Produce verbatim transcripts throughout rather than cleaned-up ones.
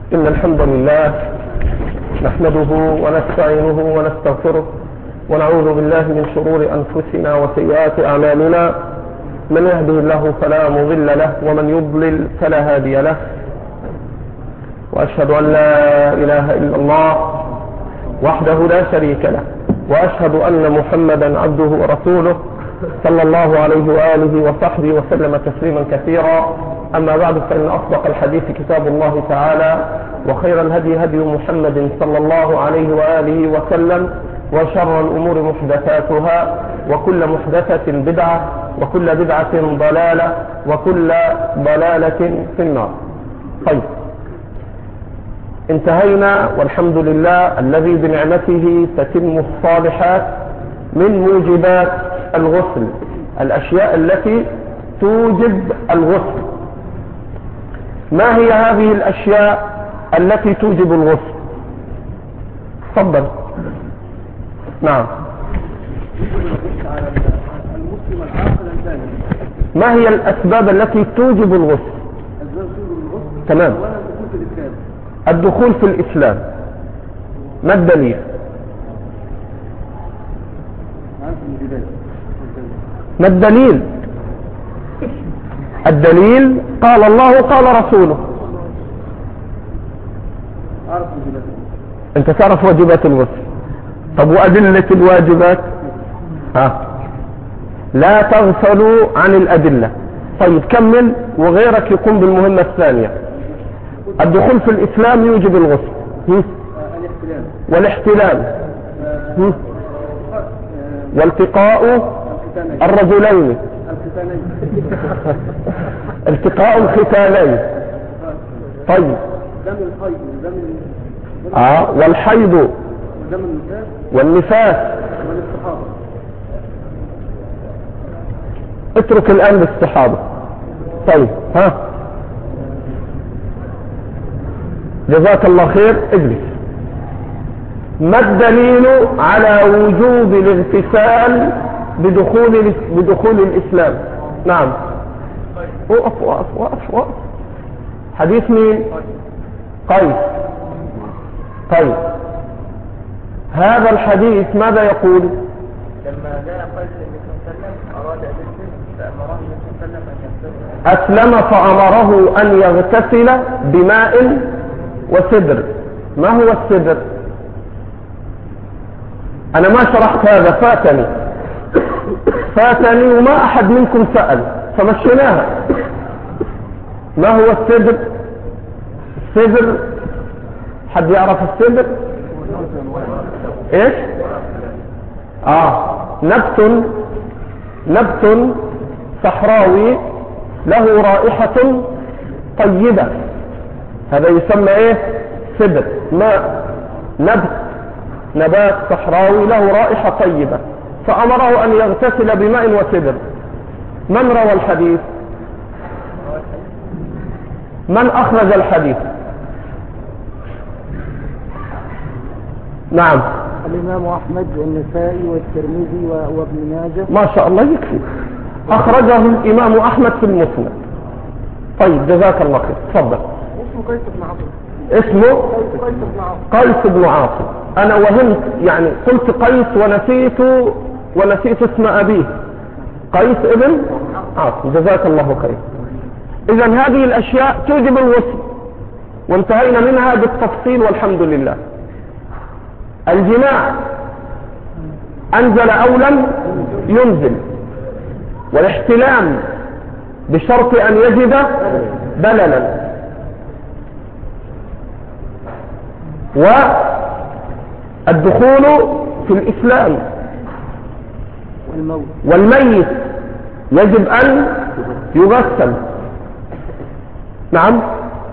إن الحمد لله نحمده ونستعينه ونستغفره ونعوذ بالله من شرور أنفسنا وسيئات أعمالنا. من يهده الله فلا مضل له ومن يضلل فلا هادي له، وأشهد أن لا إله إلا الله وحده لا شريك له، وأشهد أن محمدا عبده ورسوله صلى الله عليه وآله وصحبه وسلم تسليما كثيرا. أما بعد، فإن أصدق الحديث كتاب الله تعالى، وخير الهدي هدي محمد صلى الله عليه وآله وسلم، وشر الأمور محدثاتها، وكل محدثة بدعة، وكل بدعة ضلالة، وكل ضلالة في النار. طيب، انتهينا والحمد لله الذي بنعمته تتم الصالحات من موجبات الغسل، الأشياء التي توجب الغسل. ما هي هذه الأشياء التي توجب الغسل؟ تفضل. نعم. ما هي الأسباب التي توجب الغسل؟ تمام. الدخول في الإسلام. ما الدليل؟ ما الدليل؟ الدليل قال الله قال رسوله. انت تعرف واجبات الغسل. طب وأدلة الواجبات؟ ها، لا تغفلوا عن الأدلة. طيب كمل، وغيرك يقوم بالمهمة الثانية. الدخول في الإسلام يوجب الغسل. والاحتلام، والتقاء الرجلين، التقاء الختانين. طيب، اه والحيض والنفاس. اترك الآن الاستحاضة. طيب، ها، جزاك الله خير. اجلس. ما الدليل على وجوب الاغتسال بدخول بدخول الإسلام؟ نعم. وقف وقف وقف وقف. حديث مين؟ قيس. طيب، هذا الحديث ماذا يقول؟ لما جاء قيس النبي صلى الله عليه وسلم أراد أن يغتسل فأمره النبي صلى الله عليه وسلم أن يغتسل. أسلم فأمره أن يغتسل بماء وسدر. ما هو السدر؟ أنا ما شرحت هذا، فاتني فاتني وما أحد منكم سأل فمشيناها. ما هو السدر؟ السدر، حد يعرف السدر؟ ايش؟ اه نبت نبت صحراوي له رائحة طيبة، هذا يسمى ايه؟ سدر. ما نبت نبات صحراوي له رائحة طيبة، فأمره أن يغتسل بماء وسدر. من روى الحديث؟ من أخرج الحديث؟ نعم. الإمام أحمد والنسائي والترمذي وابن ماجه. ما شاء الله، يكفي. أخرجه الإمام أحمد في المسند. طيب، جزاك الله خير. تفضل. اسمه قيس بن عاصم. اسمه قيس بن عاصم. قيس بن عاصم. أنا وهمت، يعني قلت قيس ونسيت ونسيت اسم أبيه. قيس ابن عاصم. جزاك الله خير. إذن هذه الأشياء توجب الغسل، وانتهينا منها بالتفصيل والحمد لله. الجماع أنزل أو لم ينزل، والاحتلام بشرط أن يجد بللا، والدخول في الإسلام، والميت يجب أن يغسل. نعم.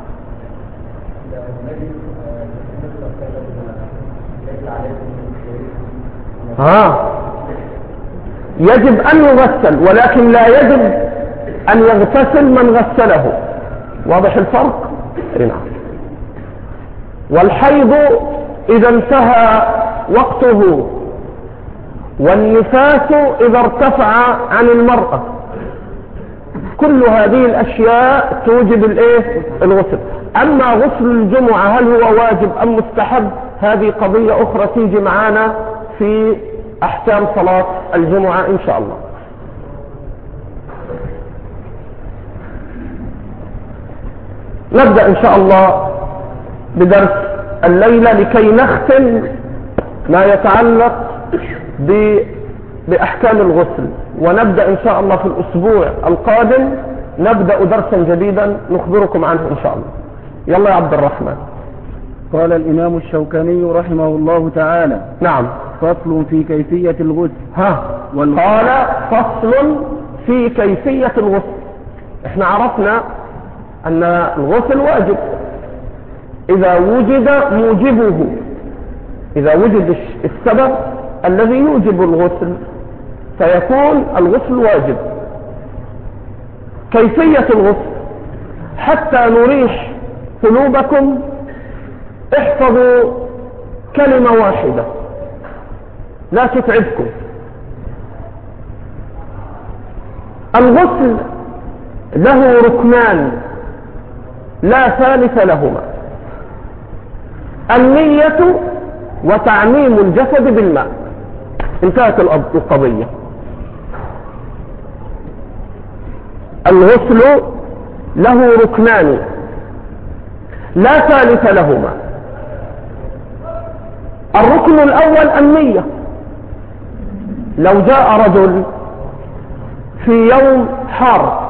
ها، يجب أن يغسل، ولكن لا يجب أن يغتسل من غسله. واضح الفرق؟ نعم. والحيض إذا انتهى وقته، والنفاس إذا ارتفع عن المرأة. كل هذه الأشياء توجب الايه الغسل. أما غسل الجمعة هل هو واجب أم مستحب، هذه قضية أخرى تيجي معانا في أحكام صلاة الجمعة إن شاء الله. نبدأ إن شاء الله بدرس الليلة لكي نختم ما يتعلق بأحكام الغسل، ونبدأ إن شاء الله في الأسبوع القادم نبدأ درسا جديدا نخبركم عنه إن شاء الله. يلا يا عبد الرحمن. قال الإمام الشوكاني رحمه الله تعالى: نعم. فصل في كيفية الغسل. ها قال فصل في كيفية الغسل. احنا عرفنا أن الغسل واجب إذا وجد موجبه، إذا وجد السبب الذي يوجب الغسل فيكون الغسل واجب. كيفية الغسل حتى نريح قلوبكم احفظوا كلمة واحدة لا تتعبكم. الغسل له ركنان لا ثالث لهما: النية وتعميم الجسد بالماء. انتهت القضية. الغسل له ركنان لا ثالث لهما. الركن الأول النية. لو جاء رجل في يوم حار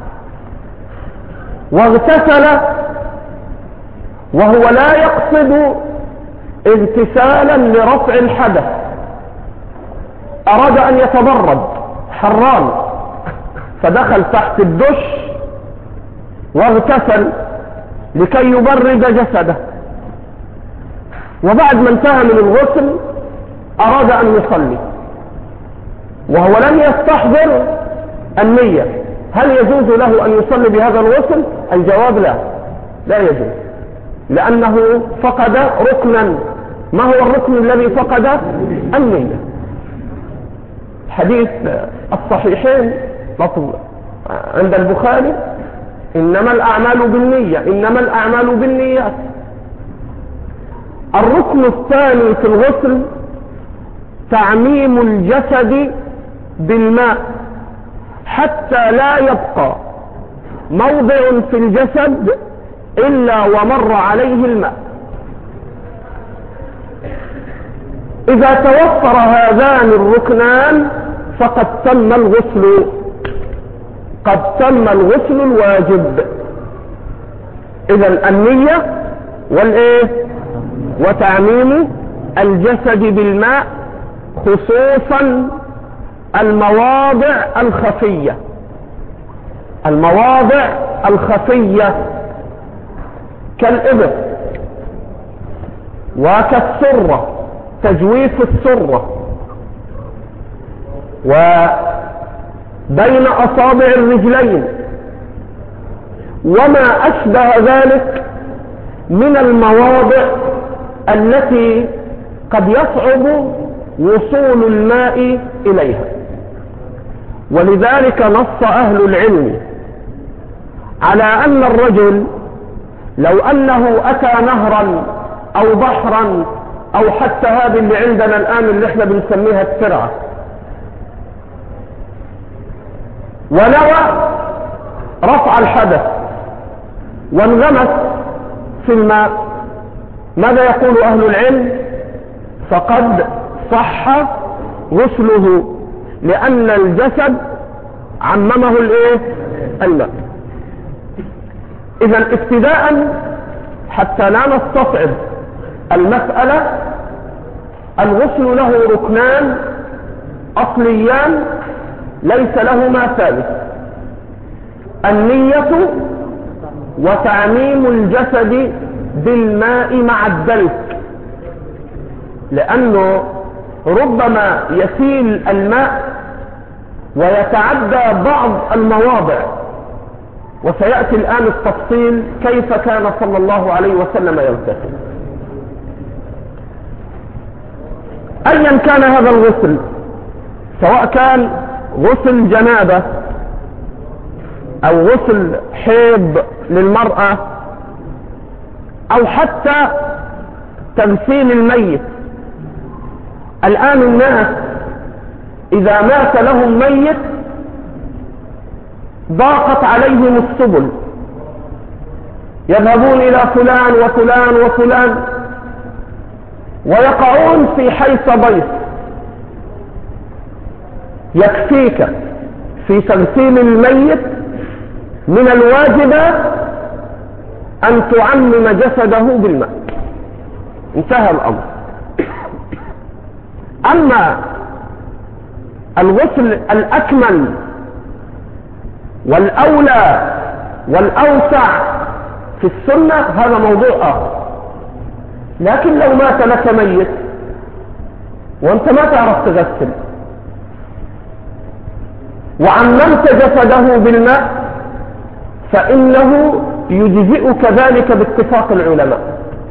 واغتسل وهو لا يقصد اغتسالا لرفع الحدث، أراد أن يتبرد حران فدخل تحت الدش واغتسل لكي يبرد جسده، وبعد ما انتهى من الغسل أراد أن يصلي وهو لم يستحضر النية، هل يجوز له أن يصلي بهذا الغسل؟ الجواب لا، لا يجوز، لأنه فقد ركنا. ما هو الركن الذي فقد؟ النية. حديث الصحيحين لفظ عند البخاري: إنما الأعمال بالنية، إنما الأعمال بالنيات. الركن الثاني في الغسل تعميم الجسد بالماء حتى لا يبقى موضع في الجسد إلا ومر عليه الماء. إذا توفر هذان الركنان فقد تم الغسل، قد تم الغسل الواجب. إذن النية والإيه وتعميم الجسد بالماء، خصوصا المواضع الخفية، المواضع الخفية كالإبط وكالسرة، تجويف السرة، وبين أصابع الرجلين وما أشبه ذلك من المواضع التي قد يصعب وصول الماء إليها. ولذلك نص أهل العلم على أن الرجل لو أنه أتى نهرا أو بحرا أو حتى هذه اللي عندنا الآن اللي احنا بنسميها الترعة، ونوى رفع الحدث وانغمس في الماء، ماذا يقول أهل العلم؟ فقد صح غسله، لأن الجسد عممه الايه الماء. إذا ابتداء حتى لا نستصعب المسألة، الغسل له ركنان أصليان ليس لهما ثالث: النية وتعميم الجسد بالماء مع الدلك، لأنه ربما يسيل الماء ويتعدى بعض المواضع، وسيأتي الآن التفصيل كيف كان صلى الله عليه وسلم يغتسل. أيا كان هذا الغسل، سواء كان غسل جنابة او غسل حيض للمرأة، او حتى تغسيل الميت. الآن الناس إذا مات لهم ميت ضاقت عليهم السبل، يذهبون إلى فلان وفلان وفلان ويقعون في حيث ضيف. يكفيك في تغسيل الميت من الواجبات أن تعمم جسده بالماء، انتهى الأمر. أما الغسل الأكمل والأولى والأوسع في السنة هذا موضوع آخر. لكن لو مات لك ميت وانت ما تعرف تغسل وعممت جسده بالماء فإنه يجزئك ذلك باتفاق العلماء.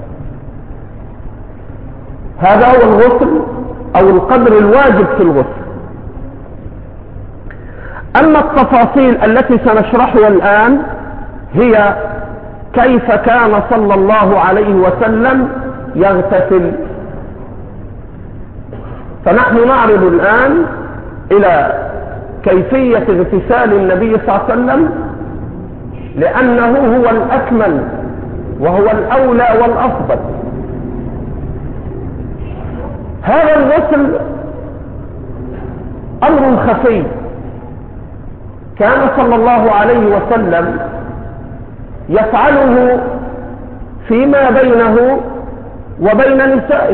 هذا هو الغسل أو القدر الواجب في الغسل. أما التفاصيل التي سنشرحها الآن هي كيف كان صلى الله عليه وسلم يغتسل. فنحن نعرض الآن إلى كيفية اغتسال النبي صلى الله عليه وسلم، لأنه هو الأكمل وهو الأولى والأفضل. هذا الغسل أمر خفي، كان صلى الله عليه وسلم يفعله فيما بينه وبين نسائه.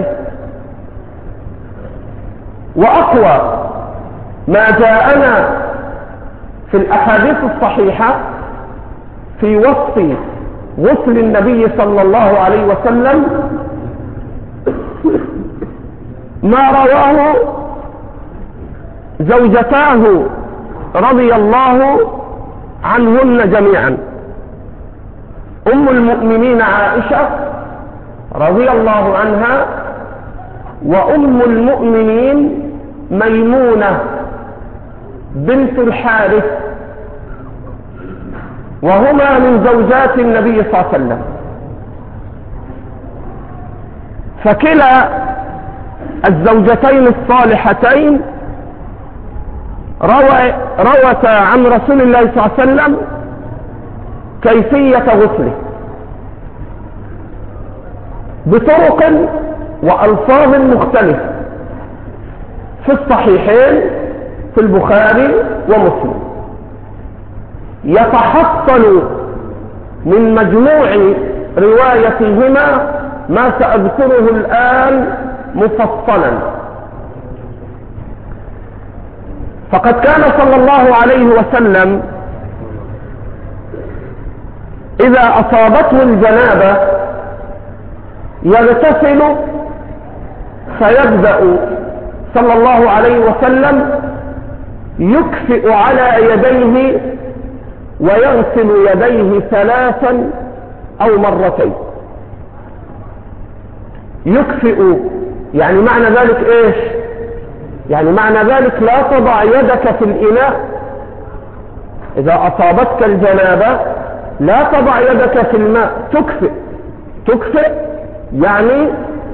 وأقوى ما جاءنا في الأحاديث الصحيحة في وصف غسل النبي صلى الله عليه وسلم ما رواه زوجتاه رضي الله عنهن جميعا، أم المؤمنين عائشة رضي الله عنها، وأم المؤمنين ميمونة بنت الحارث، وهما من زوجات النبي صلى الله عليه وسلم. فكلا الزوجتين الصالحتين روتا عن رسول الله صلى الله عليه وسلم كيفية غسله بطرق وألفاظ مختلفة في الصحيحين في البخاري ومسلم. يتحصل من مجموع روايتهما ما سأذكره الآن مفصلا. فقد كان صلى الله عليه وسلم إذا أصابته الجنابة يغتسل، فيبدأ صلى الله عليه وسلم يكفئ على يديه ويغسل يديه ثلاثا أو مرتين. يكفئ يعني معنى ذلك إيش؟ يعني معنى ذلك لا تضع يدك في الإناء إذا أصابتك الجنابة، لا تضع يدك في الماء، تكفئ. تكفئ يعني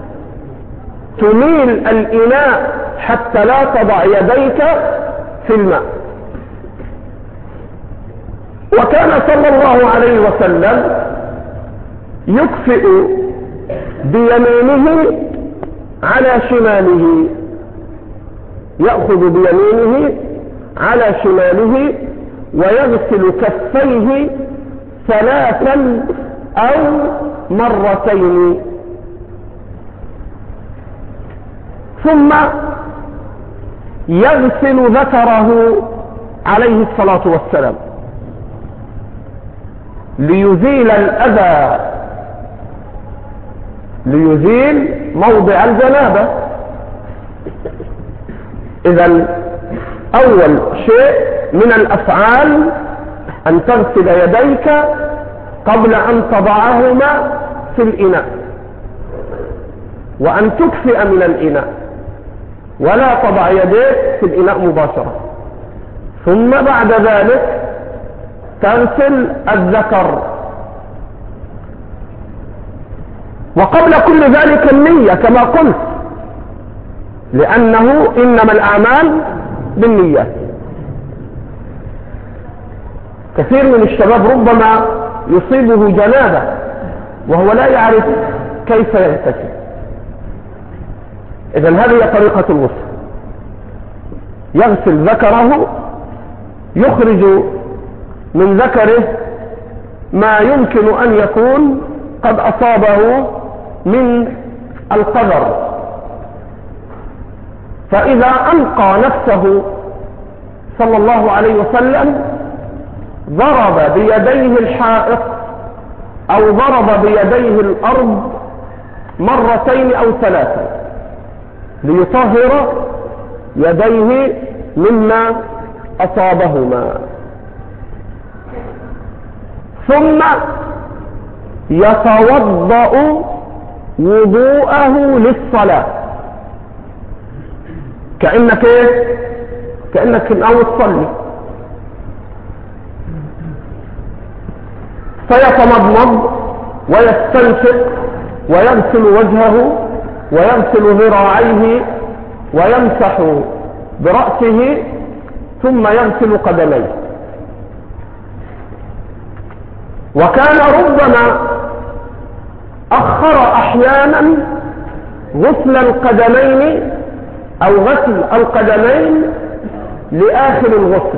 تميل الإناء حتى لا تضع يديك في الماء. وكان صلى الله عليه وسلم يكفئ بيمينه على شماله، يأخذ بيمينه على شماله ويغسل كفيه ثلاثا أو مرتين، ثم يغسل ذكره عليه الصلاة والسلام ليزيل الأذى، ليزيل موضع الجنابة. إذن أول شيء من الأفعال أن تغسل يديك قبل أن تضعهما في الإناء، وأن تكفئ من الإناء ولا تضع يديك في الإناء مباشرة. ثم بعد ذلك تغسل الذكر. وقبل كل ذلك النية كما قلت، لأنه إنما الأعمال بالنيات. كثير من الشباب ربما يصيبه جنابة وهو لا يعرف كيف يغتسل. إذن هذه طريقة الغسل: يغسل ذكره، يخرج من ذكره ما يمكن أن يكون قد أصابه من القذر، فإذا أنقى نفسه صلى الله عليه وسلم ضرب بيديه الحائط أو ضرب بيديه الأرض مرتين أو ثلاثة ليطهر يديه مما أصابهما، ثم يتوضأ وضوءه للصلاة. كأنك ايه؟ كأنك ناوي تصلي، فيتمضمض ويستنشق ويغسل وجهه ويغسل ذراعيه ويمسح برأسه ثم يغسل قدميه. وكان ربما أخر أحيانا غسل القدمين أو غسل القدمين لآخر الغسل،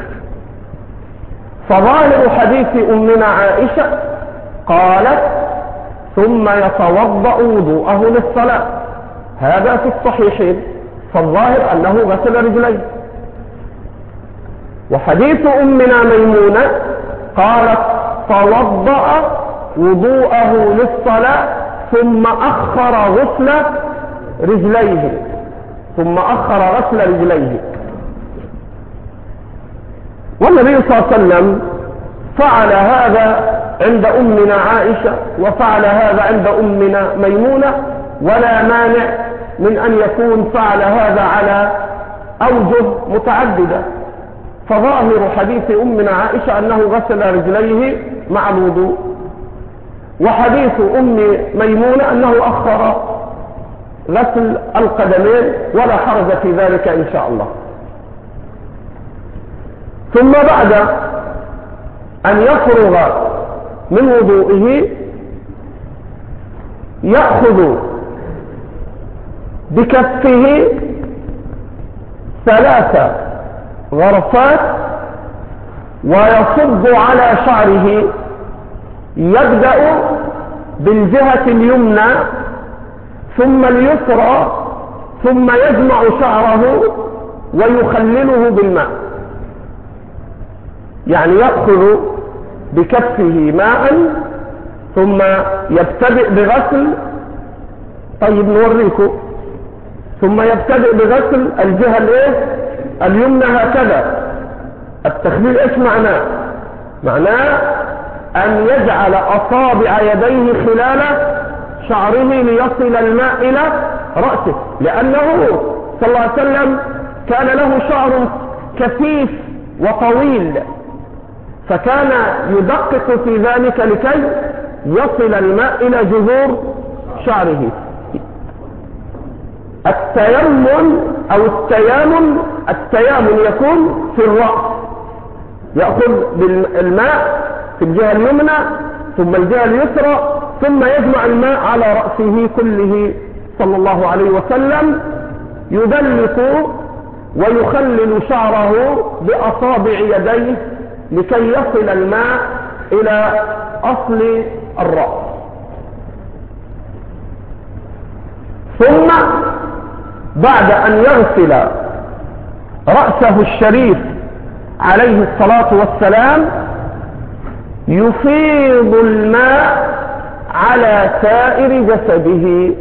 فظاهر حديث أمنا عائشة قالت ثم يتوضأ وضوءه للصلاة، هذا في الصحيحين، فالظاهر أنه غسل رجليه. وحديث أمنا ميمونة قالت توضأ وضوءه للصلاة ثم أخر غسل رجليه ثم أخر غسل رجليه. والنبي صلى الله عليه وسلم فعل هذا عند أمنا عائشة وفعل هذا عند أمنا ميمونة، ولا مانع من أن يكون فعل هذا على أوجه متعددة. فظاهر حديث أمنا عائشة أنه غسل رجليه مع الوضوء، وحديث أم ميمونة أنه أخر غسل القدمين، ولا حرج في ذلك إن شاء الله. ثم بعد أن يفرغ من وضوئه يأخذ بكفه ثلاث غرفات ويصب على شعره، يبدأ بالجهة اليمنى ثم اليسرى، ثم يجمع شعره ويخلله بالماء، يعني يأخذ بكفه ماء ثم يبتدئ بغسل. طيب نوريكم. ثم يبتدئ بغسل الجهة الايه اليمنى هكذا. التخليل ايش معناه؟ معناه ان يجعل اصابع يديه خلال شعره ليصل الماء الى رأسه، لانه صلى الله عليه وسلم كان له شعر كثيف وطويل، فكان يدقق في ذلك لكي يصل الماء إلى جذور شعره. التيمم أو التيامن التيامن يكون في الرأس، يأخذ بالماء في الجهة اليمنى ثم الجهة اليسرى ثم يجمع الماء على رأسه كله صلى الله عليه وسلم، يدلك ويخلل شعره بأصابع يديه لكي يصل الماء إلى أصل الرأس. ثم بعد أن يغسل رأسه الشريف عليه الصلاة والسلام يفيض الماء على سائر جسده،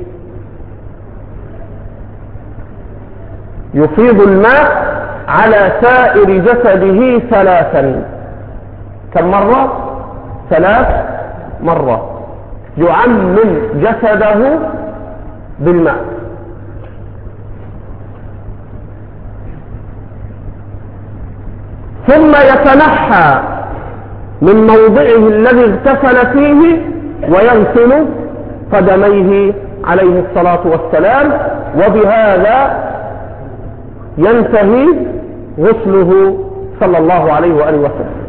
يفيض الماء على سائر جسده ثلاثا. كم مرة؟ ثلاث مرات. يعمم جسده بالماء. ثم يتنحى من موضعه الذي اغتسل فيه ويغسل قدميه عليه الصلاة والسلام، وبهذا ينتهي غسله صلى الله عليه وآله وسلم.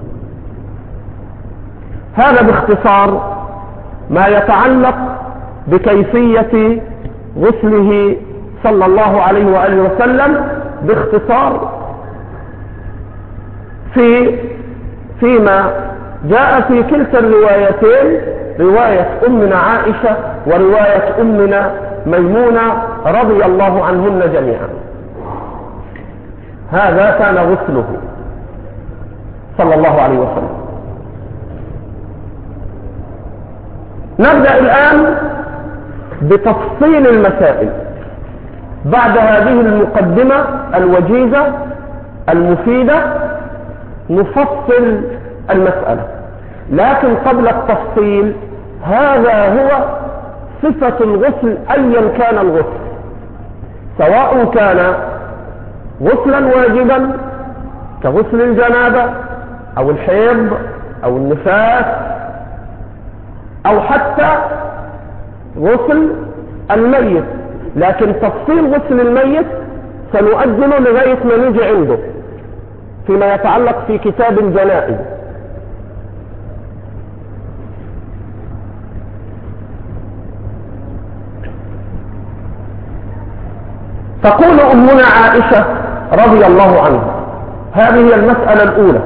هذا باختصار ما يتعلق بكيفية غسله صلى الله عليه وآله وسلم باختصار في فيما جاء في كلتا الروايتين، رواية أمنا عائشة ورواية أمنا ميمونة رضي الله عنهن جميعا. هذا كان غسله صلى الله عليه وسلم. نبدأ الآن بتفصيل المسائل بعد هذه المقدمة الوجيزة المفيدة. نفصل المسألة، لكن قبل التفصيل هذا هو صفة الغسل أيا كان الغسل، سواء كان غسلا واجبا كغسل الجنابة أو الحيض أو النفاس، أو حتى غسل الميت. لكن تفصيل غسل الميت سنؤجله لغاية ما نيجي عنده فيما يتعلق في كتاب الجنائز. تقول أمنا عائشة رضي الله عنها، هذه هي المسألة الأولى: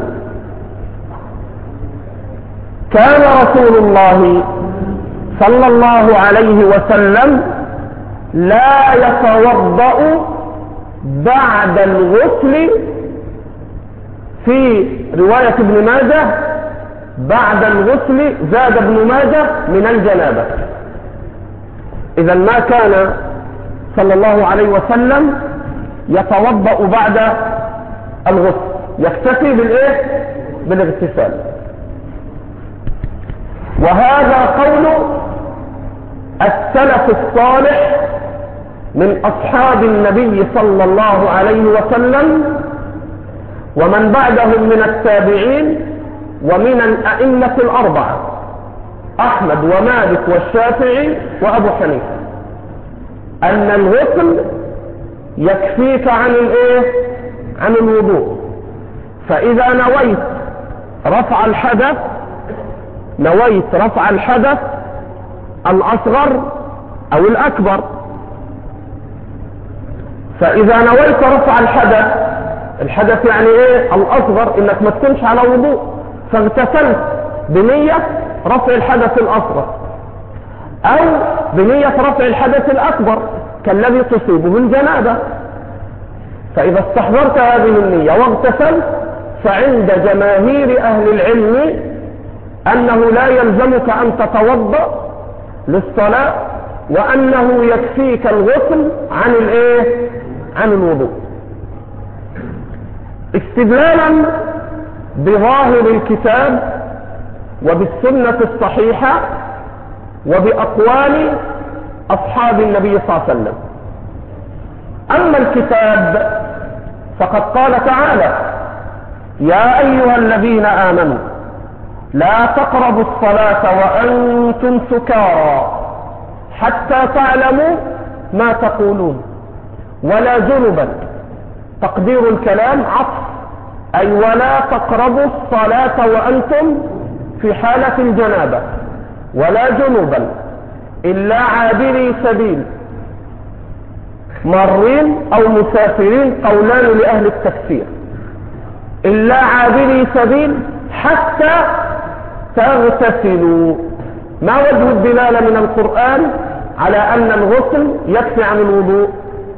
كان رسول الله صلى الله عليه وسلم لا يتوضأ بعد الغسل، في رواية ابن ماجه بعد الغسل زاد ابن ماجه من الجنابة. إذا ما كان صلى الله عليه وسلم يتوضأ بعد الغسل، يكتفي بالايه؟ بالاغتسال. وهذا قول السلف الصالح من أصحاب النبي صلى الله عليه وسلم ومن بعدهم من التابعين ومن الأئمة الأربعة أحمد ومالك والشافعي وأبو حنيفة، أن الغسل يكفيك عن الايه؟ عن الوضوء. فإذا نويت رفع الحدث نويت رفع الحدث الأصغر أو الأكبر، فإذا نويت رفع الحدث، الحدث يعني ايه؟ الأصغر، انك ما تكونش على وضوء، فاغتسلت بنية رفع الحدث الأصغر أو بنية رفع الحدث الأكبر كالذي تصيبه الجنابة. فإذا استحضرت هذه النية واغتسلت، فعند جماهير أهل العلم أنه لا يلزمك أن تتوضأ للصلاة، وأنه يكفيك الغسل عن الايه؟ عن الوضوء، استدلالا بظاهر الكتاب وبالسنة الصحيحة وبأقوال أصحاب النبي صلى الله عليه وسلم. أما الكتاب فقد قال تعالى: يا أيها الذين آمنوا لا تقربوا الصلاة وأنتم سكارى حتى تعلموا ما تقولون ولا جنبا. تقدير الكلام عطف، أي ولا تقربوا الصلاة وأنتم في حالة الجنابة ولا جنبا إلا عابري سبيل، مارين أو مسافرين، قولان لأهل التفسير. إلا عابري سبيل حتى تغتسلوا. ما وجه الدلالة من القرآن على أن الغسل يكفي عن الوضوء؟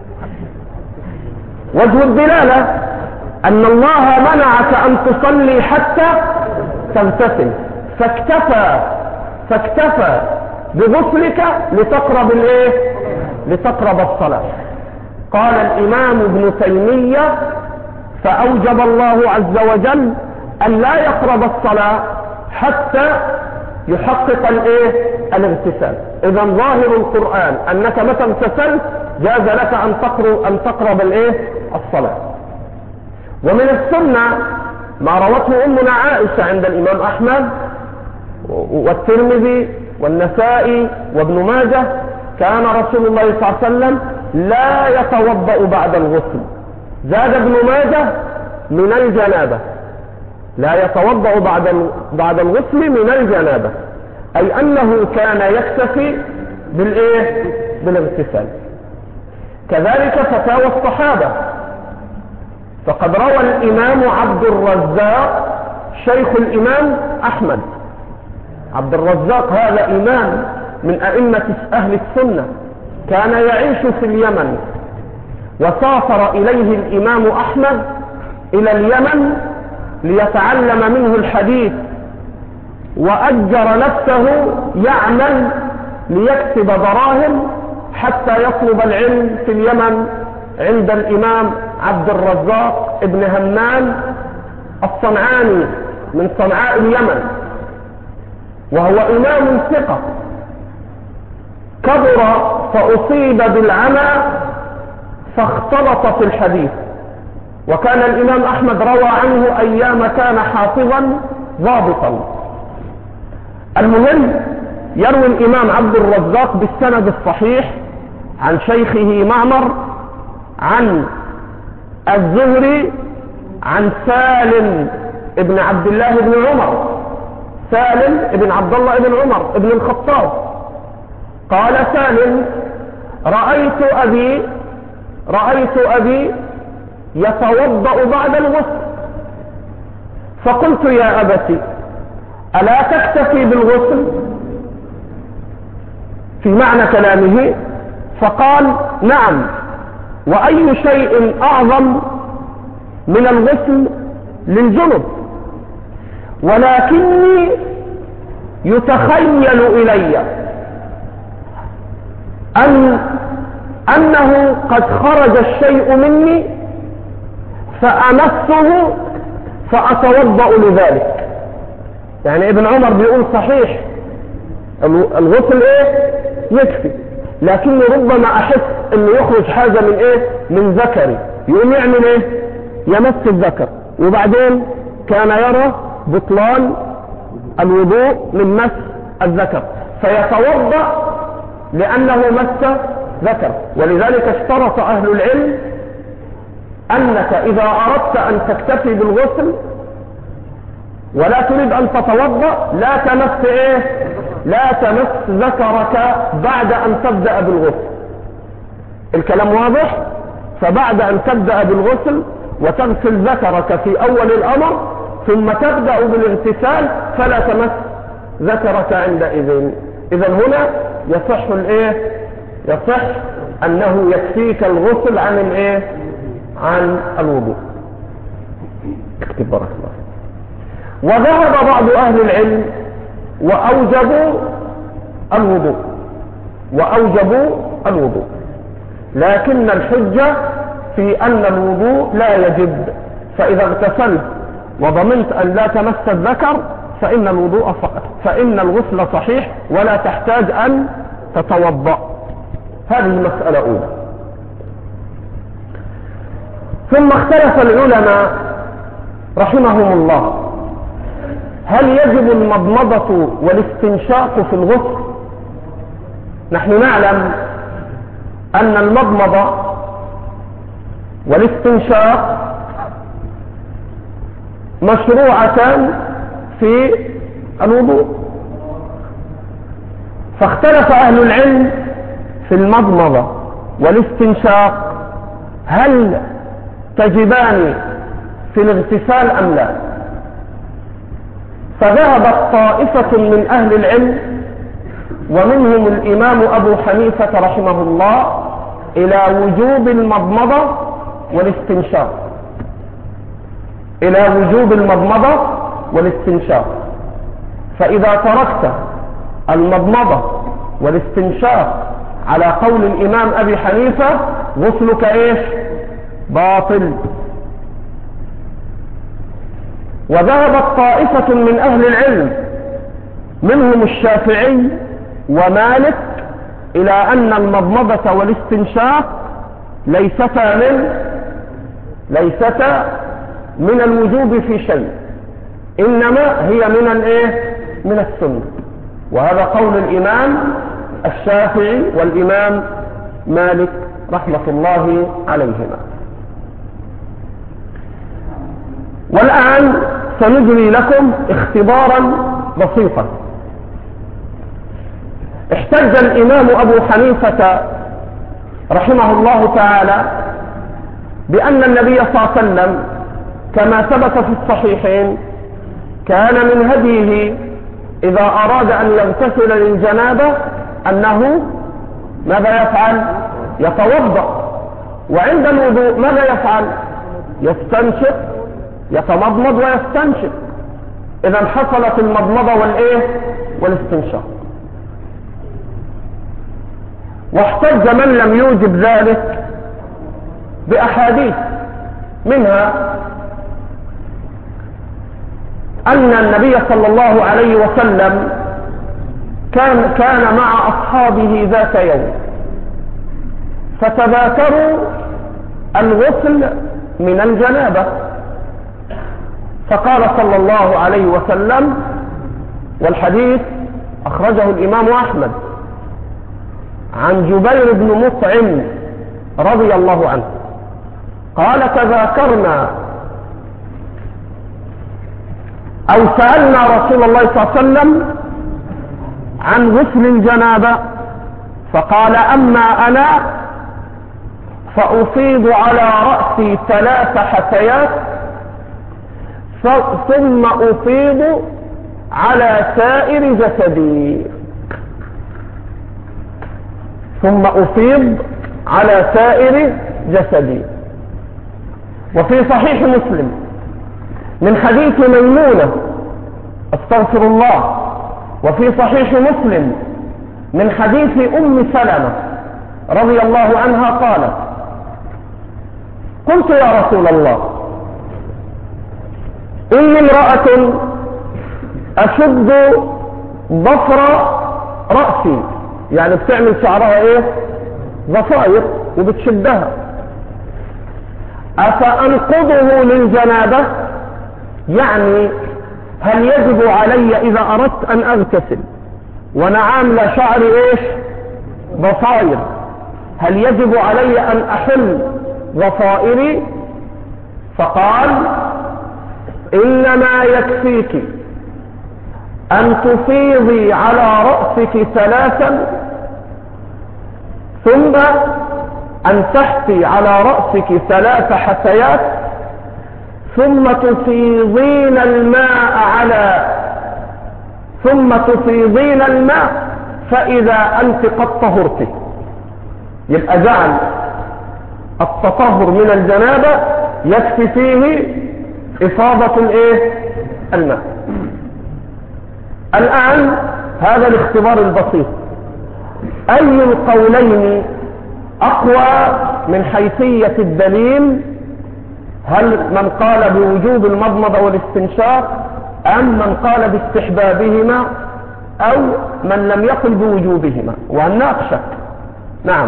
وجه الدلالة أن الله منعك أن تصلي حتى تغتسل، فاكتفى فاكتفى بغسلك لتقرب الايه؟ لتقرب الصلاة. قال الإمام ابن تيمية: فأوجب الله عز وجل أن لا يقرب الصلاة حتى يحقق الايه؟ الاغتسال. إذا ظاهر القرآن أنك متى اغتسلت جاز لك أن تقرب أن تقرب الايه؟ الصلاة. ومن السنة ما روته أمنا عائشة عند الإمام أحمد والترمذي والنسائي وابن ماجه، كان رسول الله صلى الله عليه وسلم لا يتوضأ بعد الغسل. زاد ابن ماجه من الجنابة، لا يتوضأ بعد بعد الغسل من الجنابة، أي أنه كان يكتفي بالإيه؟ بالاغتسال. كذلك فتاوى الصحابة، فقد روى الإمام عبد الرزاق شيخ الإمام أحمد، عبد الرزاق هذا إمام من أئمة أهل السنة، كان يعيش في اليمن، وسافر إليه الإمام أحمد إلى اليمن ليتعلم منه الحديث، وأجر نفسه يعمل ليكسب دراهم حتى يطلب العلم في اليمن عند الإمام عبد الرزاق ابن همام الصنعاني من صنعاء اليمن، وهو إمام ثقة، كبر فأصيب بالعمى فاختلط في الحديث، وكان الإمام أحمد روى عنه أيام كان حافظا ضابطا. المهم، يروي الإمام عبد الرزاق بالسند الصحيح عن شيخه معمر عن الزهري عن سالم ابن عبد الله بن عمر، سالم ابن عبد الله بن عمر ابن الخطاب، قال سالم: رأيت أبي رأيت أبي يتوضأ بعد الغسل، فقلت: يا أبتي، ألا تكتفي بالغسل؟ في معنى كلامه، فقال: نعم، وأي شيء أعظم من الغسل للجنب، ولكني يتخيل إلي أن أنه قد خرج الشيء مني فأمسه فأتوضأ لذلك. يعني ابن عمر بيقول صحيح الغسل ايه يكفي، لكني ربما احس انه يخرج حاجة من ايه من ذكري، يقوم يعمل ايه يمس الذكر، وبعدين كان يرى بطلان الوضوء من مس الذكر فيتوضأ لأنه مس ذكر. ولذلك اشترط أهل العلم أنك إذا أردت أن تكتفي بالغسل ولا تريد أن تتوضأ لا تمس إيه لا تمس ذكرك بعد أن تبدأ بالغسل. الكلام واضح؟ فبعد أن تبدأ بالغسل وتغسل ذكرك في أول الأمر ثم تبدأ بالاغتسال فلا تمس ذكرك عندئذ. إذا هنا يصح الإيه يصح أنه يكفيك الغسل عن الإيه عن الوضوء. اكتب بارك الله. وذهب بعض أهل العلم وأوجبوا الوضوء وأوجبوا الوضوء لكن الحجة في أن الوضوء لا يجب، فإذا اغتسلت وضمنت أن لا تمس الذكر فإن الوضوء فإن الغسل صحيح ولا تحتاج أن تتوضأ. هذه مسألة أولى. ثم اختلف العلماء رحمهم الله هل يجب المضمضة والاستنشاق في الغسل؟ نحن نعلم أن المضمضة والاستنشاق مشروعتان في الوضوء، فاختلف أهل العلم في المضمضة والاستنشاق هل تجبان في الاغتسال أم لا. فذهبت طائفة من أهل العلم ومنهم الإمام أبو حنيفة رحمه الله إلى وجوب المضمضة والاستنشاق إلى وجوب المضمضة والاستنشاق فإذا تركت المضمضة والاستنشاق على قول الإمام أبي حنيفة غسلك إيش باطل. وذهبت طائفة من أهل العلم منهم الشافعي ومالك إلى أن المضمضة والاستنشاق ليستا من ليستا من الوجوب في شيء، إنما هي من الايه من السنة. وهذا قول الإمام الشافعي والإمام مالك رحمة الله عليهما. والآن سنجري لكم اختبارا بسيطا. احتج الإمام أبو حنيفة رحمه الله تعالى بأن النبي صلى الله عليه وسلم كما ثبت في الصحيحين كان من هديه إذا أراد أن يغتسل للجنابة أنه ماذا يفعل؟ يتوضأ. وعند الوضوء ماذا يفعل؟ يستنشق، يتمضمض ويستنشق. إذا حصلت المضمضة والإيه والاستنشاق. واحتج من لم يوجب ذلك بأحاديث، منها أن النبي صلى الله عليه وسلم كان كان مع أصحابه ذات يوم فتذاكروا الغسل من الجنابة، فقال صلى الله عليه وسلم، والحديث أخرجه الإمام أحمد عن جبير بن مطعم رضي الله عنه قال: تذاكرنا أو سألنا رسول الله صلى الله عليه وسلم عن غسل الجنابة، فقال: أما أنا فأفيض على رأسي ثلاث حثيات ثم أفيض على سائر جسدي ثم أفيض على سائر جسدي. وفي صحيح مسلم من حديث ميمونة استغفر الله، وفي صحيح مسلم من حديث أم سلمة رضي الله عنها قالت: قلت يا رسول الله إني امرأة أشد ضفر رأسي، يعني بتعمل شعرها ايه ضفائر وبتشدها، أفأنقضه للجنابة؟ يعني هل يجب علي إذا أردت أن أغتسل وأنا عاملة شعري ايش ضفائر، هل يجب علي أن أحل ضفائري؟ فقال: إنما يكفيك أن تفيضي على رأسك ثلاثا ثم أن تحثي على رأسك ثلاث حثيات ثم تفيضين الماء على ثم تفيضين الماء فإذا أنت قد طهرت. يبقى جعل التطهر من الجنابة يكفي فيه إفاضة الايه الماء. الآن هذا الاختبار البسيط، أي القولين أقوى من حيثية الدليل؟ هل من قال بوجوب المضمضة والاستنشاق أم من قال باستحبابهما أو من لم يقل بوجوبهما؟ وهنناقشك. نعم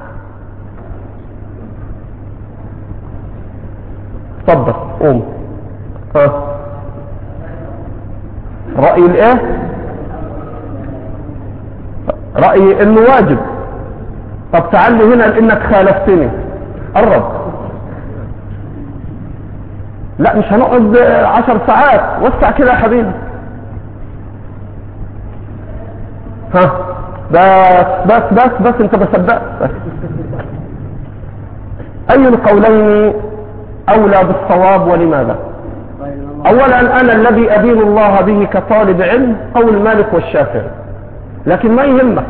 تفضل قوم. ها رأي الايه؟ رأي انه واجب. طب تعال لي هنا لانك خالفتني، قرب. لا مش هنقعد عشر ساعات، وسع كده يا حبيبي. ها بس بس بس بس انت بصدقت بس. اي القولين اولى بالصواب ولماذا؟ اولا انا الذي ادين الله به كطالب علم قول مالك والشافعي، لكن ما يهمك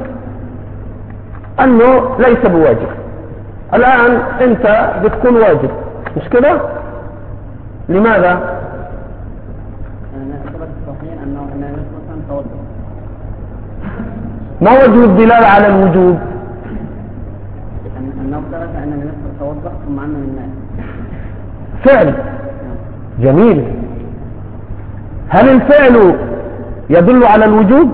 انه ليس بواجب. الان انت بتكون واجب مش كده؟ لماذا؟ ما وجه الدلالة على الوجوب؟ أنه ثبت أن الناس توضأ ثم عمل الناس فعل جميل. هل الفعل يدل على الوجوب؟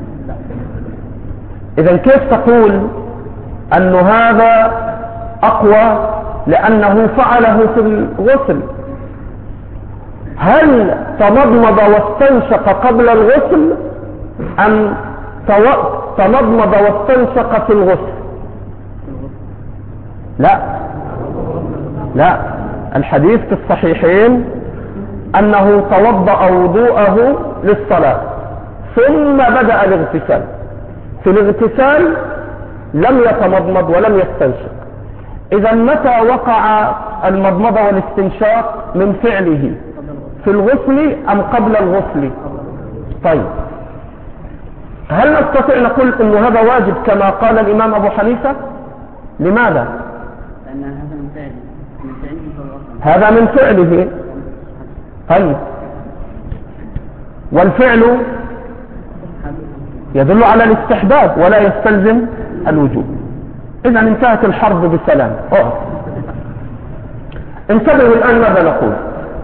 إذا كيف تقول أن هذا أقوى لأنه فعله في الغسل؟ هل تمضمض واستنشق قبل الغسل أم تمضمض واستنشق في الغسل؟ لا لا، الحديث في الصحيحين أنه توضأ وضوءه للصلاة ثم بدأ الاغتسال. في الاغتسال لم يتمضمض ولم يستنشق. إذا متى وقع المضمضة والاستنشاق من فعله؟ في الغسل أم قبل الغسل؟ طيب، هل نستطيع نقول أن هذا واجب كما قال الإمام أبو حنيفة؟ لماذا؟ لأن هذا من فعله من فعله هذا من فعله. طيب، والفعل يدل على الاستحباب ولا يستلزم الوجوب. إذا انتهت الحرب بسلام. أوه. انتبهوا الآن ماذا نقول.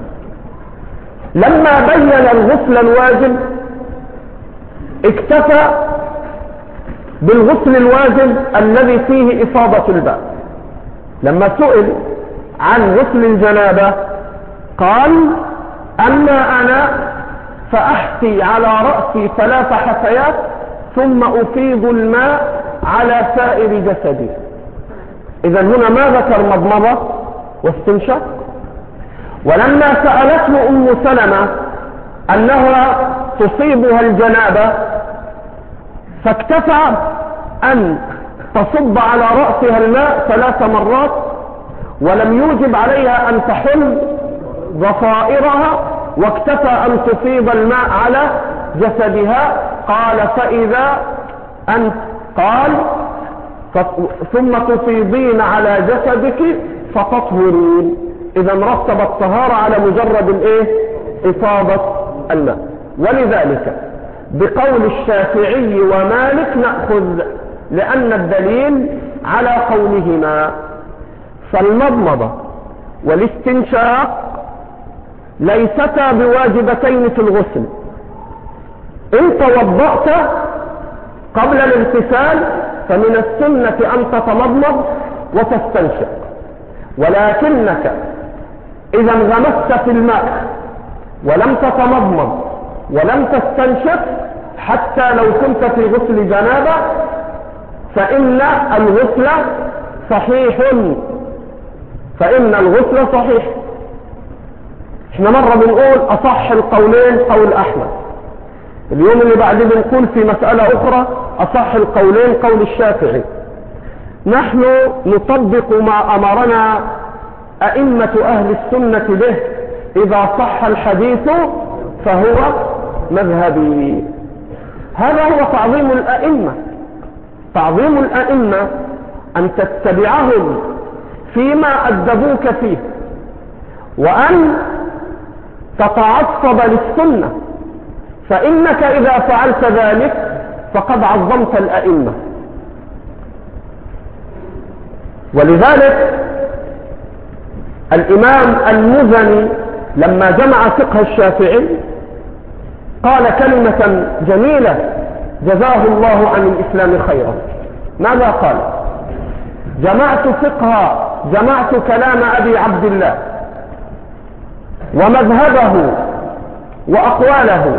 لما بين الغسل الواجب اكتفى بالغسل الواجب الذي فيه إفاضة الماء. لما سئل عن غسل الجنابة قال: أما أنا فأحثي على رأسي ثلاث حثيات ثم أفيض الماء على سائر جسدي. إذا هنا ما ذكر مضمضة واستنشاق. ولما سألته أم سلمة أنها تصيبها الجنابة فاكتفى أن تصب على رأسها الماء ثلاث مرات ولم يوجب عليها أن تحل ضفائرها، واكتفى أن تفيض الماء على جسدها. قال: فإذا أنت قال ثم تفيضين على جسدك فتطهرين. إذا رتب الطهارة على مجرد الإيه؟ إفاضة الماء. ولذلك بقول الشافعي ومالك نأخذ، لأن الدليل على قولهما. فالمضمضة والاستنشاق ليستا بواجبتين في الغسل. إن توضأت قبل الاغتسال فمن السنة أن تتمضمض وتستنشق، ولكنك إذا انغمست في الماء ولم تتمضمض ولم تستنشق حتى لو كنت في غسل جنابة فإن الغسل صحيح فإن الغسل صحيح. احنا مرة بنقول أصح القولين قول أحمد، اليوم اللي بعد بنقول في مسألة أخرى أصح القولين قول الشافعي. نحن نطبق ما أمرنا أئمة أهل السنة به. إذا صح الحديث فهو مذهبي. هذا هو تعظيم الأئمة. تعظيم الأئمة أن تتبعهم فيما أدبوك فيه، وأن تتعصب للسنة، فإنك إذا فعلت ذلك فقد عظمت الأئمة. ولذلك الإمام المزني لما جمع فقه الشافعي قال كلمة جميلة جزاه الله عن الإسلام خيرا. ماذا قال؟ جمعت فقه جمعت كلام أبي عبد الله ومذهبه وأقواله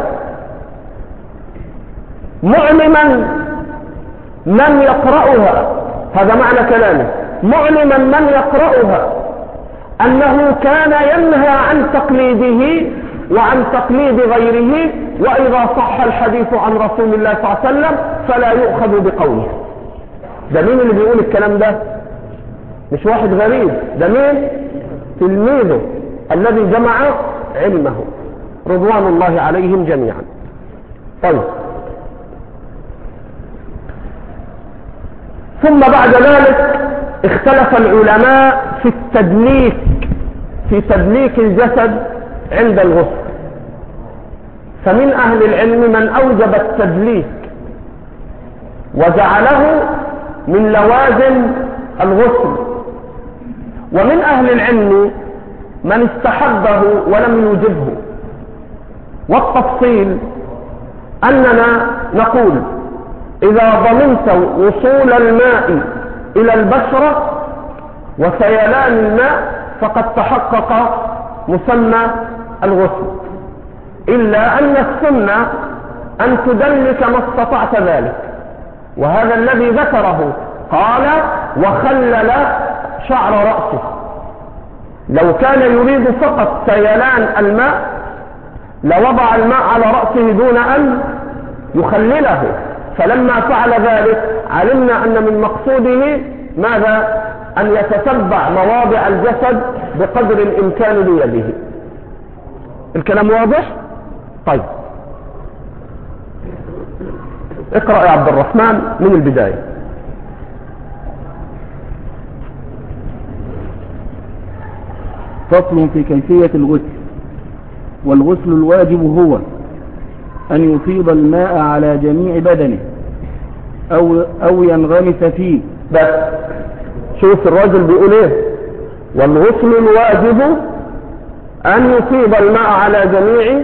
معلما من يقرأها، هذا معنى كلامه، معلما من يقرأها أنه كان ينهى عن تقليده وعن تقليد غيره، وإذا صح الحديث عن رسول الله صلى الله عليه وسلم فلا يؤخذ بقوله. ده مين اللي بيقول الكلام ده؟ مش واحد غريب، ده مين؟ تلميذه الذي جمع علمه رضوان الله عليهم جميعا. طيب، ثم بعد ذلك اختلف العلماء في التدليك في تدليك الجسد عند الغسل. فمن أهل العلم من أوجب التدليك وجعله من لوازم الغسل، ومن أهل العلم من استحبه ولم يوجبه. والتفصيل أننا نقول إذا ضمنت وصول الماء إلى البشرة وسيلان الماء فقد تحقق مسمى الغسل، إلا أن السنة أن تدلك ما استطعت ذلك، وهذا الذي ذكره قال وخلل شعر رأسه. لو كان يريد فقط سيلان الماء لوضع الماء على رأسه دون أن يخلله، فلما فعل ذلك علمنا أن من مقصوده ماذا؟ أن يتتبع مواضع الجسد بقدر الإمكان بيده. الكلام واضح؟ طيب اقرأ يا عبد الرحمن من البداية. فصل في كيفية الغسل. والغسل الواجب هو أن يفيض الماء على جميع بدنه أو, أو ينغمس فيه. بس شوف الراجل بيقول ايه؟ والغسل الواجب أن يفيض الماء على جميع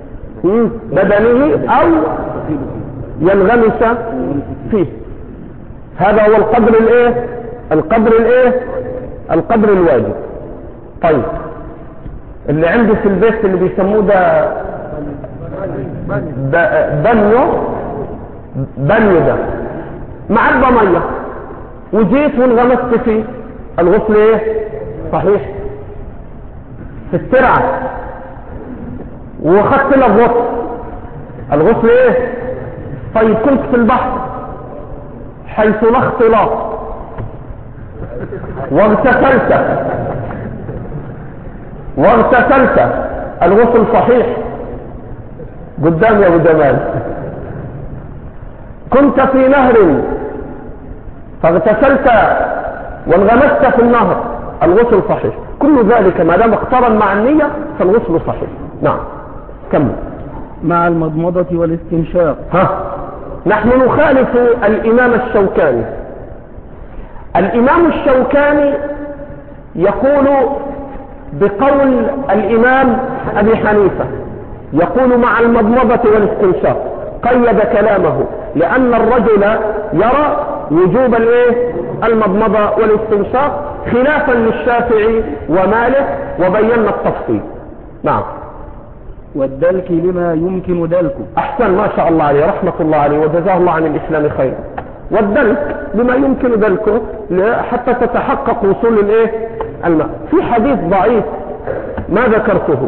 بدنه أو ينغمس فيه. هذا هو القدر الايه؟ القدر الايه؟ القدر الواجب. طيب اللي عنده في البيت اللي بيسموه ده بنيو بنيو ده معبى ميه وجيت وانغمست فيه، الغسل ايه؟ صحيح. في الترعه واخدت لك غسل، الغسل ايه؟ طيب كنت في البحر حيث لا اختلاط واغتسلت واغتسلت الغسل صحيح. قدام يا ابو جمال. كنت في نهر فاغتسلت وانغمست في النهر، الغسل صحيح. كل ذلك ما دام اقترن مع النية فالغسل صحيح. نعم كمل. مع المضمضة والاستنشاق. ها نحن نخالف الإمام الشوكاني. الإمام الشوكاني يقول بقول الإمام أبي حنيفة، يقول مع المضمضة والاستنشاق، قيد كلامه لأن الرجل يرى وجوب الايه؟ المضمضة والاستنشاق خلافا للشافعي ومالك، وبينا التفصيل. نعم. والدلك لما يمكن دلكه. أحسن، ما شاء الله عليه، رحمة الله عليه وجزاه الله عن الإسلام خيرا. والدلك لما يمكن دلكه حتى تتحقق وصول الايه؟ الماء. في حديث ضعيف ما ذكرته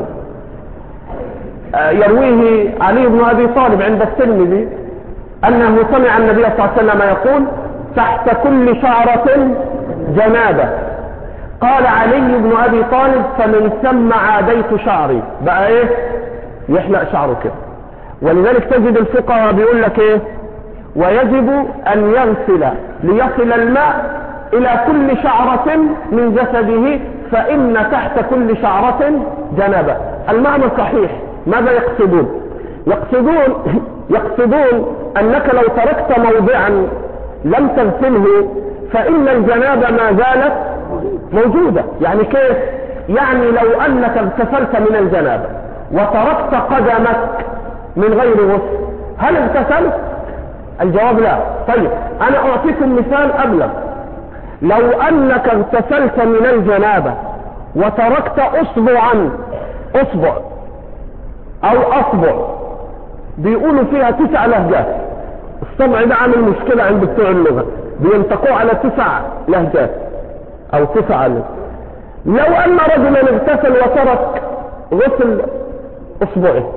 يرويه علي بن أبي طالب عند الترمذي أنه سمع النبي صلى الله عليه وسلم يقول تحت كل شعرة جنابة. قال علي بن أبي طالب فمن ثم عاديت شعري. بقى ايه؟ يحلق شعره كده. ولذلك تجد الفقهاء بيقول لك ايه؟ ويجب أن يغسل ليصل الماء إلى كل شعرة من جسده فإن تحت كل شعرة جنابة. المعنى صحيح. ماذا يقصدون؟ يقصدون يقصدون أنك لو تركت موضعا لم تغسله فإن الجنابة ما زالت موجودة. يعني كيف؟ يعني لو أنك اغتسلت من الجنابة وتركت قدمك من غير غسل هل اغتسلت؟ الجواب لا. طيب أنا أعطيكم مثال أبلغ. لو أنك اغتسلت من الجنابة وتركت أصبعا أصبع أو أصبع، بيقولوا فيها تسع لهجات. الصبع ده عامل مشكلة عند بتوع اللغة، بينطقوا على تسع لهجات أو تسع لهجات. لو أن رجلا اغتسل وترك غسل أصبعه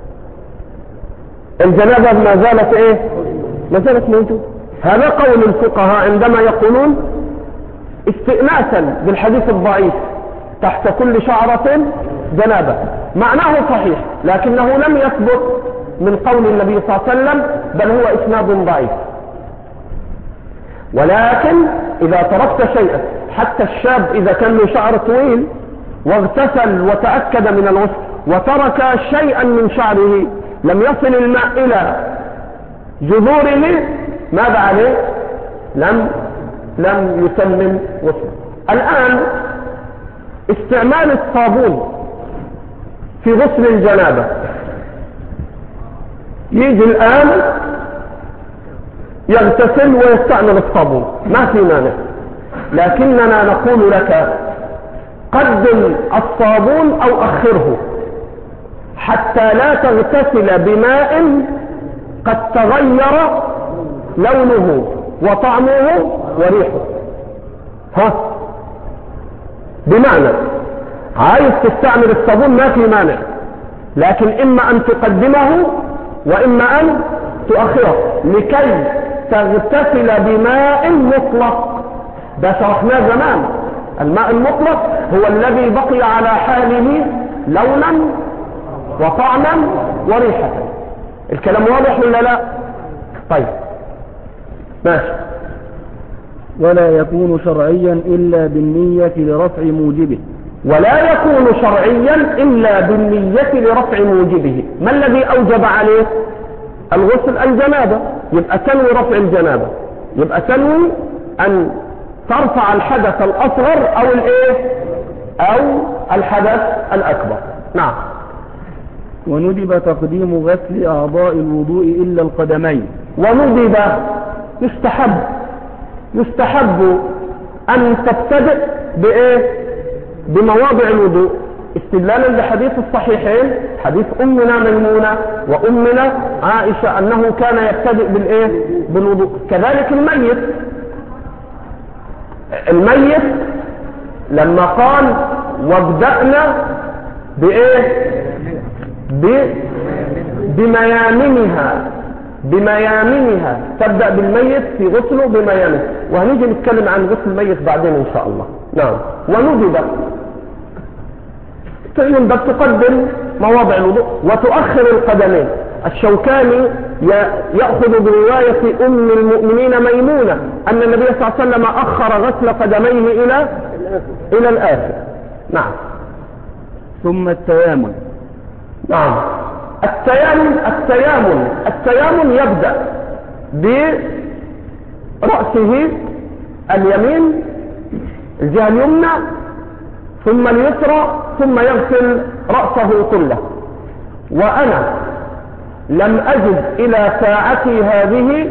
الجنابة ما زالت إيه؟ ما زالت موجودة. هذا قول الفقهاء عندما يقولون استئناسا بالحديث الضعيف تحت كل شعرة جنابة. معناه صحيح لكنه لم يثبت من قول النبي صلى الله عليه وسلم، بل هو إسناد ضعيف. ولكن إذا تركت شيئا، حتى الشاب إذا كان له شعر طويل واغتسل وتأكد من الغسل وترك شيئا من شعره لم يصل الماء إلى جذوره، ماذا عليه؟ لم لم يتمم غسله. الآن استعمال الصابون في غسل الجنابة، يجي الآن يغتسل ويستعمل الصابون، ما في مانع، لكننا نقول لك قدم الصابون أو أخره. حتى لا تغتسل بماء قد تغير لونه وطعمه وريحه. ها، بمعنى عايز تستعمل الصابون ما في مانع، لكن إما أن تقدمه وإما أن تؤخره لكي تغتسل بماء مطلق. ده شرحناه زمان. الماء المطلق هو الذي بقي على حاله لونا وطعما وريحة. الكلام واضح ولا لا؟ طيب ماشي. ولا يكون شرعيا إلا بالنية لرفع موجبه. ولا يكون شرعيا إلا بالنية لرفع موجبه. ما الذي أوجب عليه الغسل؟ الجنابة. يبقى تنوي رفع الجنابة، يبقى تنوي أن ترفع الحدث الأصغر أو الإيه أو الحدث الأكبر. نعم. وندب تقديم غسل أعضاء الوضوء إلا القدمين. وندب يستحب يستحب أن تبتدئ بإيه؟ بمواضع الوضوء، استدلالا لحديث الصحيحين، حديث أمنا ميمونة وأمنا عائشة أنه كان يبتدئ بالإيه؟ بالوضوء. كذلك الميت الميت لما قال وابدأنا بإيه؟ بميامنها بميامنها تبدأ بالميت في غسله بميامنه، وهنيجي نتكلم عن غسل الميت بعدين إن شاء الله. نعم. وندب يندب تقدم مواضع الوضوء وتؤخر القدمين. الشوكاني يأخذ برواية أم المؤمنين ميمونة أن النبي صلى الله عليه وسلم أخر غسل قدميه إلى إلى الآخر. نعم. ثم التيامن. نعم. التيامن التيامن التيامن يبدأ برأسه اليمين، الجهة اليمنى، ثم اليسرى، ثم يغسل رأسه كله. وأنا لم أجد إلى ساعتي هذه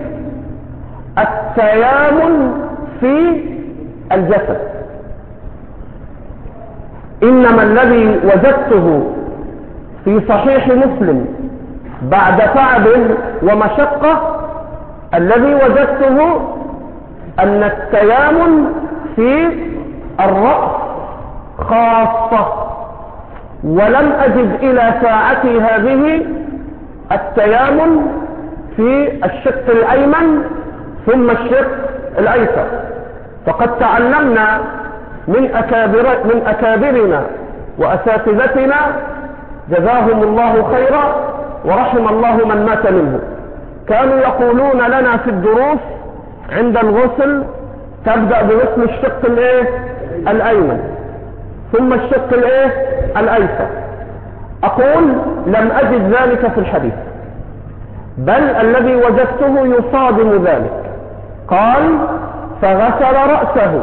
التيامن في الجسد، إنما الذي وجدته في صحيح مسلم بعد تعب ومشقة الذي وجدته أن التيامن في الرأس خاصة، ولم أجد إلى ساعتي هذه التيامن في الشق الأيمن ثم الشق الأيسر. فقد تعلمنا من أكابر من أكابرنا وأساتذتنا جزاهم الله خيرا ورحم الله من مات منه، كانوا يقولون لنا في الدروس عند الغسل تبدأ بغسل الشق الايه الأيمن ثم الشق الايه الأيسر. أقول لم أجد ذلك في الحديث، بل الذي وجدته يصادم ذلك. قال فغسل رأسه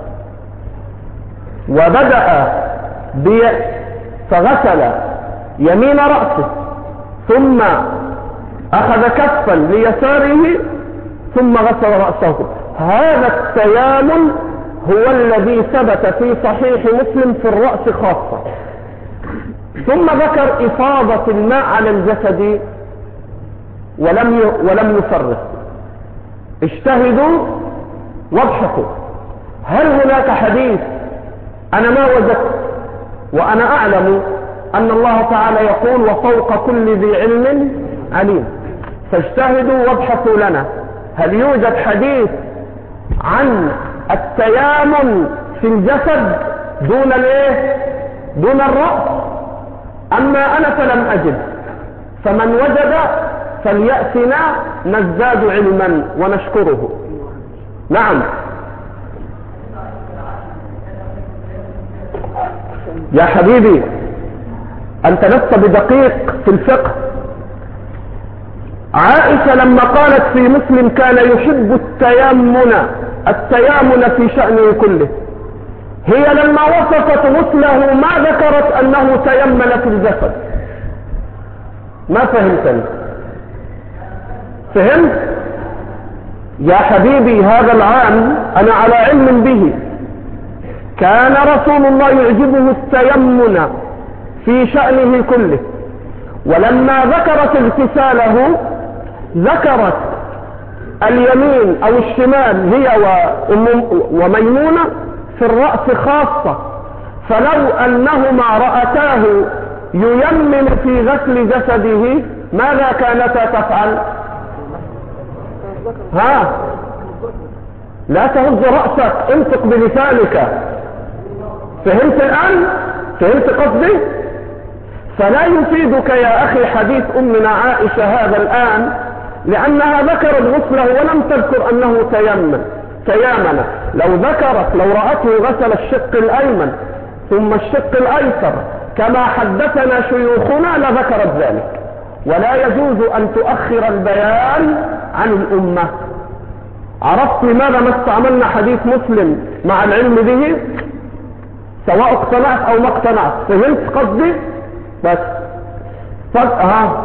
وبدأ بي فغسل يمين رأسه ثم أخذ كفا ليساره ثم غسل رأسه. هذا التيامن هو الذي ثبت في صحيح مسلم في الرأس خاصة. ثم ذكر إفاضة الماء على الجسد ولم ولم يفرق. اجتهدوا وابحثوا، هل هناك حديث؟ أنا ما وجدت، وأنا أعلم أن الله تعالى يقول وفوق كل ذي علم عليم. فاجتهدوا وابحثوا لنا هل يوجد حديث عن التيامن في الجسد دون الايه دون الرأس؟ أما أنا فلم أجد، فمن وجد فليأتنا نزداد علما ونشكره. نعم يا حبيبي، أنت لست بدقيق في الفقه. عائشة لما قالت في مسلم كان يحب التيامن التيامن في شأنه كله، هي لما وصفت غسله ما ذكرت أنه تيمن في الجسد. ما فهمتني؟ فهمت يا حبيبي؟ هذا العام أنا على علم به. كان رسول الله يعجبه التيمن في شأنه كله، ولما ذكرت اغتساله ذكرت اليمين او الشمال هي وميمونة في الرأس خاصة، فلو انهما رأتاه ييمن في غسل جسده ماذا كانتا تفعل؟ ها لا تهز رأسك، انطق بلسانك. فهمت الآن؟ فهمت قصدي؟ فلا يفيدك يا أخي حديث أمنا عائشة هذا الآن، لأنها ذكرت غسله ولم تذكر أنه تيمم تيامن. لو ذكرت لو رأته غسل الشق الأيمن ثم الشق الأيسر كما حدثنا شيوخنا لذكرت ذلك. ولا يجوز أن تؤخر البيان عن الأمة. عرفت لماذا ما استعملنا حديث مسلم مع العلم به؟ سواء اقتنعت أو ما اقتنعت. فهمت قصدي؟ بس طب ها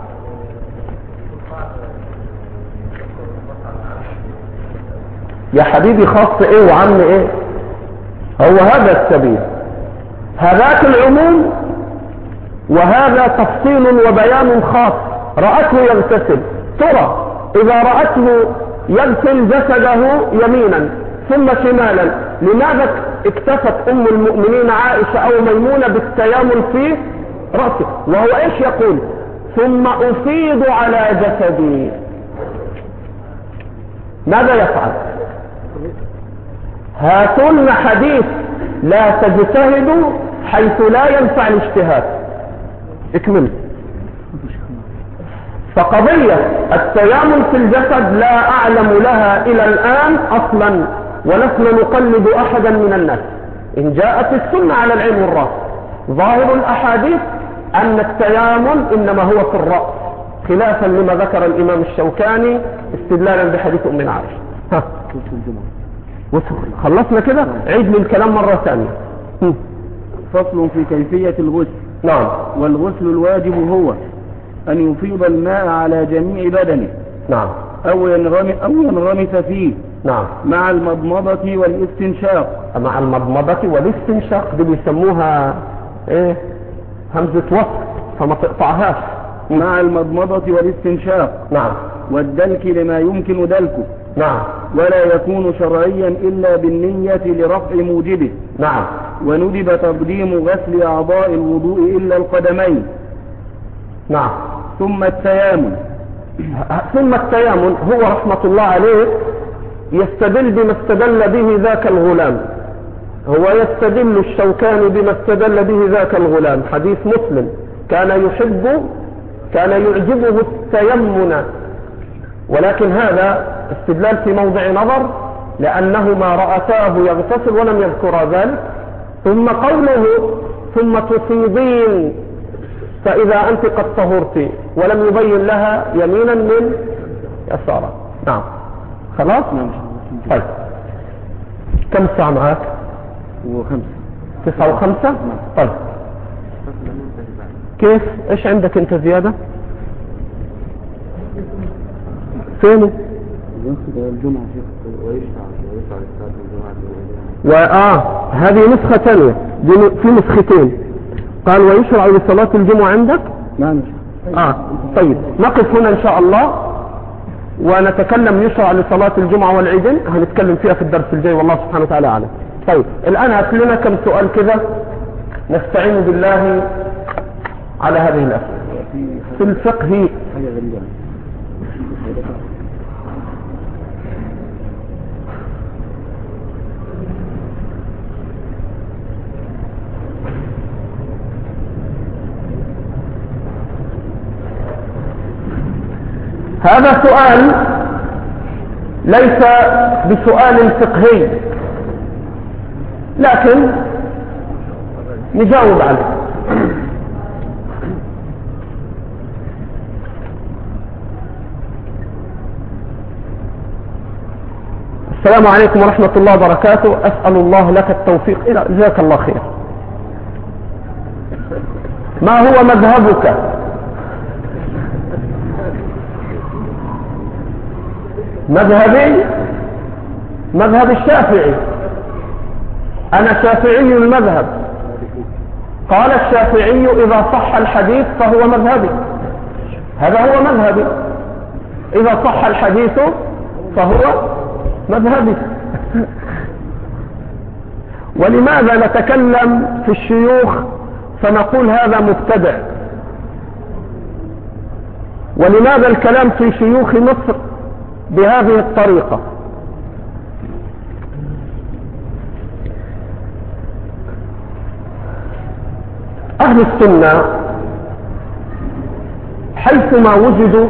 يا حبيبي خاص ايه وعم ايه؟ هو هذا السبيل، هذاك العموم وهذا تفصيل وبيان خاص. رأته يغتسل، ترى إذا رأته يغسل جسده يمينا ثم شمالا، لماذا اكتفت أم المؤمنين عائشة أو ميمونة بالتيامن في رأسه؟ وهو إيش يقول؟ ثم أفيض على جسدي. ماذا يفعل؟ هاتون حديث لا تجتهدوا حيث لا ينفع الاجتهاد. اكمل. فقضية التيامن في الجسد لا أعلم لها إلى الآن أصلا، ولسنا نقلد أحدا من الناس. إن جاءت السنة على العلم والرأس. ظاهر الأحاديث أن التيامن إنما هو في الرأس، خلافا لما ذكر الإمام الشوكاني استدلالا بحديث أمنا عائشة. ها خلصنا كده؟ عيد لي الكلام مرة ثانية. فصل في كيفية الغسل. نعم. والغسل الواجب هو أن يفيض الماء على جميع بدنه. نعم. أو ينغمس أو ينغمس فيه. نعم. مع المضمضة والاستنشاق. مع المضمضة والاستنشاق دي بيسموها ايه؟ همزة وصل، فما تقطعهاش. مع المضمضة والاستنشاق. نعم. والدلك لما يمكن دلكه. نعم. ولا يكون شرعيا إلا بالنية لرفع موجبه. نعم. وندب تقديم غسل أعضاء الوضوء إلا القدمين. نعم. ثم التيامن. ثم التيامن هو رحمة الله عليه يستدل بما استدل به ذاك الغلام. هو يستدل الشوكاني بما استدل به ذاك الغلام، حديث مسلم كان يحب كان يعجبه التيمن، ولكن هذا استدلال في موضع نظر لأنهما رأتاه يغتسل ولم يذكر ذلك. ثم قوله ثم تفيضين فإذا أنت قد طهرت، ولم يبين لها يمينا من يسارا. نعم. خلاص؟ طيب كم ساعة معك؟ وخمسة. تسعة وخمسة؟ طيب كيف؟ ايش عندك انت زيادة؟ فينه؟ الجمعة وآه هذه نسخة ثانية، في نسختين. قال ويشرع لصلاة الجمعة عندك؟ نعم. آه طيب نقف هنا إن شاء الله ونتكلم يشرع لصلاة الجمعة والعيدين، هنتكلم فيها في الدرس الجاي والله سبحانه وتعالى أعلم. طيب الآن هات لنا كم سؤال كذا نستعين بالله على هذه الأسئلة في الفقه. هذا سؤال ليس بسؤال فقهي، لكن نجاوب عليه. السلام عليكم ورحمة الله وبركاته، أسأل الله لك التوفيق. جزاك الله خير. ما هو مذهبك؟ مذهبي مذهب الشافعي، أنا شافعي المذهب. قال الشافعي إذا صح الحديث فهو مذهبي، هذا هو مذهبي، إذا صح الحديث فهو مذهبي. ولماذا نتكلم في الشيوخ فنقول هذا مبتدع؟ ولماذا الكلام في شيوخ مصر بهذه الطريقة؟ أهل السنة حيثما وجدوا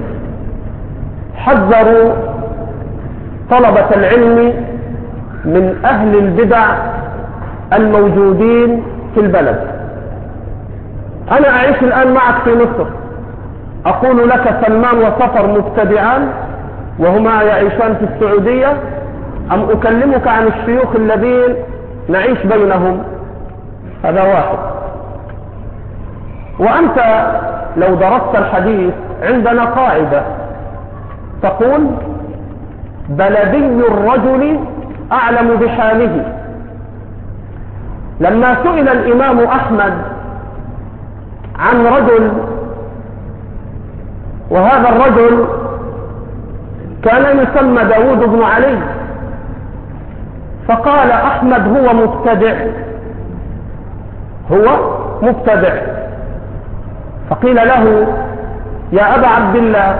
حذروا طلبة العلم من أهل البدع الموجودين في البلد. أنا أعيش الآن معك في مصر، أقول لك سلمان وصفر مبتدعان وهما يعيشان في السعودية، أم أكلمك عن الشيوخ الذين نعيش بينهم؟ هذا واحد. وأنت لو درست الحديث عندنا قاعدة تقول بلدي الرجل أعلم بحاله. لما سئل الإمام أحمد عن رجل، وهذا الرجل كان يسمى داود بن علي، فقال أحمد هو مبتدع، هو مبتدع. فقيل له يا أبا عبد الله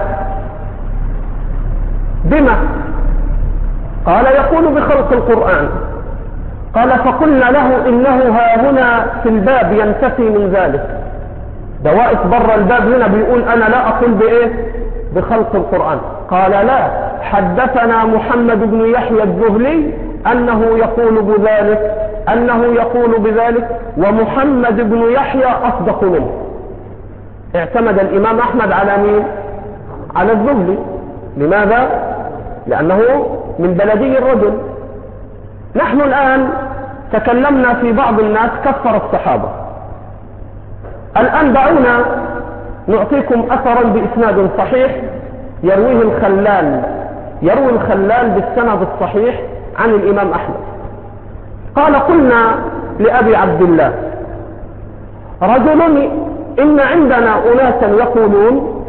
بما؟ قال يقول بخلق القرآن. قال فقلنا له إنه ها هنا في الباب ينتفي من ذلك، ده واقف بره الباب هنا بيقول أنا لا أقول بإيه؟ بخلق القرآن. قال لا، حدثنا محمد بن يحيى الذهلي أنه يقول بذلك، أنه يقول بذلك، ومحمد بن يحيى أصدق منه. اعتمد الإمام أحمد على مين؟ على الذهلي. لماذا؟ لأنه من بلدي الرجل. نحن الآن تكلمنا في بعض الناس كفر الصحابة، الآن دعونا نعطيكم أثرا بإسناد صحيح يرويه الخلال، يروي الخلال بالسند الصحيح عن الإمام أحمد. قال قلنا لأبي عبد الله رجل إن عندنا أناسا يقولون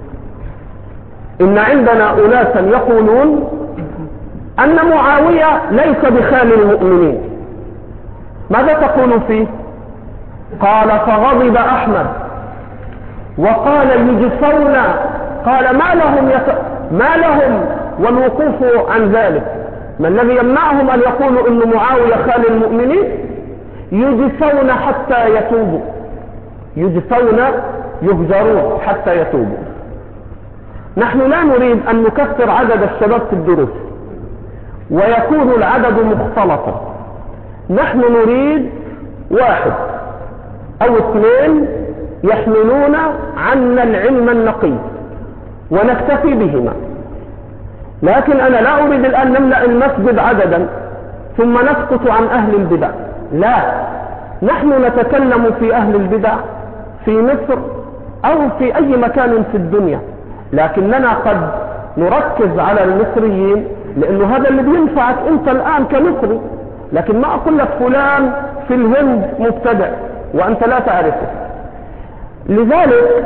إن عندنا أناسا يقولون أن معاوية ليس بخال المؤمنين، ماذا تقول فيه؟ قال فغضب أحمد وقال يجفون. قال ما لهم يت... ما لهم والوقوف عن ذلك، ما الذي يمنعهم أن يقولوا إن معاوية خال المؤمنين؟ يجفون حتى يتوبوا، يجفون يهجرون حتى يتوبوا. نحن لا نريد أن نكثر عدد الشباب في الدروس ويكون العدد مختلطا، نحن نريد واحد أو اثنين يحملون عنا العلم النقي ونكتفي بهما. لكن أنا لا أريد الآن نملأ المسجد عددا ثم نسكت عن أهل البدع، لا، نحن نتكلم في أهل البدع في مصر أو في أي مكان في الدنيا، لكننا قد نركز على المصريين لأنه هذا اللي بينفعك أنت الآن كمصري. لكن ما أقول لك فلان في الهند مبتدع وأنت لا تعرفه. لذلك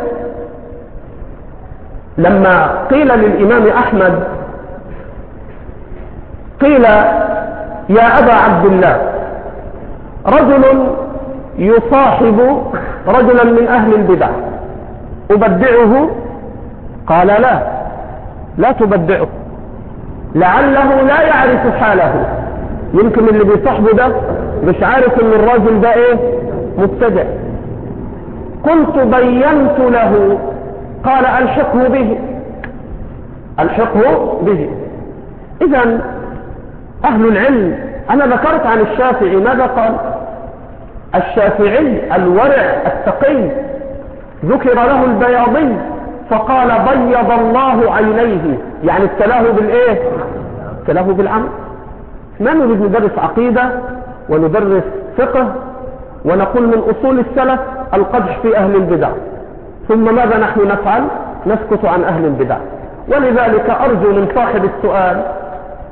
لما قيل للإمام أحمد قيل يا أبا عبد الله رجل يصاحب رجلا من أهل البدع أبدعه؟ قال لا، لا تبدعه، لعله لا يعرف حاله، يمكن اللي بيصاحبه ده مش عارف ان الراجل ده ايه؟ مبتدع. قلت بينت له، قال الحقه به، الحقه به. اذا اهل العلم، انا ذكرت عن الشافعي ماذا قال؟ الشافعي الورع التقي ذكر له البياضي فقال بيض الله عينيه، يعني ابتلاه بالايه؟ ابتلاه بالعمل. ما نريد ندرس عقيدة وندرس فقه ونقول من أصول السلف القدح في أهل البدع، ثم ماذا نحن نفعل؟ نسكت عن أهل البدع. ولذلك أرجو من صاحب السؤال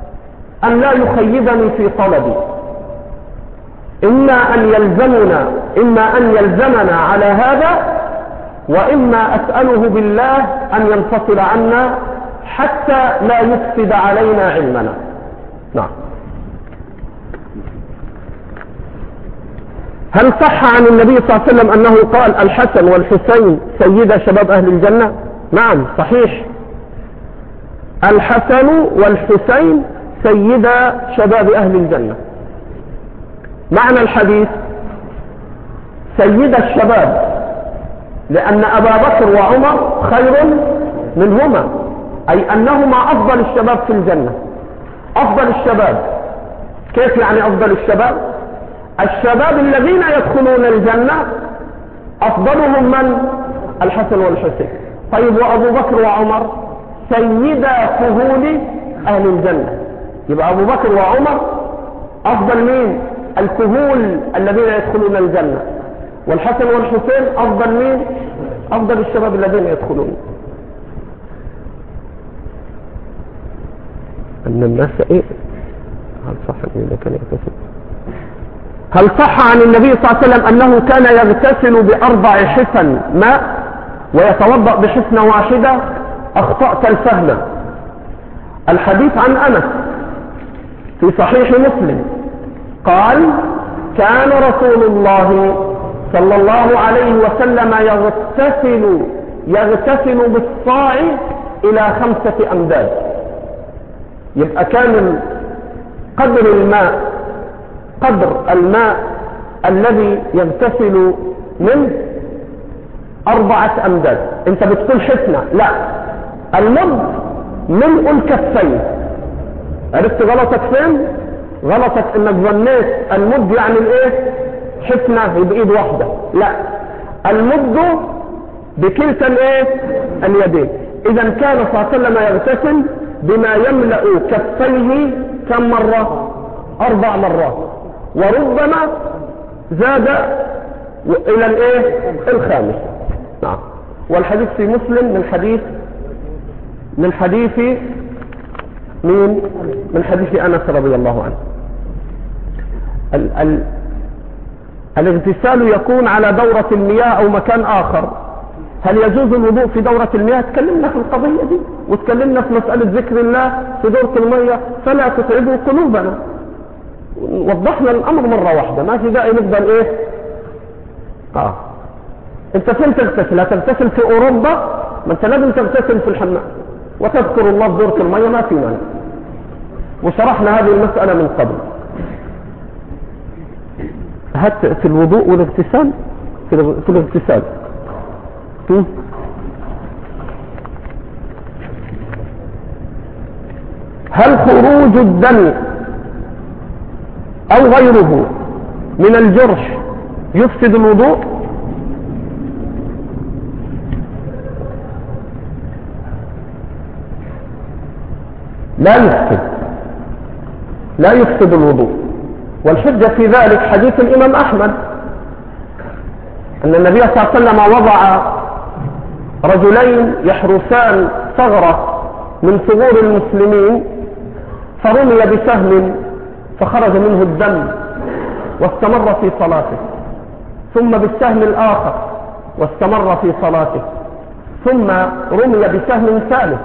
أن لا يخيبني في طلبي، إما أن يلزمنا إما أن يلزمنا على هذا، وإما أسأله بالله أن ينفصل عنا حتى لا يفسد علينا علمنا. نعم. هل صح عن النبي صلى الله عليه وسلم أنه قال الحسن والحسين سيدا شباب أهل الجنة؟ نعم صحيح، الحسن والحسين سيدا شباب أهل الجنة. معنى الحديث سيد الشباب لأن أبا بكر وعمر خير منهما، أي أنهما أفضل الشباب في الجنة. أفضل الشباب كيف يعني أفضل الشباب؟ الشباب الذين يدخلون الجنة أفضلهم من؟ الحسن والحسين. طيب وأبو بكر وعمر سيدا كهول أهل الجنة، يبقى أبو بكر وعمر أفضل مين؟ الكهول الذين يدخلون الجنة، والحسن والحسين أفضل مين؟ أفضل الشباب الذين يدخلون. أن الناس إيه؟ هل صح أنه كان يغتسل؟ هل صح عن النبي صلى الله عليه وسلم أنه كان يغتسل بأربع حسن ماء ويتوضأ بحسنة واحدة؟ أخطأت الفهم. الحديث عن أنس في صحيح مسلم قال كان رسول الله صلى الله عليه وسلم يغتسل يغتسل بالصاع إلى خمسة أمداد. يبقى كان قدر الماء قدر الماء الذي يغتسل منه أربعة أمداد. أنت بتقول حسنة، لا، المد ملء الكفين. عرفت غلطك فين؟ غلطك انك ظنيت المد يعني الايه؟ حسنة بإيد واحدة، لا، المد بكلتا الايه؟ اليدين. اذا كان صلى الله عليه وسلم يغتسل بما يملأ كفيه كم مرة؟ أربع مرات، وربما زاد إلى الايه؟ الخامس. نعم. والحديث في مسلم من حديث من حديث مين؟ من حديث أنس رضي الله عنه. ال ال الاغتسال يكون على دورة المياه أو مكان آخر. هل يجوز الوضوء في دورة المياه؟ تكلمنا في القضية دي، وتكلمنا في مسألة ذكر الله في دورة المياه، فلا تتعبوا قلوبنا. وضحنا الأمر مرة واحدة، ما في داعي نفضل إيه؟ آه أنت فين تغتسل؟ هتغتسل في أوروبا؟ ما أنت لازم تغتسل في الحمام وتذكر الله في دورة المياه، ما في مانع. وشرحنا هذه المسألة من قبل. هات في الوضوء والاغتسال، في الاغتسال هل خروج الدم أو غيره من الجرح يفسد الوضوء؟ لا يفسد لا يفسد الوضوء. والحجة في ذلك حديث الإمام أحمد أن النبي صلى الله عليه وسلم وضع رجلين يحرسان ثغرة من ثغور المسلمين، فرمي بسهم فخرج منه الدم واستمر في صلاته، ثم بالسهم الآخر واستمر في صلاته، ثم رمي بسهم ثالث،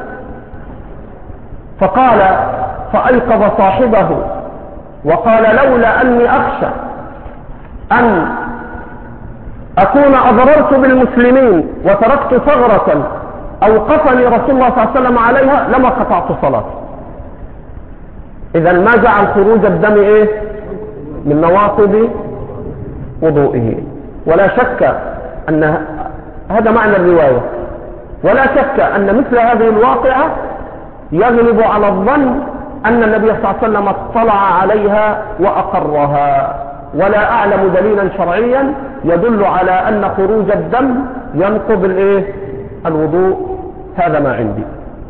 فقال فأيقظ صاحبه وقال لولا أني أخشى أن أكون أضررت بالمسلمين وتركت ثغرة أوقفني رسول الله صلى الله عليه وسلم عليها لما قطعت صلاتي. إذا ما جعل خروج الدم إيه؟ من نواقض وضوئه. ولا شك أن هذا معنى الرواية، ولا شك أن مثل هذه الواقعة يغلب على الظن أن النبي صلى الله عليه وسلم اطلع عليها وأقرها، ولا أعلم دليلا شرعيا يدل على أن خروج الدم ينقض الإيه؟ الوضوء. هذا ما عندي.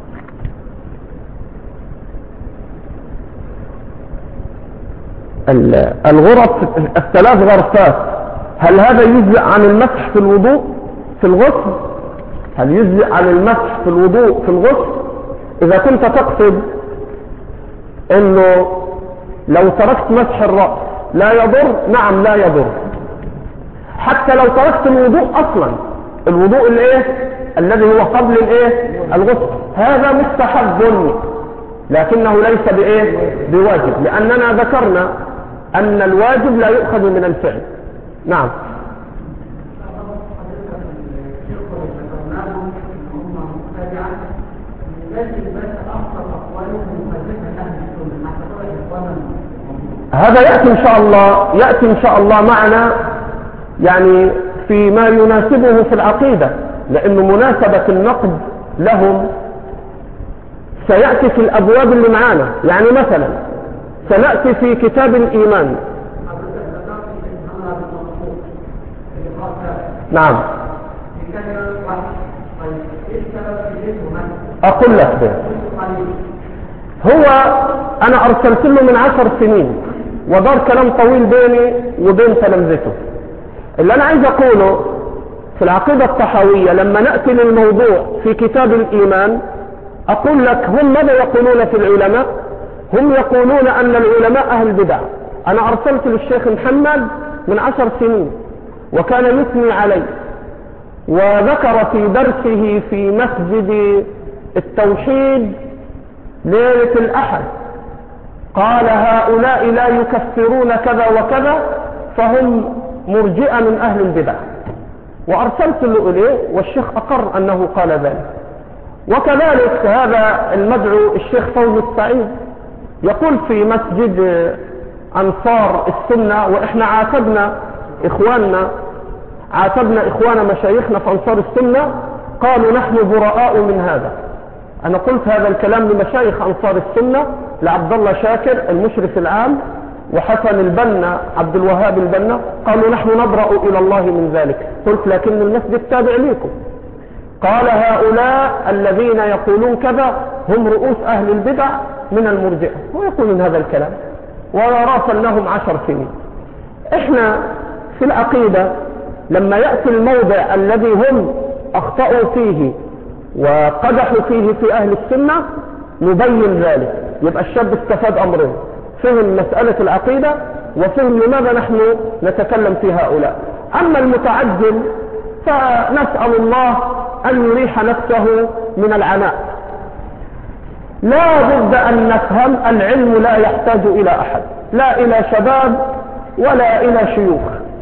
الغرف الثلاث غرفات، هل هذا يجزئ عن المسح في الوضوء في الغسل؟ هل يجزئ عن المسح في الوضوء في الغسل؟ إذا كنت تقصد أنه لو تركت مسح الرأس لا يضر، نعم لا يضر. حتى لو تركت الوضوء اصلا، الوضوء الايه الذي هو قبل الايه الغسل، هذا مستحب لكنه ليس بايه بواجب، لاننا ذكرنا ان الواجب لا يؤخذ من الفعل. نعم. هذا يأتي إن شاء الله يأتي إن شاء الله معنا يعني فيما يناسبه في العقيدة، لأن مناسبة النقد لهم سيأتي في الأبواب اللي معانا. يعني مثلا سنأتي في كتاب الإيمان. نعم. أقول لك ده هو أنا أرسلت له من عشر سنين ودار كلام طويل بيني وبين تلامذته. اللي أنا عايز أقوله في العقيدة الطحاوية لما نأتي للموضوع في كتاب الإيمان، أقول لك هم ماذا يقولون في العلماء؟ هم يقولون أن العلماء أهل بدع. أنا أرسلت للشيخ محمد من عشر سنين وكان يثني علي، وذكر في درسه في مسجد التوحيد ليلة الأحد قال هؤلاء لا يكفرون كذا وكذا فهم مرجئة من أهل البدع، وأرسلت له إليه والشيخ أقر أنه قال ذلك. وكذلك هذا المدعو الشيخ فوزي السعيد يقول في مسجد أنصار السنة، وإحنا عاتبنا إخواننا عاتبنا إخوان مشايخنا في أنصار السنة قالوا نحن براء من هذا. أنا قلت هذا الكلام لمشايخ أنصار السنة، لعبد الله شاكر المشرف العام وحسن البنا عبد الوهاب البنا، قالوا نحن نبرأ إلى الله من ذلك. قلت لكن المسجد تابع لكم. قال هؤلاء الذين يقولون كذا هم رؤوس أهل البدع من المرجئة، ويقولون هذا الكلام وراسلناهم عشر سنين. احنا في العقيدة لما يأتي الموضع الذي هم أخطأوا فيه وقدحوا فيه في أهل السنة نبين ذلك، يبقى الشاب استفاد أمرين، فهم مسألة العقيدة وفهم لماذا نحن نتكلم في هؤلاء. أما المتعجل فنسأل الله أن يريح نفسه من العناء. لا بد أن نفهم العلم لا يحتاج إلى أحد، لا إلى شباب ولا إلى شيوخ.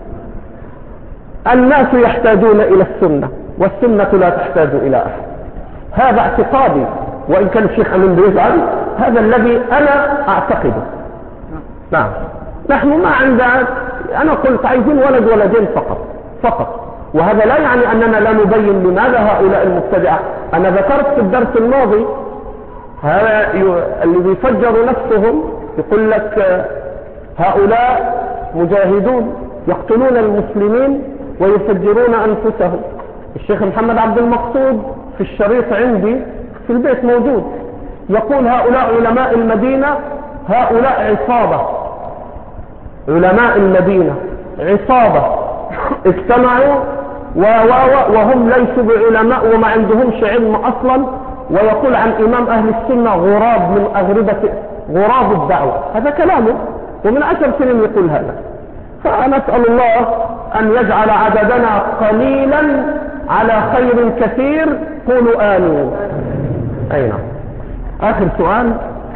الناس يحتاجون إلى السنة والسنة لا تحتاج إلى أحد. هذا اعتقادي، وإن كان الشيخ أمين بيزعل، هذا الذي أنا أعتقده. نعم. نحن ما عندنا، أنا قلت عايزين ولد ولدين فقط فقط، وهذا لا يعني أننا لا نبين لماذا هؤلاء المبتدعة. أنا ذكرت في الدرس الماضي هذا اللي بيفجروا نفسهم يقول لك هؤلاء مجاهدون يقتلون المسلمين ويفجرون أنفسهم. الشيخ محمد عبد المقصود في الشريط عندي في البيت موجود يقول هؤلاء علماء المدينة، هؤلاء عصابة، علماء المدينة عصابة اجتمعوا وهم ليسوا بعلماء وما عندهمش علم أصلا، ويقول عن إمام أهل السنة غراب من أغربة غراب الدعوة. هذا كلامه ومن عشر سنين يقول هذا. فنسأل الله أن يجعل عددنا قليلا على خير كثير. قولوا آمين. أين آخر سؤال؟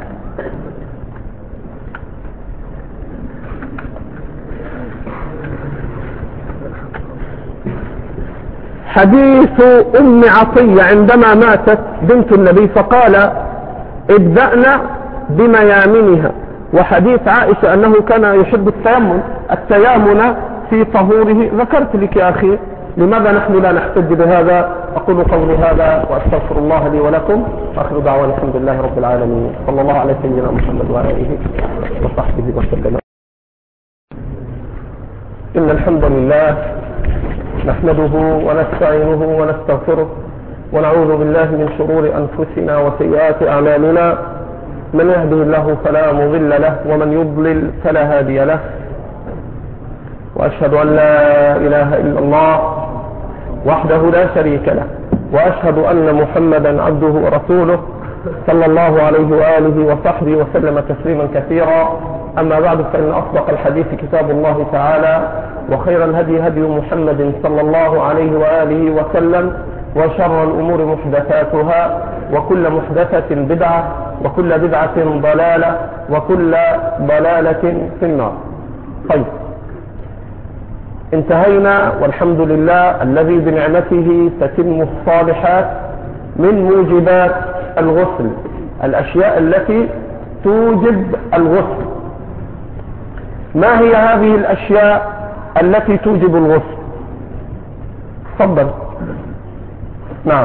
حديث أم عطية عندما ماتت بنت النبي فقال ابدأنا بميامنها، وحديث عائشة أنه كان يحب التيمم التيامن في طهوره. ذكرت لك يا أخي لماذا نحن لا نحتج بهذا. أقول قولي هذا وأستغفر الله لي ولكم، آخر دعوانا الحمد لله رب العالمين، صلى الله على سيدنا محمد وآله وصحبه وسلم. إن الحمد لله نحمده ونستعينه ونستغفره ونعوذ بالله من شرور أنفسنا وسيئات أعمالنا، من يهده الله فلا مضل له ومن يضلل فلا هادي له، وأشهد أن لا إله إلا الله وحده لا شريك له، وأشهد أن محمدا عبده ورسوله صلى الله عليه وآله وصحبه وسلم تسليما كثيرا. أما بعد، فإن أصدق الحديث كتاب الله تعالى، وخير الهدي هدي محمد صلى الله عليه وآله وسلم، وشر الأمور محدثاتها، وكل محدثة بدعة، وكل بدعة ضلالة، وكل ضلالة في النار. طيب، انتهينا والحمد لله الذي بنعمته تتم الصالحات من موجبات الغسل، الأشياء التي توجب الغسل. ما هي هذه الأشياء التي توجب الغسل؟ تفضل. نعم.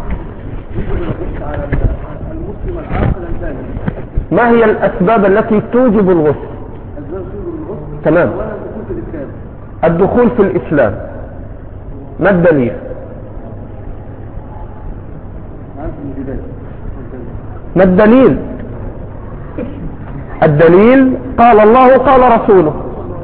ما هي الأسباب التي توجب الغسل؟ تمام. الدخول في الإسلام. ما الدليل؟ ما الدليل؟ الدليل قال الله قال رسوله.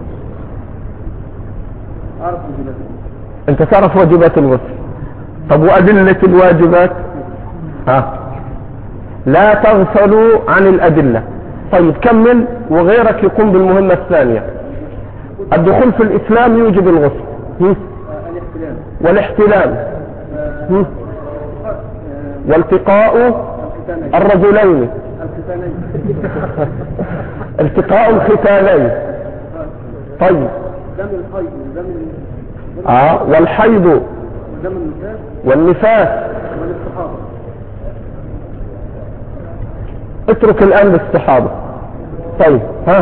انت تعرف واجبات الغسل. طب وأدلة الواجبات؟ ها، لا تغفلوا عن الأدلة. طيب كمل، وغيرك يقوم بالمهمة الثانية. الدخول في الإسلام يوجب الغسل. والاحتلام، والتقاء الرجلين، التقاء الختانين. طيب، اه والحيض والنفاس. اترك الآن الاستحاضة. طيب، ها،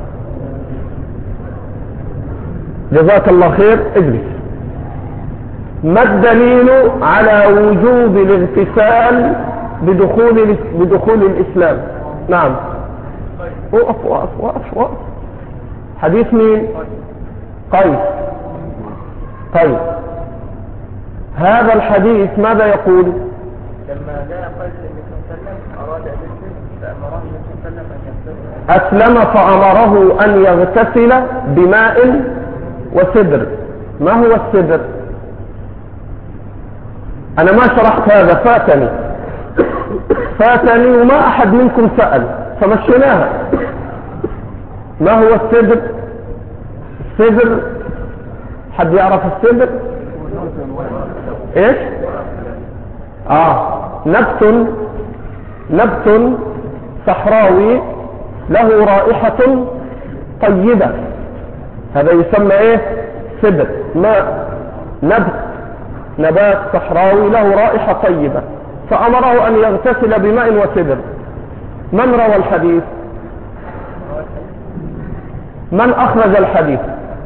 جزاك الله خير. اجلس. ما الدليل على وجوب الاغتسال بدخول بدخول الإسلام؟ نعم. وقف وقف وقف وقف. حديث مين؟ قيس. طيب، هذا الحديث ماذا يقول؟ لما جاء قيس النبي صلى الله عليه وسلم أراد أن يسلم فأمره النبي صلى الله عليه وسلم أن يغتسل. أسلم فأمره أن يغتسل بماء وسدر. ما هو السدر؟ أنا ما شرحت هذا، فاتني فاتني وما أحد منكم سأل، فمشيناها. ما هو السدر؟ السدر، حد يعرف السدر؟ ايش؟ اه نبت نبت صحراوي له رائحة طيبة، هذا يسمى ايه؟ سدر. ما نبت نبات صحراوي له رائحة طيبة، فأمره أن يغتسل بماء وسدر. من روى الحديث؟ من أخرج الحديث؟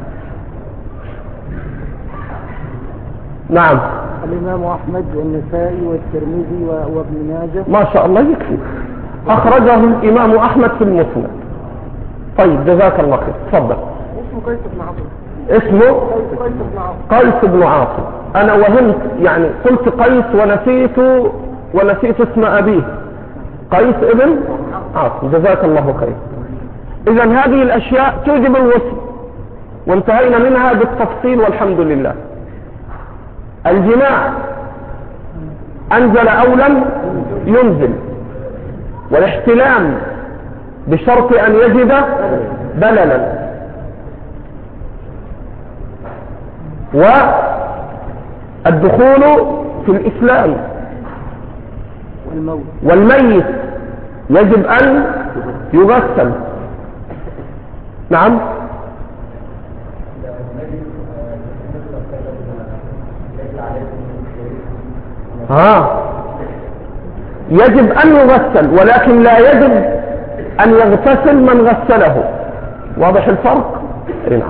نعم. الإمام أحمد والنسائي والترمذي وابن ماجه. ما شاء الله، يكفي. أخرجه الإمام أحمد في المسند. طيب، جزاك الله خير. تفضل. اسمه قيس بن عاصم. اسمه قيس بن عاصم. قيس بن عاصم. أنا وهمت، يعني قلت قيس ونسيت ونسيت اسم أبيه. قيس ابن عاصم. جزاك الله خير. إذن هذه الأشياء توجب الغسل، وانتهينا منها بالتفصيل والحمد لله. الجماع أنزل أو لم ينزل، والاحتلام بشرط أن يجد بللا، والدخول في الإسلام، والميت يجب أن يغسل. نعم. ها، يجب أن يغسل، ولكن لا يجب أن يغتسل من غسله. واضح الفرق؟ نعم.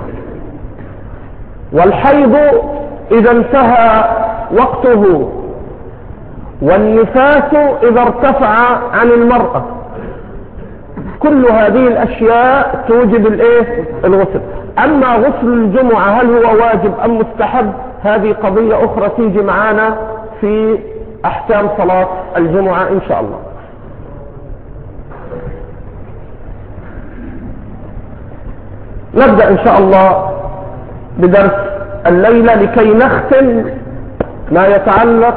والحيض إذا انتهى وقته، والنفاس إذا ارتفع عن المرأة. كل هذه الأشياء توجب الايه؟ الغسل. أما غسل الجمعة هل هو واجب أم مستحب؟ هذه قضية أخرى تيجي معانا في أحكام صلاة الجمعة إن شاء الله. نبدأ إن شاء الله بدرس الليلة لكي نختم ما يتعلق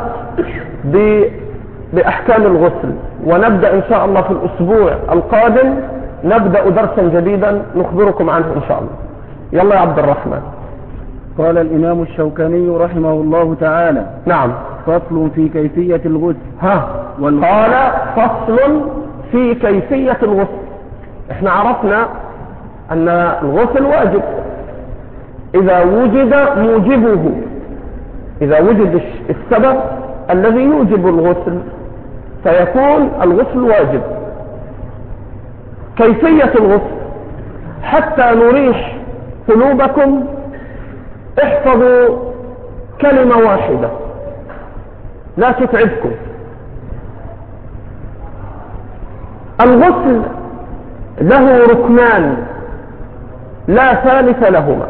بأحكام الغسل، ونبدأ إن شاء الله في الأسبوع القادم نبدأ درسا جديدا نخبركم عنه إن شاء الله. يلا يا عبد الرحمن. قال الإمام الشوكاني رحمه الله تعالى: نعم. فصل في كيفية الغسل. ها وال... قال فصل في كيفية الغسل. احنا عرفنا أن الغسل واجب إذا وجد موجبه، إذا وجد السبب الذي يوجب الغسل فيكون الغسل واجب. كيفية الغسل حتى نريح قلوبكم احفظوا كلمة واحدة لا تتعبكم. الغسل له ركنان لا ثالث لهما: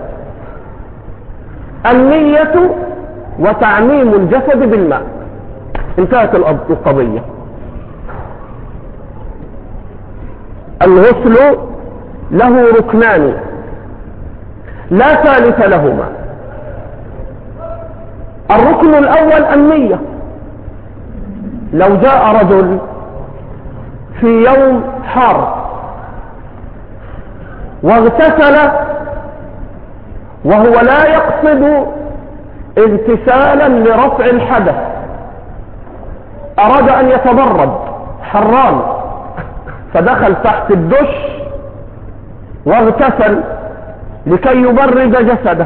النية وتعميم الجسد بالماء. انتهت القضية. الغسل له ركنان لا ثالث لهما. الركن الأول النية. لو جاء رجل في يوم حار واغتسل وهو لا يقصد اغتسالا لرفع الحدث، أراد أن يتبرد حران فدخل تحت الدش واغتسل لكي يبرد جسده،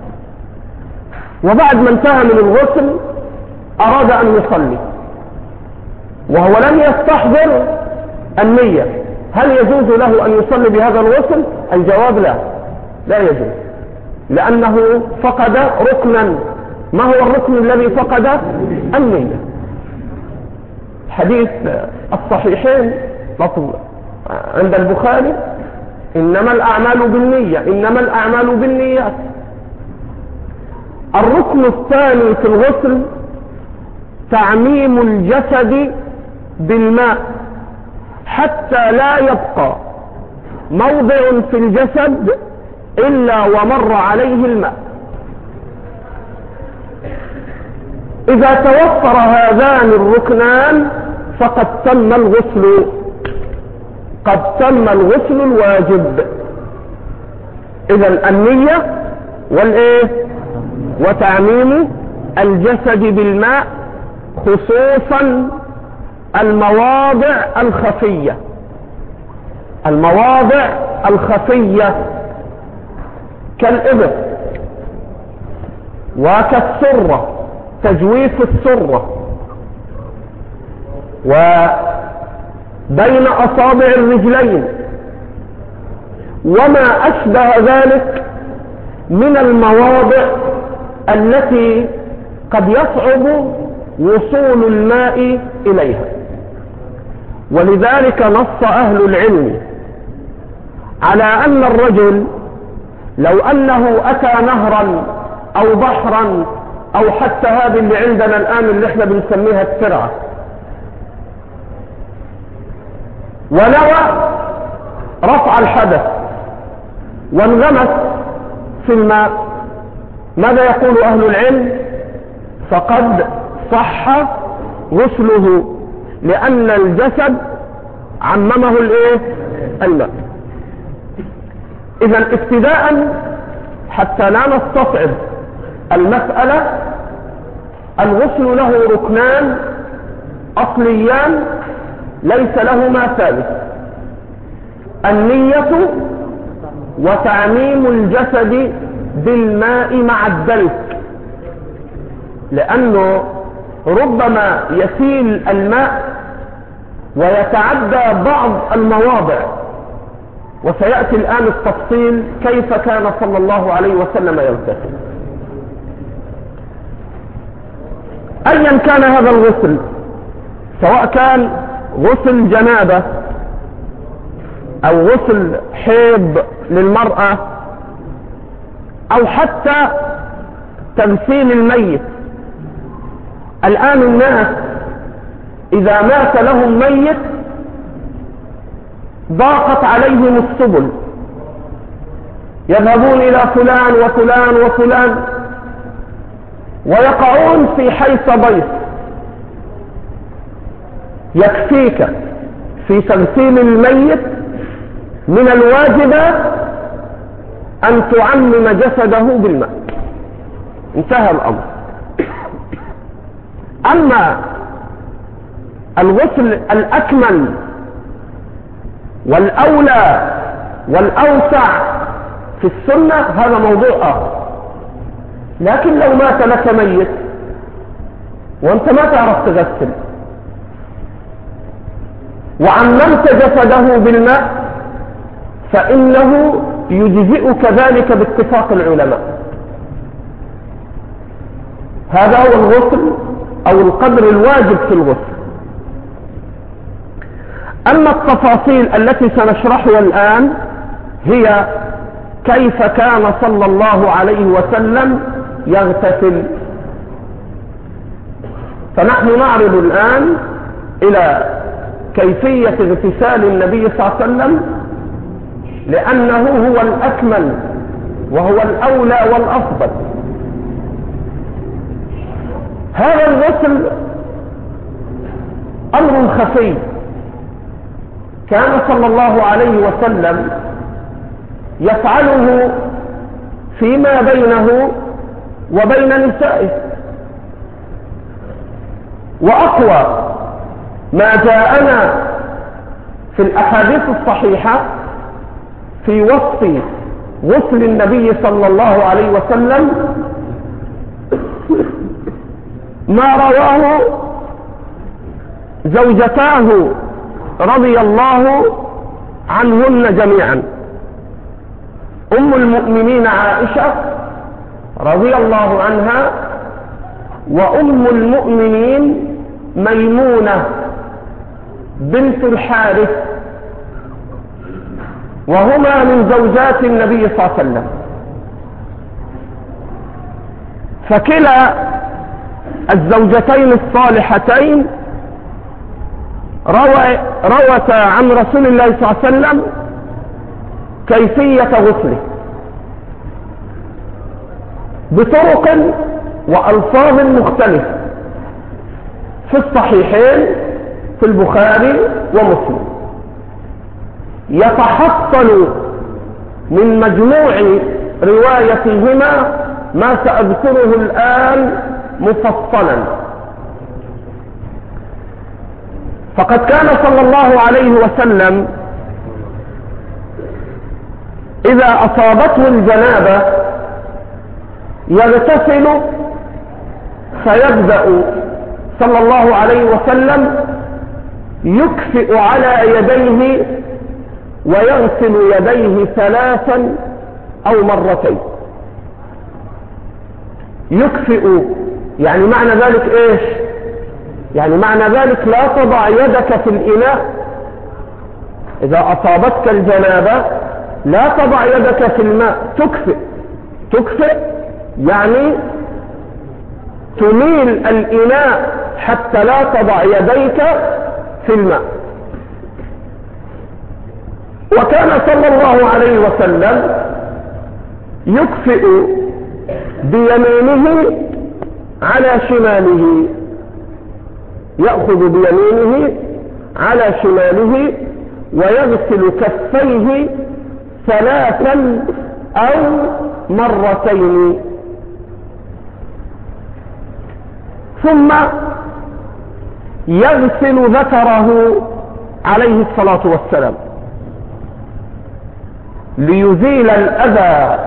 وبعد ما انتهى من الغسل أراد أن يصلي وهو لم يستحضر النية، هل يجوز له أن يصلي بهذا الغسل؟ الجواب لا، لا يجوز، لأنه فقد ركنا. ما هو الركن الذي فقد؟ النية. حديث الصحيحين لفظ عند البخاري: إنما الأعمال بالنية، إنما الأعمال بالنيات. الركن الثاني في الغسل تعميم الجسد بالماء حتى لا يبقى موضع في الجسد إلا ومر عليه الماء. إذا توفر هذان الركنان فقد تم الغسل، قد تم الغسل الواجب. إذا النية والإيه وتعميم الجسد بالماء، خصوصا المواضع الخفية، المواضع الخفية كالإبط وكالسرة، تجويف السرة وبين أصابع الرجلين وما أشبه ذلك من المواضع التي قد يصعب وصول الماء إليها. ولذلك نص أهل العلم على أن الرجل لو أنه أتى نهرا أو بحرا أو حتى هذه اللي عندنا الآن اللي احنا بنسميها الترعة، ونوى رفع الحدث وانغمس في الماء، ماذا يقول أهل العلم؟ فقد صح غسله، لأن الجسد عممه الايه الماء. إذا ابتداء حتى لا نستصعب المسألة، الغسل له ركنان أصليان ليس لهما ثالث: النية وتعميم الجسد بالماء مع الدلك، لأنه ربما يسيل الماء ويتعدى بعض المواضع، وسيأتي الآن التفصيل كيف كان صلى الله عليه وسلم يغتسل. أيا كان هذا الغسل، سواء كان غسل جنابة أو غسل حيض للمرأة أو حتى تغسيل الميت. الآن الناس إذا مات لهم ميت ضاقت عليهم السبل، يذهبون إلى فلان وفلان وفلان ويقعون في حيث ضيف. يكفيك في تغسيل الميت من الواجبات أن تعمم جسده بالماء، انتهى الأمر. أما الغسل الأكمل والأولى والأوسع في السنة هذا موضوع آخر. لكن لو مات لك ميت وانت ما تعرف تغسل وعممت جسده بالماء فإنه يجزئك ذلك باتفاق العلماء. هذا هو الغسل أو القدر الواجب في الغسل. أما التفاصيل التي سنشرحها الآن هي كيف كان صلى الله عليه وسلم يغتسل. فنحن نعرض الآن إلى كيفية اغتسال النبي صلى الله عليه وسلم، لأنه هو الأكمل وهو الأولى والأفضل. هذا الغسل أمر خفي، كان صلى الله عليه وسلم يفعله فيما بينه وبين نسائه. وأقوى ما جاءنا في الأحاديث الصحيحة في وصف غسل النبي صلى الله عليه وسلم ما رواه زوجتاه رضي الله عنهن جميعا، أم المؤمنين عائشة رضي الله عنها، وأم المؤمنين ميمونة بنت الحارث، وهما من زوجات النبي صلى الله عليه وسلم. فكلا الزوجتين الصالحتين روى روتا عن رسول الله صلى الله عليه وسلم كيفية غسله بطرق وألفاظ مختلفة في الصحيحين في البخاري ومسلم. يتحصل من مجموع روايتهما ما سأذكره الآن مفصلا. فقد كان صلى الله عليه وسلم إذا أصابته الجنابة يغتسل، فيبدأ صلى الله عليه وسلم يكفئ على يديه ويغسل يديه ثلاثا أو مرتين. يكفئ يعني معنى ذلك إيش؟ يعني معنى ذلك لا تضع يدك في الإناء إذا أصابتك الجنابة، لا تضع يدك في الماء، تكفئ. تكفئ يعني تميل الإناء حتى لا تضع يديك في الماء. وكان صلى الله عليه وسلم يكفئ بيمينه على شماله، يأخذ بيمينه على شماله ويغسل كفيه ثلاثا أو مرتين، ثم يغسل ذكره عليه الصلاة والسلام ليزيل الأذى،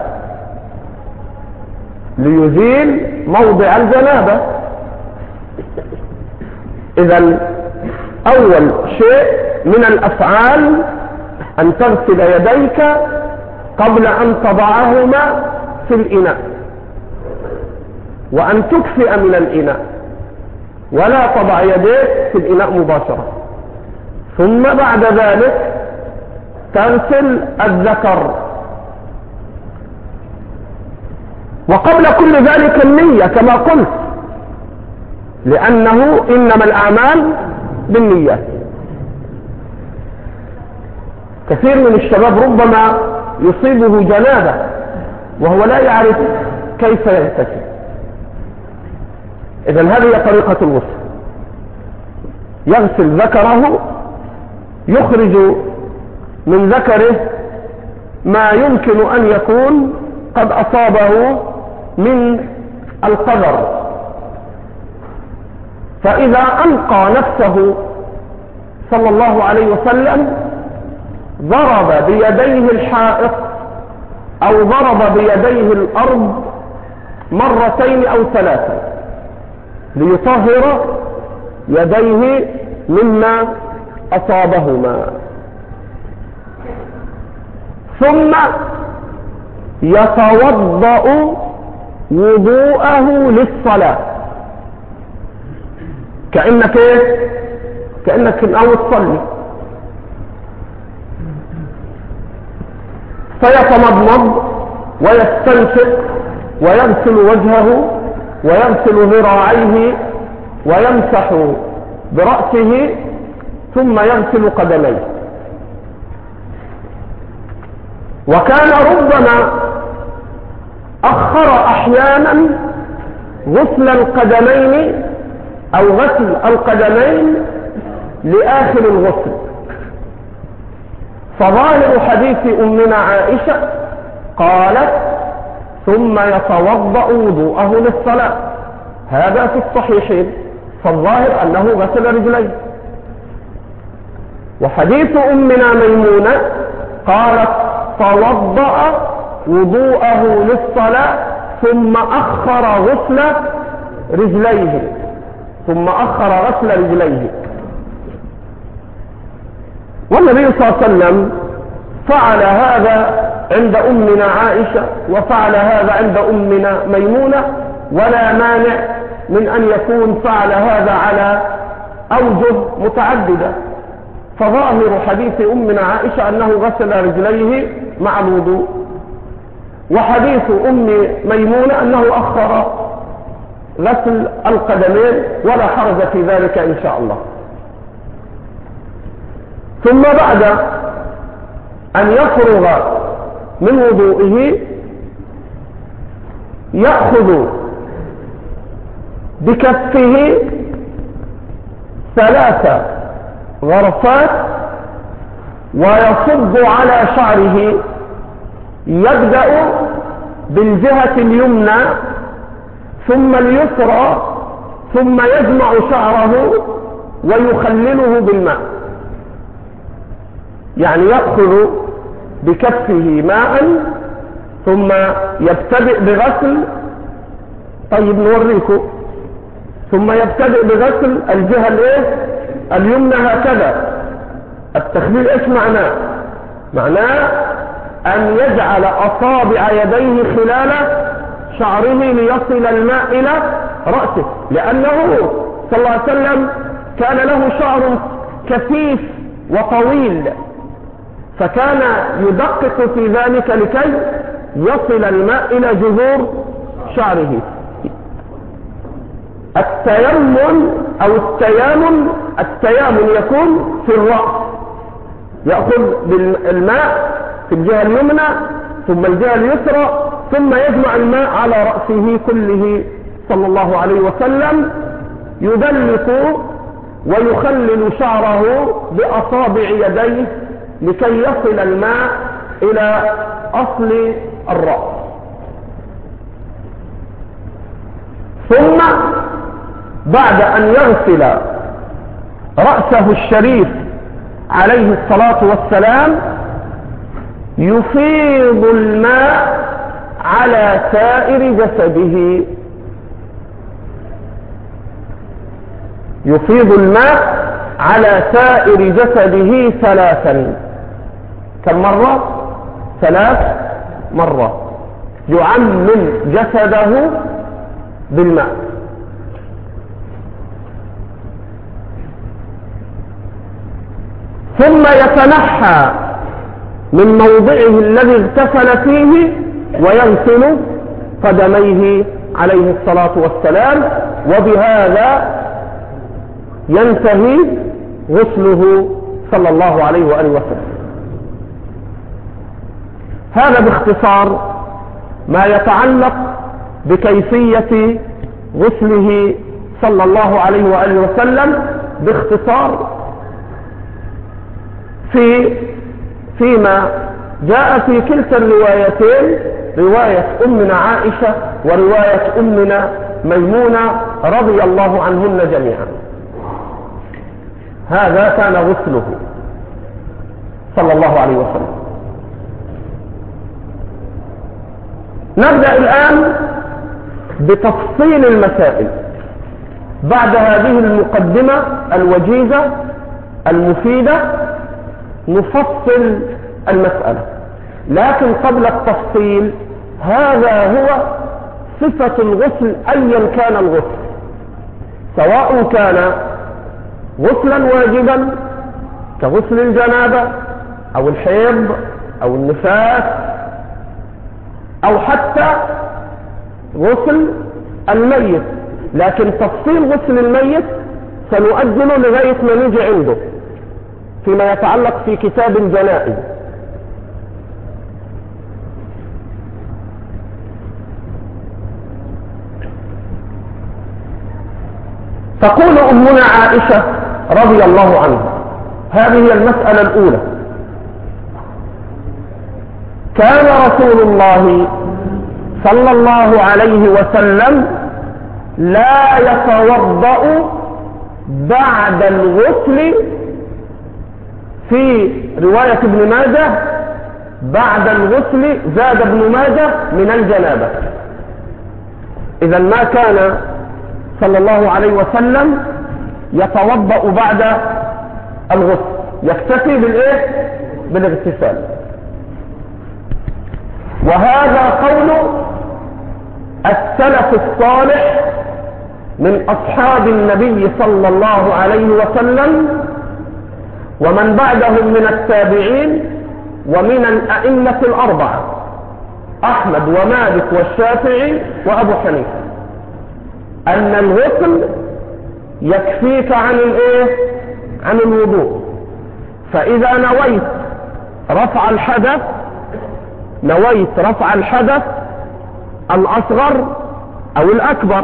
ليزيل موضع الجنابة. إذن أول شيء من الأفعال أن تغسل يديك قبل أن تضعهما في الإناء، وأن تكفئ من الإناء ولا تضع يديك في الإناء مباشرة. ثم بعد ذلك تغسل الذكر، وقبل كل ذلك النية كما قلت، لأنه إنما الأعمال بالنيات. كثير من الشباب ربما يصيبه جنابة وهو لا يعرف كيف يغتسل. إذن هذه طريقة الغسل: يغسل ذكره، يخرج من ذكره ما يمكن أن يكون قد أصابه من القدر، فإذا ألقى نفسه صلى الله عليه وسلم ضرب بيديه الحائط أو ضرب بيديه الأرض مرتين أو ثلاثة ليطهر يديه مما أصابهما، ثم يتوضأ وضوءه للصلاة. كأنك ايه؟ كأنك ناوي تصلي، فيتمضمض ويستنشق ويغسل وجهه ويغسل ذراعيه ويمسح برأسه ثم يغسل قدميه. وكان ربما أخر أحيانا غسل القدمين أو غسل القدمين لآخر الغسل، فظاهر حديث أمنا عائشة قالت ثم يتوضأ وضوءه للصلاة، هذا في الصحيحين، فالظاهر أنه غسل رجليه. وحديث أمنا ميمونة قالت توضأ وضوءه للصلاة ثم أخر غسل رجليه ثم أخر غسل رجليه. والنبي صلى الله عليه وسلم فعل هذا عند أمنا عائشة وفعل هذا عند أمنا ميمونة، ولا مانع من أن يكون فعل هذا على أوجه متعددة، فظاهر حديث أمنا عائشة أنه غسل رجليه مع الوضوء، وحديث أم ميمونة أنه أخر غسل القدمين، ولا حرج في ذلك إن شاء الله. ثم بعد أن يفرغ من وضوئه يأخذ بكفه ثلاث غرفات ويصب على شعره، يبدأ بالجهة اليمنى ثم اليسرى ثم يجمع شعره ويخلله بالماء، يعني يأخذ بكفه ماء ثم يبتدئ بغسل، طيب نوريكم، ثم يبتدئ بغسل الجهة الايه اليمنى هكذا. التخليل ايش معناه؟ معناه ان يجعل اصابع يديه خلال شعره ليصل الماء الى رأسه، لانه صلى الله عليه وسلم كان له شعر كثيف وطويل، فكان يدقق في ذلك لكي يصل الماء إلى جذور شعره. التيمم أو التيامن التيامن يكون في الرأس، يأخذ بالماء في الجهة اليمنى ثم الجهة اليسرى ثم يجمع الماء على رأسه كله صلى الله عليه وسلم، يدلك ويخلل شعره بأصابع يديه لكي يصل الماء إلى أصل الرأس. ثم بعد أن يغسل رأسه الشريف عليه الصلاة والسلام يفيض الماء على سائر جسده، يفيض الماء على سائر جسده ثلاثا. كم مرة؟ ثلاث مرات، يعمم جسده بالماء. ثم يتنحى من موضعه الذي اغتسل فيه ويغسل قدميه عليه الصلاة والسلام، وبهذا ينتهي غسله صلى الله عليه وآله وسلم. هذا باختصار ما يتعلق بكيفية غسله صلى الله عليه وآله وسلم باختصار في فيما جاء في كلتا الروايتين، رواية أمنا عائشة ورواية أمنا ميمونة رضي الله عنهن جميعا. هذا كان غسله صلى الله عليه وسلم. نبدأ الآن بتفصيل المسائل بعد هذه المقدمة الوجيزة المفيدة. نفصل المسألة، لكن قبل التفصيل هذا هو صفة الغسل أيا كان الغسل، سواء كان غسلا واجبا كغسل الجنابة أو الحيض أو النفاس، أو حتى غسل الميت. لكن تفصيل غسل الميت سنؤجله لغاية ما نيجي عنده فيما يتعلق في كتاب الجنائز. تقول أمنا عائشة رضي الله عنها، هذه المسألة الأولى: كان رسول الله صلى الله عليه وسلم لا يتوضأ بعد الغسل، في رواية ابن ماجه بعد الغسل زاد ابن ماجه من الجنابة. إذا ما كان صلى الله عليه وسلم يتوضأ بعد الغسل، يكتفي بالايه؟ بالاغتسال. وهذا قول السلف الصالح من أصحاب النبي صلى الله عليه وسلم ومن بعدهم من التابعين ومن الأئمة الأربعة أحمد ومالك والشافعي وأبو حنيفة، أن الغسل يكفيك عن الايه؟ عن الوضوء. فإذا نويت رفع الحدث نويت رفع الحدث الأصغر أو الأكبر،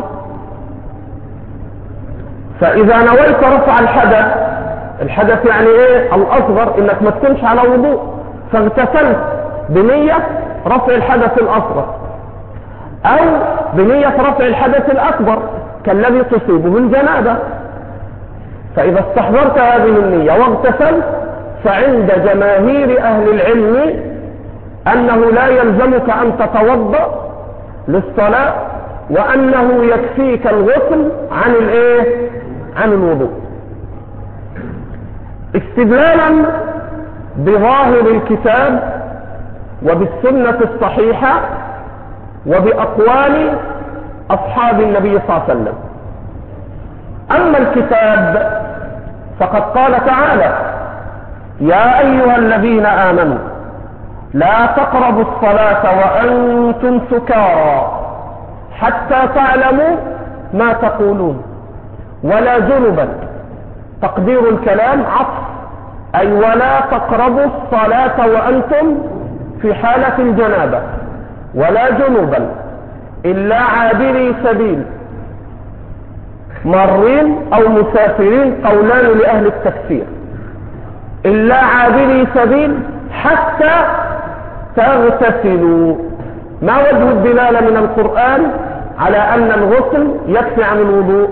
فإذا نويت رفع الحدث، الحدث يعني ايه؟ الأصغر، انك ما تكونش على وضوء، فاغتسلت بنية رفع الحدث الأصغر أو بنية رفع الحدث الأكبر كالذي تصيبه الجنابة، فإذا استحضرت هذه النية واغتسلت، فعند جماهير أهل العلم أنه لا يلزمك أن تتوضأ للصلاة، وأنه يكفيك الغسل عن الايه؟ عن الوضوء، استدلالا بظاهر الكتاب وبالسنة الصحيحة وبأقوال أصحاب النبي صلى الله عليه وسلم. أما الكتاب فقد قال تعالى: يا أيها الذين آمنوا لا تقربوا الصلاة وأنتم سكارى حتى تعلموا ما تقولون ولا جنبا. تقدير الكلام عطف، أي ولا تقربوا الصلاة وأنتم في حالة الجنابة ولا جنبا إلا عابري سبيل، مارين أو مسافرين، قولان لأهل التفسير. إلا عابري سبيل حتى تغتسلوا. ما وجه الدلالة من القرآن على أن الغسل يكفي عن الوضوء؟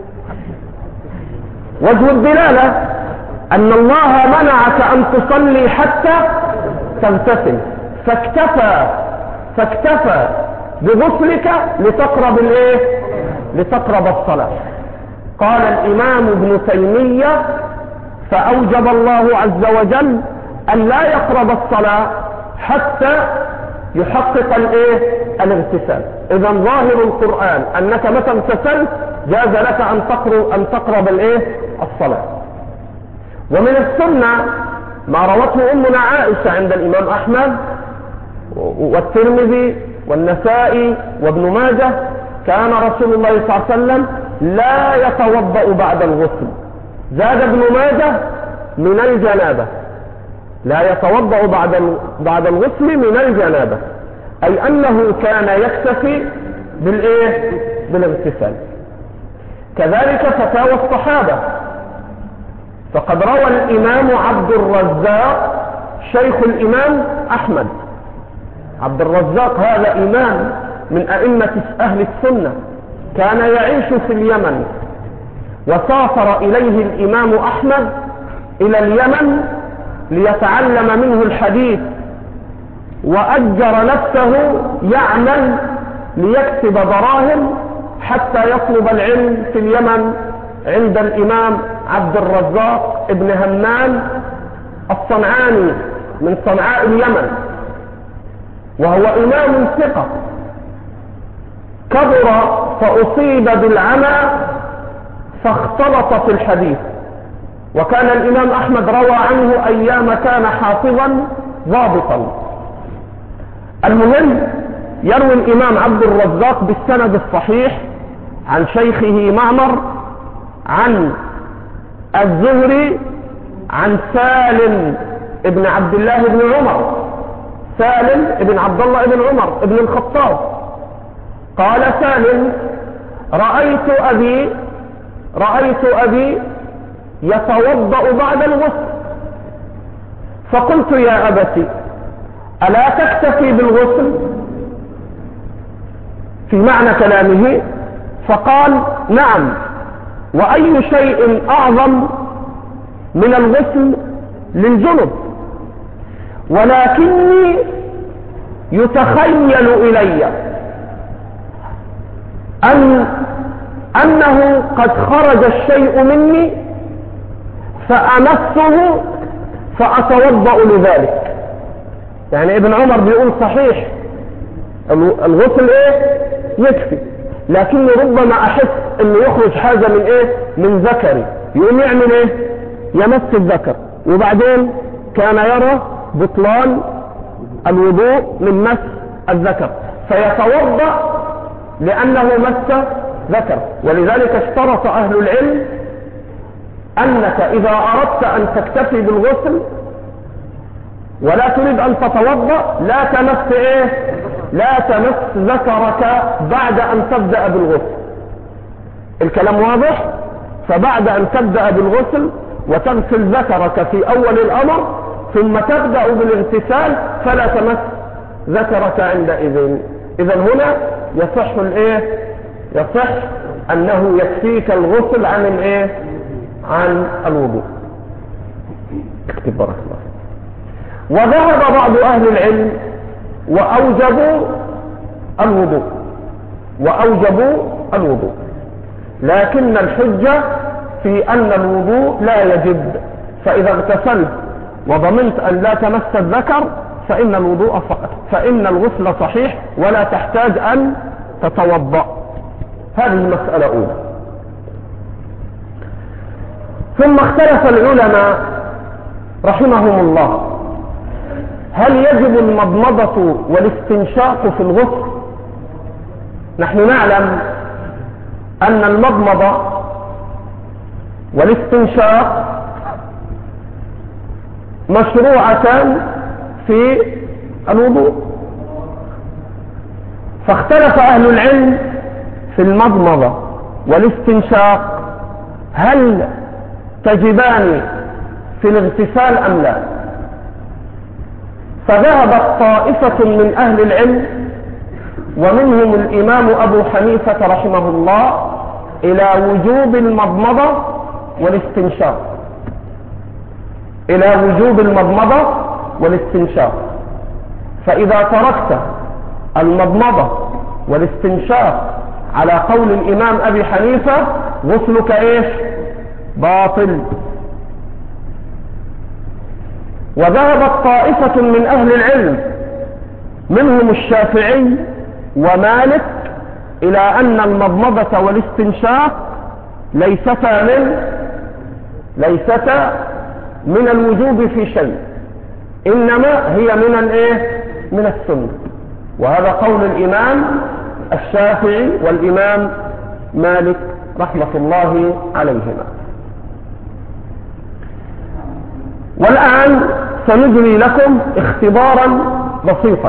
وجه الدلالة أن الله منعك أن تصلي حتى تغتسل، فاكتفى فاكتفى بغسلك لتقرب الايه؟ لتقرب الصلاة. قال الإمام ابن تيمية: فأوجب الله عز وجل أن لا يقرب الصلاة حتى يحقق الايه؟ الاغتسال. إذا ظاهر القرآن أنك متى اغتسلت جاز لك أن تقرب أن تقرب الايه؟ الصلاة. ومن السنة ما روته أمنا عائشة عند الإمام أحمد والترمذي والنسائي وابن ماجه: كان رسول الله صلى الله عليه وسلم لا يتوضأ بعد الغسل. زاد ابن ماجه من الجنابة، لا يتوضأ بعد بعد الغسل من الجنابة، أي أنه كان يكتفي بالايه؟ بالاغتسال. كذلك فتاوى الصحابة، فقد روى الإمام عبد الرزاق شيخ الإمام أحمد. عبد الرزاق هذا إمام من أئمة أهل السنة، كان يعيش في اليمن، وسافر إليه الإمام أحمد إلى اليمن ليتعلم منه الحديث، وأجر نفسه يعمل ليكسب دراهم حتى يطلب العلم في اليمن عند الإمام عبد الرزاق ابن همام الصنعاني من صنعاء اليمن، وهو إمام ثقة. كبر فأصيب بالعمى فاختلط في الحديث، وكان الإمام أحمد روى عنه أيام كان حافظا ضابطا. المهم، يروي الإمام عبد الرزاق بالسند الصحيح عن شيخه معمر عن الزهري عن سالم ابن عبد الله بن عمر، سالم ابن عبد الله بن عمر ابن الخطاب، قال سالم: رأيت أبي رأيت أبي يتوضأ بعد الغسل، فقلت: يا أبتي، ألا تكتفي بالغسل؟ في معنى كلامه، فقال: نعم، وأي شيء أعظم من الغسل للجنب، ولكني يتخيل إلي أن أنه قد خرج الشيء مني فأمسه فأتوضأ لذلك. يعني ابن عمر بيقول صحيح الغسل ايه يكفي، لكني ربما احس انه يخرج حاجة من ايه من ذكري، يقوم يعمل ايه يمس الذكر، وبعدين كان يرى بطلان الوضوء من مس الذكر فيتوضأ لأنه مس ذكر. ولذلك اشترط أهل العلم أنك إذا أردت أن تكتفي بالغسل ولا تريد أن تتوضأ لا تمس إيه لا تمس ذكرك بعد أن تبدأ بالغسل. الكلام واضح؟ فبعد أن تبدأ بالغسل وتغسل ذكرك في أول الأمر ثم تبدأ بالاغتسال فلا تمس ذكرك عندئذ. إذا هنا يصح الإيه يصح أنه يكفيك الغسل عن الإيه عن الوضوء. اكتب بارك الله. وذهب بعض أهل العلم وأوجبوا الوضوء وأوجبوا الوضوء لكن الحجة في أن الوضوء لا يجب، فإذا اغتسلت وضمنت أن لا تمس الذكر فإن الوضوء فإن الغسل صحيح ولا تحتاج أن تتوضأ. هذه مسألة أولى. ثم اختلف العلماء رحمهم الله هل يجب المضمضة والاستنشاق في الغسل؟ نحن نعلم أن المضمضة والاستنشاق مشروعتان في الوضوء، فاختلف أهل العلم في المضمضة والاستنشاق هل تجبان في الاغتسال أم لا. فذهبت طائفة من أهل العلم ومنهم الإمام أبو حنيفة رحمه الله إلى وجوب المضمضة والاستنشاق إلى وجوب المضمضة والاستنشاق فإذا تركت المضمضة والاستنشاق على قول الإمام أبي حنيفة غسلك إيش باطل. وذهبت طائفة من أهل العلم منهم الشافعي ومالك إلى أن المضمضة والاستنشاق ليستا من ليستا من الوجوب في شيء، إنما هي من الإيه من السنة. وهذا قول الإمام الشافعي والإمام مالك رحمة الله عليهما. والآن سنجري لكم اختبارا بسيطا.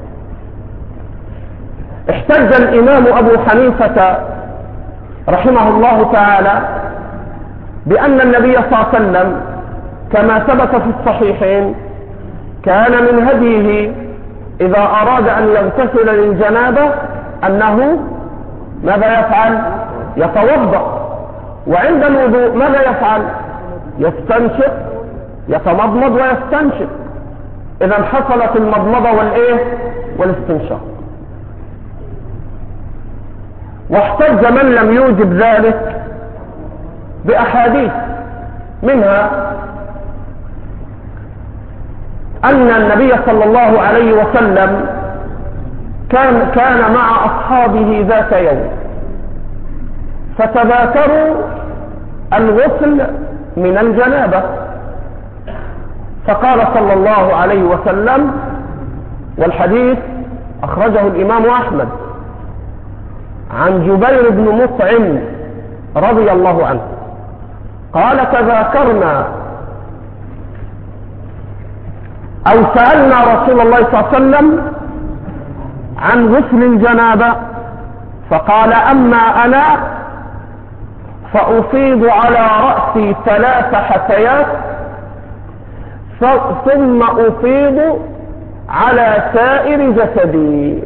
احتج الإمام أبو حنيفة رحمه الله تعالى بأن النبي صلى الله عليه وسلم كما ثبت في الصحيحين كان من هديه إذا أراد أن يغتسل للجنابة أنه ماذا يفعل؟ يتوضأ. وعند الوضوء ماذا يفعل؟ يستنشق، يتمضمض ويستنشق. إذا حصلت المضمضة والإيه؟ والاستنشاق. واحتج من لم يوجب ذلك بأحاديث، منها أن النبي صلى الله عليه وسلم كان كان مع أصحابه ذات يوم فتذاكروا الغسل من الجنابة، فقال صلى الله عليه وسلم، والحديث أخرجه الإمام أحمد عن جبير بن مطعم رضي الله عنه قال: تذاكرنا أو سألنا رسول الله صلى الله عليه وسلم عن غسل الجنابة، فقال: أما أنا فأفيض على رأسي ثلاث حثيات ثم أفيض على سائر جسدي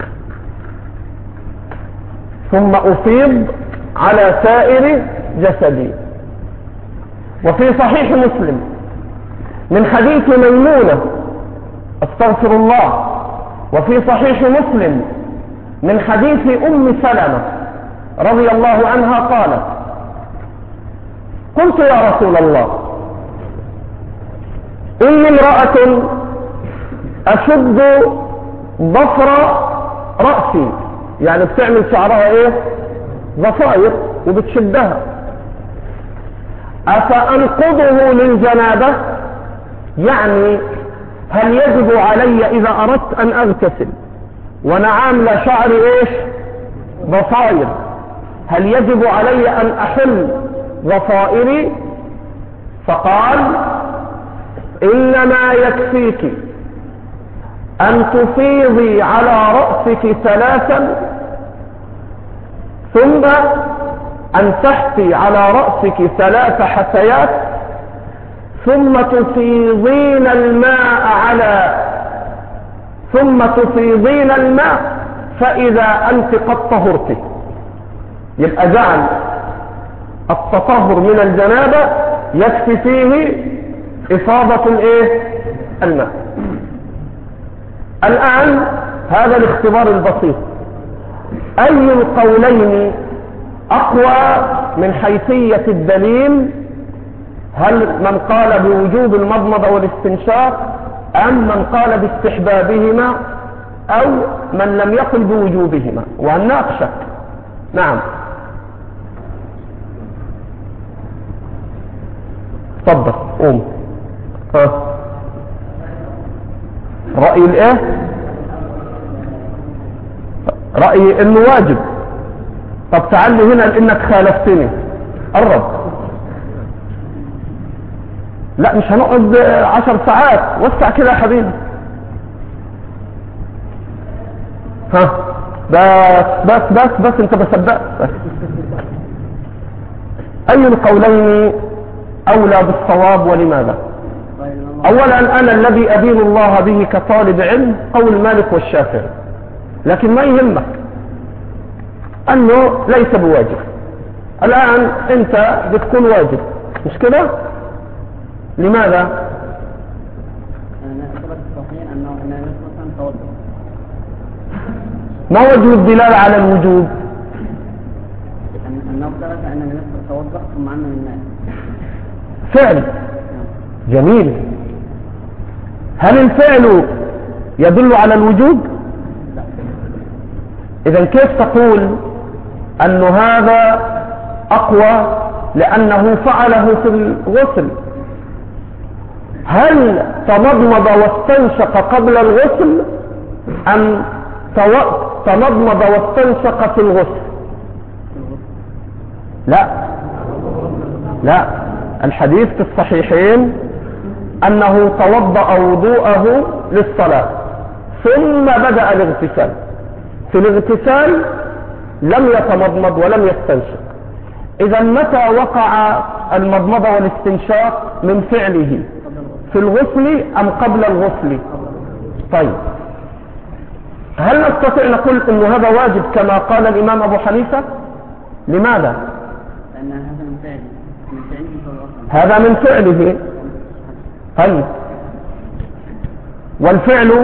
ثم أفيض على سائر جسدي. وفي صحيح مسلم من حديث ميمونة استغفر الله، وفي صحيح مسلم من حديث أم سلمة رضي الله عنها قالت: قلت يا رسول الله إني امرأة أشد ضفر رأسي، يعني بتعمل شعرها ايه؟ ضفائر وبتشدها، أفأنقضه للجنابة؟ يعني هل يجب علي إذا أردت أن أغتسل وأنا عاملة شعري إيش؟ ضفائر، هل يجب علي أن أحل ضفائري؟ فقال: إنما يكفيك أن تفيضي على رأسك ثلاثا ثم أن تحفي على رأسك ثلاث حثيات ثم تفيضين الماء على ثم تفيضين الماء فإذا أنت قد طهرت. يبقى جعل التطهر من الجنابة يكفي فيه إفاضة الإيه؟ الماء. الآن هذا الاختبار البسيط، أي القولين أقوى من حيثية الدليل؟ هل من قال بوجوب المضمضة والاستنشاق أم من قال باستحبابهما أو من لم يقل بوجوبهما؟ وهنناقشك. نعم تفضل قوم. ها رأي الايه؟ رأيي انه واجب. طب تعال لي هنا لانك خالفتني، قرب. لا مش هنقعد عشر ساعات، وسع كده يا حبيبي. ها بس بس بس بس انت بصدقت بس. اي القولين اولى بالصواب ولماذا؟ اولا انا الذي ادين الله به كطالب علم قول مالك والشافعي، لكن ما يهمك انه ليس بواجب. الان انت بتكون واجب مش كده؟ لماذا؟ ما وجه الدلالة على الوجوب؟ أنه ثبت أن النبي توضأ ثم عمم الناس. فعل جميل. هل الفعل يدل على الوجوب؟ إذا كيف تقول أن هذا أقوى لأنه فعله في الغسل؟ هل تمضمض واستنشق قبل الغسل أم تمضمض واستنشق في الغسل؟ لا لا، الحديث في الصحيحين أنه توضأ وضوءه للصلاة ثم بدأ الاغتسال. في الاغتسال لم يتمضمض ولم يستنشق. إذا متى وقع المضمضة والاستنشاق؟ من فعله في الغسل أم قبل الغسل؟ طيب، هل نستطيع نقول أن هذا واجب كما قال الإمام أبو حنيفة؟ لماذا؟ لأن هذا من فعله من فعله فالأصل هذا من فعله. طيب، والفعل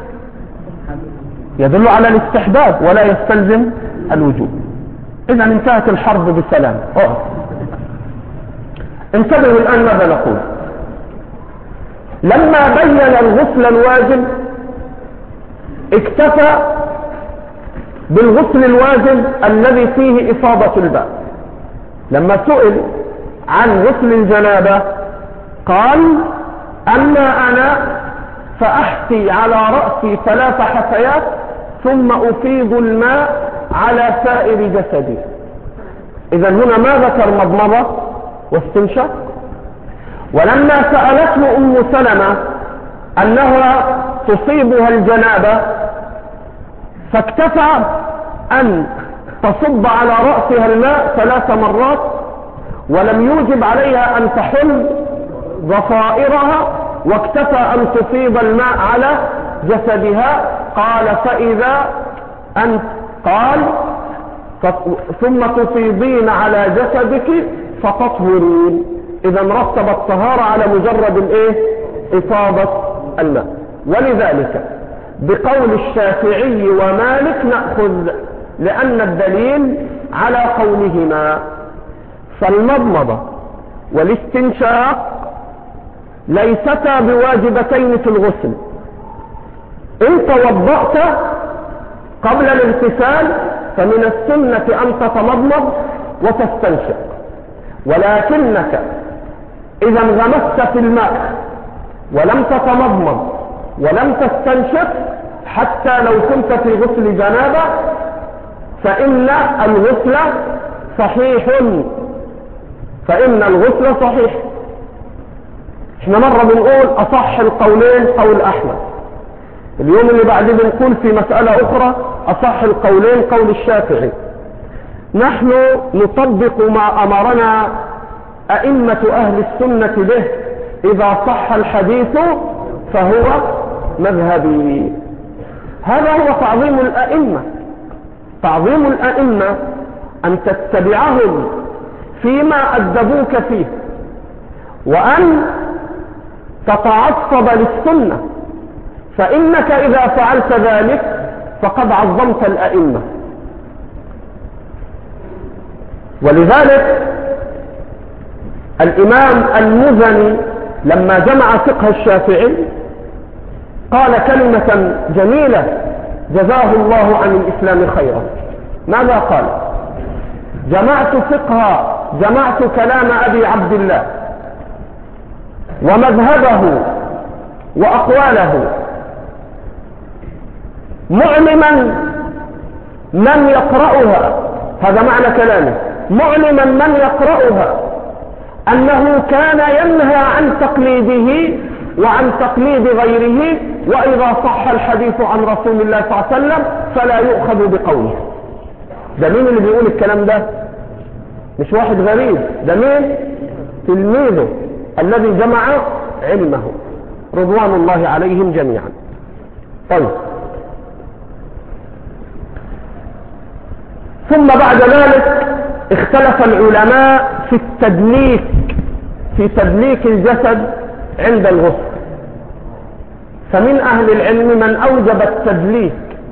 يدل على الاستحباب ولا يستلزم الوجوب. إذا انتهت الحرب بسلام. أوه. انتبهوا الآن ماذا نقول. لما بين الغسل الواجب اكتفى بالغسل الواجب الذي فيه إفاضة الماء. لما سئل عن غسل الجنابة قال: أما أنا فأحثي على رأسي ثلاث حثيات ثم أفيض الماء على سائر جسدي. إذا هنا ما ذكر مضمضة واستنشاق. ولما سألته أم سلمة أنها تصيبها الجنابة فاكتفى أن تصب على رأسها الماء ثلاث مرات ولم يوجب عليها أن تحل ضفائرها، واكتفى أن تفيض الماء على جسدها. قال: فإذا أنت قال ثم تفيضين على جسدك فتطهرين. إذا رتب الطهارة على مجرد الإيه؟ إفاضة الماء. ولذلك بقول الشافعي ومالك نأخذ، لأن الدليل على قولهما. فالمضمضة والاستنشاق ليستا بواجبتين في الغسل. إن توضأت قبل الاغتسال فمن السنة أن تتمضمض وتستنشق، ولكنك إذا انغمست في الماء ولم تتمضمض ولم تستنشق حتى لو كنت في غسل جنابة فإن الغسل صحيح فإن الغسل صحيح. احنا مرة بنقول أصح القولين قول أحمد، اليوم اللي بعد بنقول في مسألة أخرى أصح القولين قول الشافعي. نحن نطبق ما أمرنا أئمة أهل السنة به. إذا صح الحديث فهو مذهبي. هذا هو تعظيم الأئمة. تعظيم الأئمة أن تتبعهم فيما أدبوك فيه، وأن تتعصب للسنة، فإنك إذا فعلت ذلك فقد عظمت الأئمة. ولذلك الإمام المزني لما جمع فقه الشافعي قال كلمة جميلة جزاه الله عن الإسلام خيرا. ماذا قال؟ جمعت فقه جمعت كلام أبي عبد الله ومذهبه وأقواله معلما من يقرأها، هذا معنى كلامه، معلما من يقرأها أنه كان ينهى عن تقليده وعن تقليد غيره، وإذا صح الحديث عن رسول الله صلى الله عليه وسلم فلا يؤخذ بقوله. ده مين اللي بيقول الكلام ده؟ مش واحد غريب، ده مين؟ تلميذه الذي جمع علمه رضوان الله عليهم جميعا. طيب، ثم بعد ذلك اختلف العلماء في التدليك في تدليك الجسد عند الغسل. فمن أهل العلم من أوجب التدليك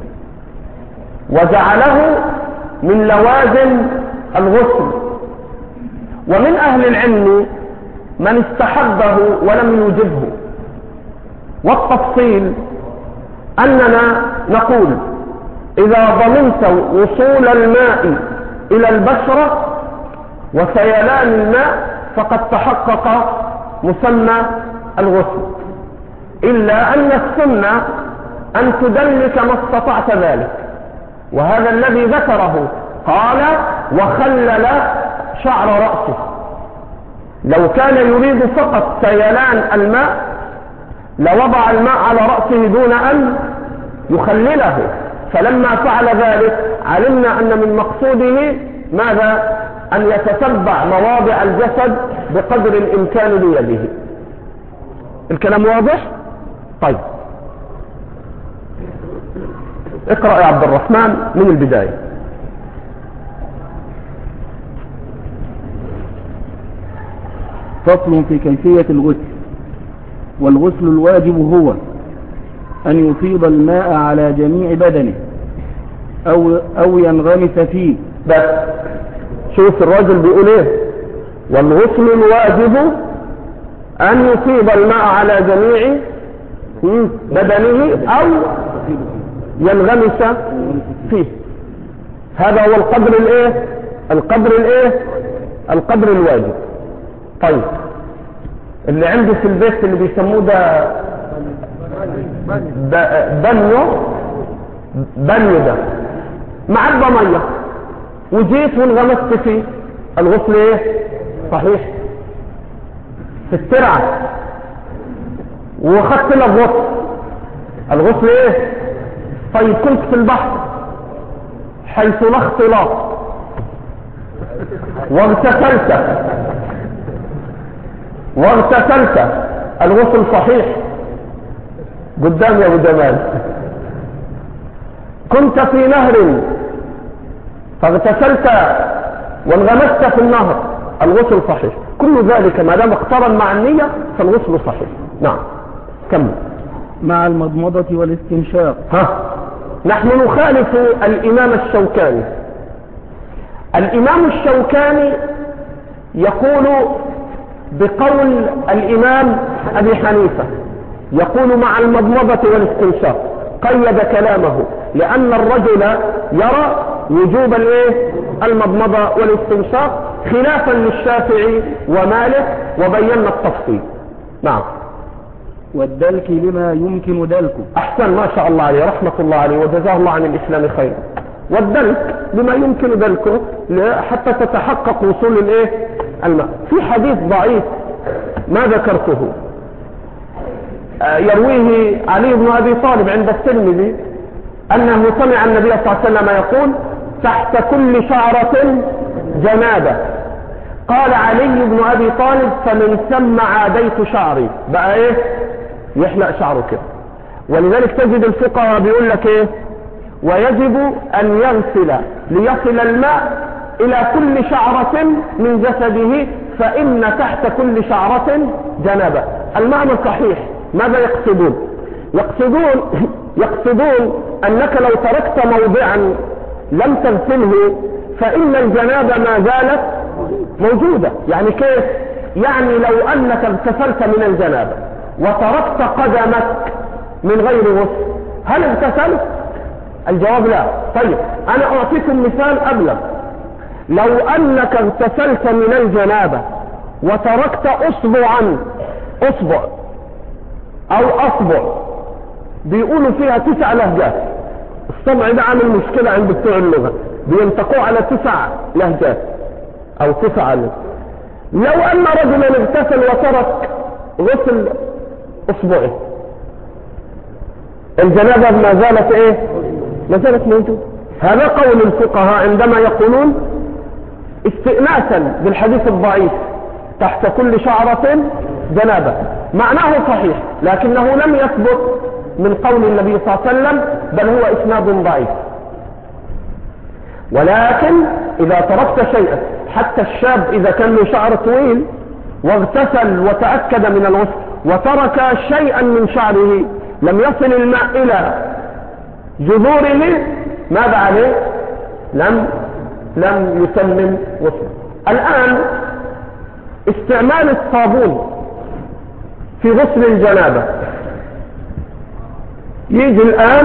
وجعله من لوازم الغسل، ومن أهل العلم من استحبه ولم يوجبه. والتفصيل أننا نقول إذا ضمنت وصول الماء إلى البشرة وسيلان الماء فقد تحقق مسمى الغسل، إلا أن السنة أن تدلك ما استطعت ذلك، وهذا الذي ذكره. قال: وخلل شعر رأسه. لو كان يريد فقط سيلان الماء لوضع الماء على رأسه دون أن يخلله، فلما فعل ذلك علمنا أن من مقصوده ماذا؟ أن يتتبع مواضع الجسد بقدر الإمكان بيده. الكلام واضح؟ طيب اقرأ يا عبد الرحمن من البداية. فصل في كيفية الغسل. والغسل الواجب هو أن يفيض الماء على جميع بدنه أو, أو ينغمس فيه. بس شوف الراجل بيقول ايه؟ والغسل الواجب أن يفيض الماء على جميع بدنه أو ينغمس فيه. هذا هو القدر الايه؟ القدر الايه؟ القدر الواجب. طيب اللي عنده في البيت اللي بيسموه ده بنيو بنيو ده معبى ميه وجيت وانغمست فيه، الغسل ايه؟ صحيح. في الترعه واخدت لك غسل، الغسل ايه؟ طيب كنت في البحر حيث لا اختلاط واغتسلت واغتسلت الغسل صحيح. قدام يا ابو جمال. كنت في نهر فاغتسلت وانغمست في النهر، الغسل صحيح. كل ذلك ما دام اقترن مع النية فالغسل صحيح. نعم كمل. مع المضمضة والاستنشاق. ها نحن نخالف الإمام الشوكاني. الإمام الشوكاني يقول بقول الإمام أبي حنيفة، يقول مع المضمضة والاستنشاق، قيد كلامه لأن الرجل يرى وجوب الايه؟ المضمضة والاستنشاق خلافا للشافعي ومالك، وبينا التفصيل. نعم. والدلك لما يمكن دلكه. أحسن، ما شاء الله عليه، رحمة الله عليه وجزاه الله عن الإسلام خيرا. والدلك لما يمكن دلكه حتى تتحقق وصول الايه؟ الماء. في حديث ضعيف ما ذكرته يرويه علي بن أبي طالب عند الترمذي أنه سمع النبي صلى الله عليه وسلم يقول تحت كل شعرة جنابة. قال علي بن أبي طالب فمن ثم عاديت شعري. بقى ايه؟ يحلق شعره كده. ولذلك تجد الفقهاء بيقول لك ايه؟ ويجب أن يغسل ليصل الماء إلى كل شعرة من جسده فإن تحت كل شعرة جنابة. المعنى صحيح. ماذا يقصدون؟ يقصدون يقصدون أنك لو تركت موضعا لم تغسله فإن الجنابة ما زالت موجودة. يعني كيف؟ يعني لو أنك اغتسلت من الجنابة وتركت قدمك من غير غسل هل اغتسلت؟ الجواب لا. طيب أنا أعطيكم مثال أبلغ. لو أنك اغتسلت من الجنابة وتركت أصبعا أصبع أو أصبع، بيقولوا فيها تسع لهجات. الصبع ده عامل مشكلة عند بتوع اللغة، بينطقوا على تسع لهجات أو تسع لهجات. لو أن رجلا اغتسل وترك غسل أصبعه الجنابة ما زالت إيه؟ ما زالت موجودة. هذا قول الفقهاء عندما يقولون استئناسا بالحديث الضعيف تحت كل شعرة جنابة. معناه صحيح لكنه لم يثبت من قول النبي صلى الله عليه وسلم، بل هو إسناد ضعيف. ولكن إذا تركت شيئا، حتى الشاب إذا كان له شعر طويل واغتسل وتأكد من الغسل وترك شيئا من شعره لم يصل الماء إلى جذوره، ماذا عليه؟ لم لم يتمم غسله. الآن استعمال الصابون في غسل الجنابة، يجي الآن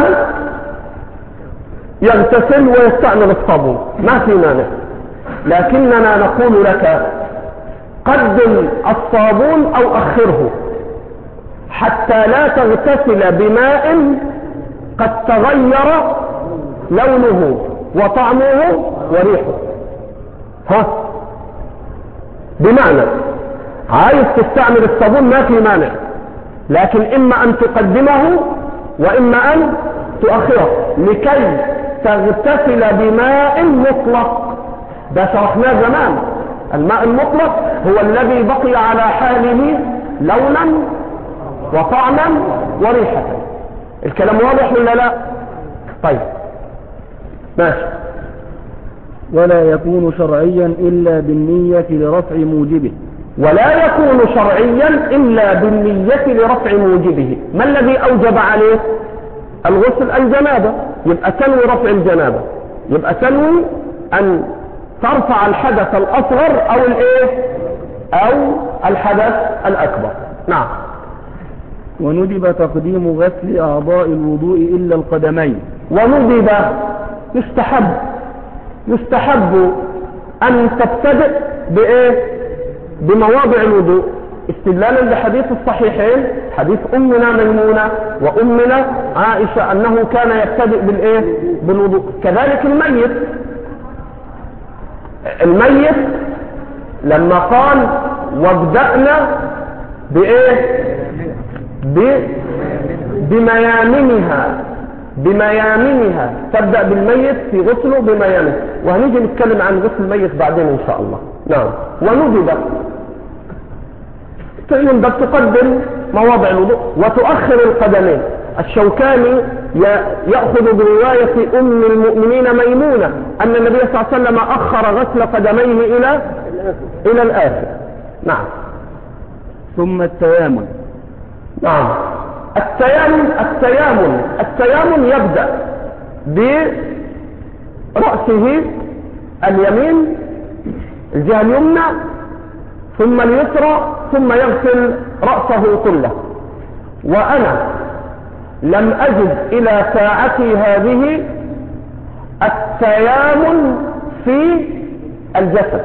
يغتسل ويستعمل الصابون، ما في مانع، لكننا نقول لك قدم الصابون أو أخره حتى لا تغتسل بماء قد تغير لونه وطعمه وريحه. ها بمعنى عايز تستعمل الصابون ما في مانع، لكن إما أن تقدمه وإما أن تؤخره لكي تغتسل بماء مطلق. ده شرحناه زمان. الماء المطلق هو الذي بقي على حاله لونا وطعما وريحة. الكلام واضح ولا لا؟ طيب ماشي. ولا يكون شرعيا إلا بالنية لرفع موجبه. ولا يكون شرعيا إلا بالنية لرفع موجبه. ما الذي أوجب عليه الغسل؟ الجنابة. يبقى تنوي رفع الجنابة، يبقى تنوي أن ترفع الحدث الأصغر أو الإيه أو الحدث الأكبر. نعم. وندب تقديم غسل أعضاء الوضوء إلا القدمين. وندب يستحب يستحب أن تبتدئ بإيه؟ بمواضع الوضوء، استدلالا بحديث الصحيحين، حديث أمنا ميمونة وأمنا عائشة أنه كان يبتدئ بالإيه؟ بالوضوء. كذلك الميت الميت لما قال وابدأنا بإيه؟ بميامنها بميامنها تبدأ بالميت في غسله بميامنه، وهنيجي نتكلم عن غسل الميت بعدين إن شاء الله. نعم. وندب يندب تقدم مواضع الوضوء وتؤخر القدمين. الشوكاني يأخذ برواية أم المؤمنين ميمونة أن النبي صلى الله عليه وسلم أخر غسل قدميه إلى إلى الآخر. نعم. ثم التيامن. نعم. التيامن التيامن التيامن يبدأ برأسه اليمين الجهة اليمنى ثم اليسرى ثم يغسل رأسه كله. وأنا لم أجد إلى ساعتي هذه التيامن في الجسد،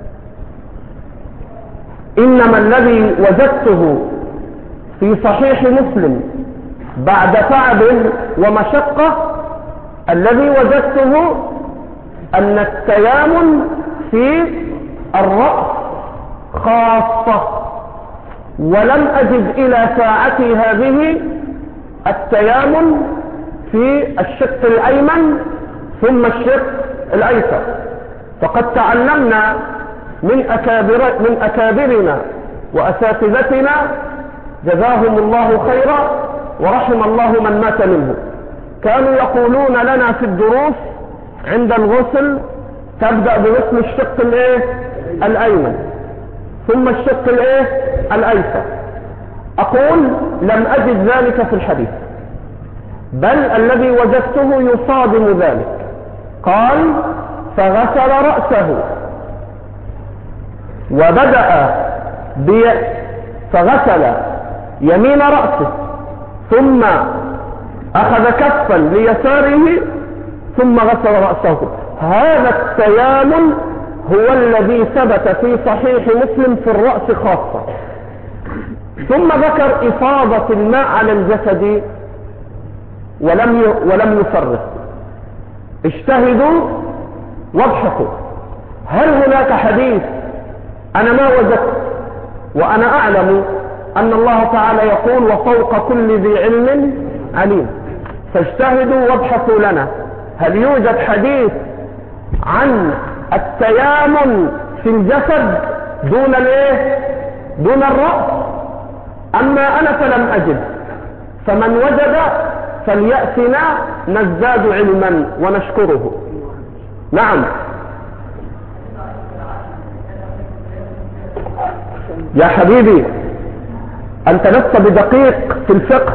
إنما الذي وجدته في صحيح مسلم بعد تعب ومشقة الذي وجدته أن التيامن في الرأس خاصة، ولم أجد إلى ساعتي هذه التيامن في الشق الأيمن ثم الشق الأيسر. فقد تعلمنا من أكابر من أكابرنا وأساتذتنا جزاهم الله خيرا ورحم الله من مات منه، كانوا يقولون لنا في الدروس عند الغسل تبدأ بغسل الشق الايه الأيمن ثم الشق الايه الأيسر. أقول لم أجد ذلك في الحديث، بل الذي وجدته يصادم ذلك. قال فغسل رأسه وبدأ بي فغسل يمين رأسه ثم أخذ كفا ليساره ثم غسل رأسه. هذا التيامن هو الذي ثبت في صحيح مسلم في الرأس خاصة. ثم ذكر إفاضة الماء على الجسد ولم ولم يفرق. اجتهدوا وابحثوا هل هناك حديث. أنا ما وجدت، وأنا أعلم أن الله تعالى يقول وفوق كل ذي علم عليم. فاجتهدوا وابحثوا لنا هل يوجد حديث عن التيامن في الجسد دون الايه دون الرأس. أما أنا فلم أجد، فمن وجد فليأتنا نزداد علما ونشكره. نعم يا حبيبي، أنت لست بدقيق في الفقه.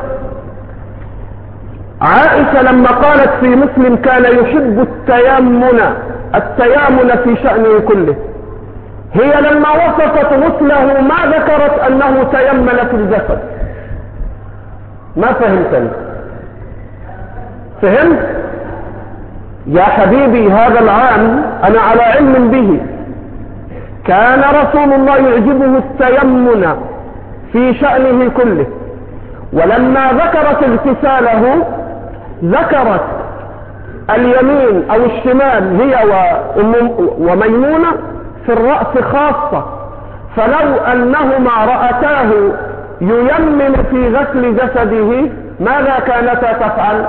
عائشة لما قالت في مسلم كان يحب التيامن التيامن في شأنه كله، هي لما وصفت غسله ما ذكرت أنه تيمن في الجسد. ما فهمتني؟ فهمت يا حبيبي؟ هذا العام أنا على علم به. كان رسول الله يعجبه التيمن في شأنه كله، ولما ذكرت اغتساله ذكرت اليمين أو الشمال هي وميمونة في الرأس خاصة. فلو أنهما رأتاه ييمن في غسل جسده ماذا كانتا تفعل؟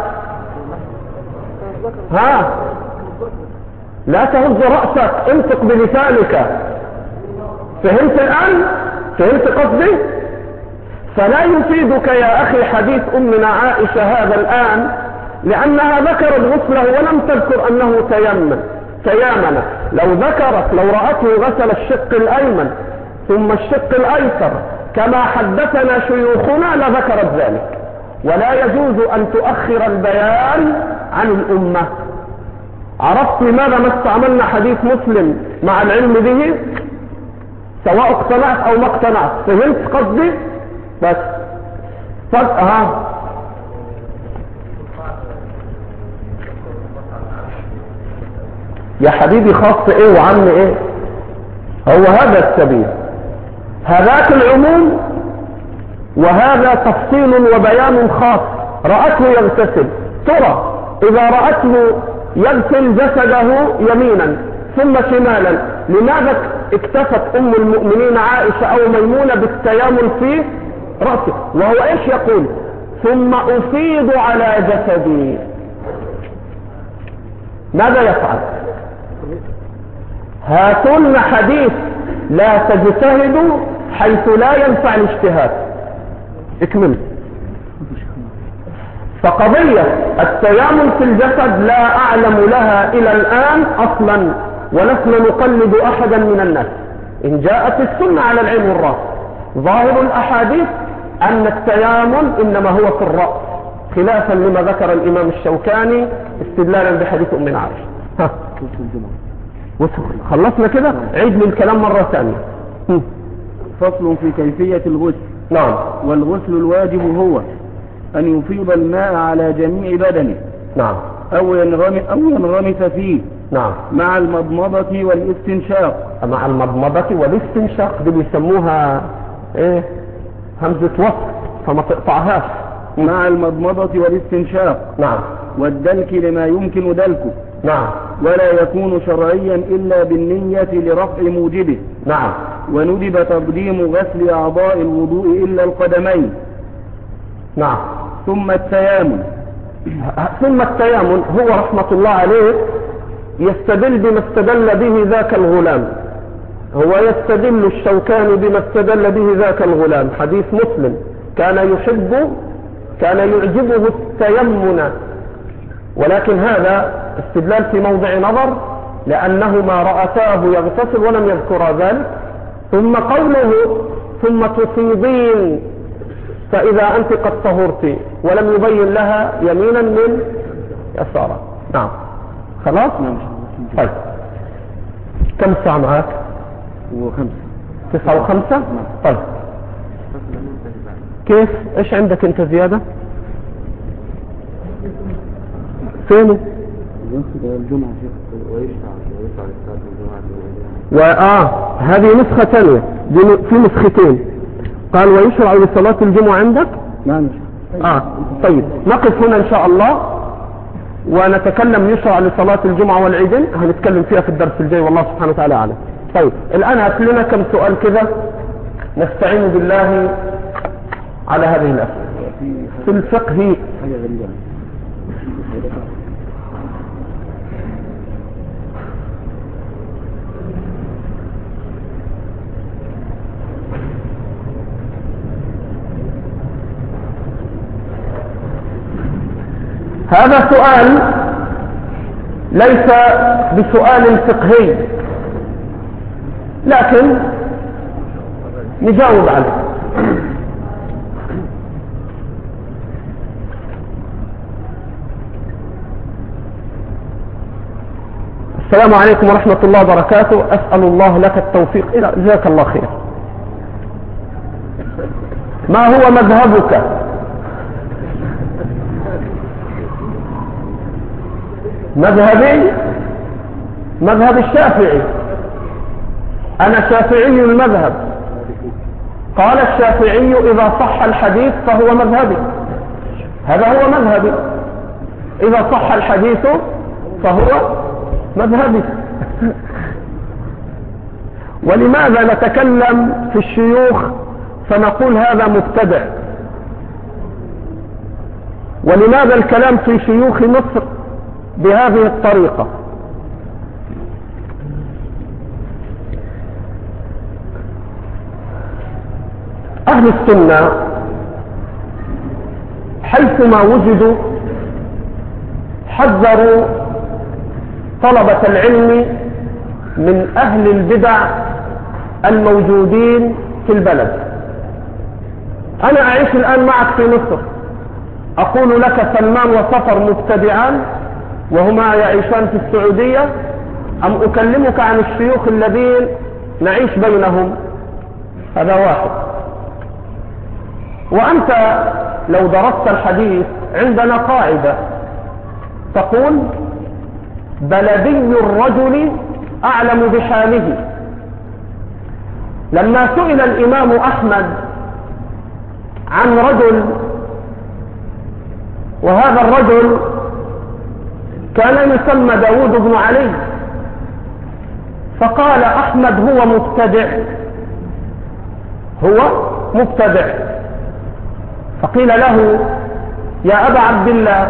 ها لا تهز رأسك، انطق بلسانك. فهمت الآن؟ فهمت قصدي؟ فلا يفيدك يا أخي حديث أمنا عائشة هذا الآن، لأنها ذكرت غسله ولم تذكر أنه تيمم تيامن. لو ذكرت، لو رأته غسل الشق الأيمن ثم الشق الأيسر كما حدثنا شيوخنا لذكرت ذلك. ولا يجوز أن تؤخر البيان عن الأمة. عرفت لماذا ما استعملنا حديث مسلم مع العلم به؟ سواء اقتنعت أو ما اقتنعت. فهمت قصدي؟ بس ها يا حبيبي، خاص ايه وعم ايه؟ هو هذا السبيل، هذاك العموم وهذا تفصيل وبيان خاص. رأته يغتسل، ترى إذا رأته يغسل جسده يمينا ثم شمالا، لماذا اكتفت أم المؤمنين عائشة أو ميمونة بالتيامن في رأسه؟ وهو ايش يقول؟ ثم أفيض على جسدي. ماذا يفعل؟ هاتون حديث لا تجتهدوا حيث لا ينفع الاجتهاد. اكمل. فقضية التيامن في الجسد لا أعلم لها إلى الآن أصلا، ولسنا نقلد أحدا من الناس. إن جاءت السنة على العلم والرأس. ظاهر الأحاديث أن التيامن إنما هو في الرأس، خلافا لما ذكر الإمام الشوكاني استدلالا بحديث أمنا عائشة. ها خلصنا كده؟ عيد لي الكلام مرة ثانية. فصل في كيفية الغسل. نعم. والغسل الواجب هو أن يفيض الماء على جميع بدنه. نعم. أو ينغمس, أو ينغمس فيه. نعم. مع المضمضة والاستنشاق. مع المضمضة والاستنشاق دي بيسموها ايه؟ همزة وصل، فما تقطعهاش. مع المضمضة والاستنشاق. نعم. والدلك لما يمكن دلكه. نعم. ولا يكون شرعيا إلا بالنية لرفع موجبه. نعم. وندب تقديم غسل أعضاء الوضوء إلا القدمين. نعم. ثم التيامن. ثم التيامن هو رحمة الله عليه يستدل بما استدل به ذاك الغلام. هو يستدل الشوكاني بما استدل به ذاك الغلام، حديث مسلم كان يحب كان يعجبه التيمن، ولكن هذا استدلال في موضع نظر لأنهما رأتاه يغتسل ولم يذكر ذلك. ثم قوله ثم تصيبين فإذا أنت قد طهرت، ولم يبين لها يمينا من يسارا. نعم. خلاص. طيب كم ساعة معك؟ وخمسة. تسعة وخمسة. طيب كيف؟ ايش عندك انت زيادة؟ فين؟ الجمعة وآه هذه نسخة ثانية، في نسختين. قال ويشرع لصلاة الجمعة عندك؟ نعم. آه طيب نقف هنا إن شاء الله ونتكلم يشرع لصلاة الجمعة والعيدين، هنتكلم فيها في الدرس الجاي والله سبحانه وتعالى أعلم. طيب الآن هات لنا كم سؤال كذا نستعين بالله على هذه الأسئلة في الفقه. هذا سؤال ليس بسؤال فقهي، لكن نجاوب عليه. السلام عليكم ورحمة الله وبركاته. أسأل الله لك التوفيق. جزاك الله خير. ما هو مذهبك؟ مذهبي مذهب الشافعي، أنا شافعي المذهب. قال الشافعي إذا صح الحديث فهو مذهبي، هذا هو مذهبي. إذا صح الحديث فهو مذهبي. ولماذا نتكلم في الشيوخ فنقول هذا مبتدع؟ ولماذا الكلام في شيوخ مصر بهذه الطريقة؟ أهل السنة حيثما وجدوا حذروا طلبة العلم من أهل البدع الموجودين في البلد. أنا أعيش الآن معك في مصر، أقول لك سلمان وصفر مبتدعان وهما يعيشان في السعودية، أم أكلمك عن الشيوخ الذين نعيش بينهم؟ هذا واحد. وأنت لو درست الحديث عندنا قاعدة تقول بلدي الرجل أعلم بحاله. لما سئل الإمام أحمد عن رجل، وهذا الرجل كان يسمى داود بن علي، فقال أحمد هو مبتدع، هو مبتدع. فقيل له يا أبا عبد الله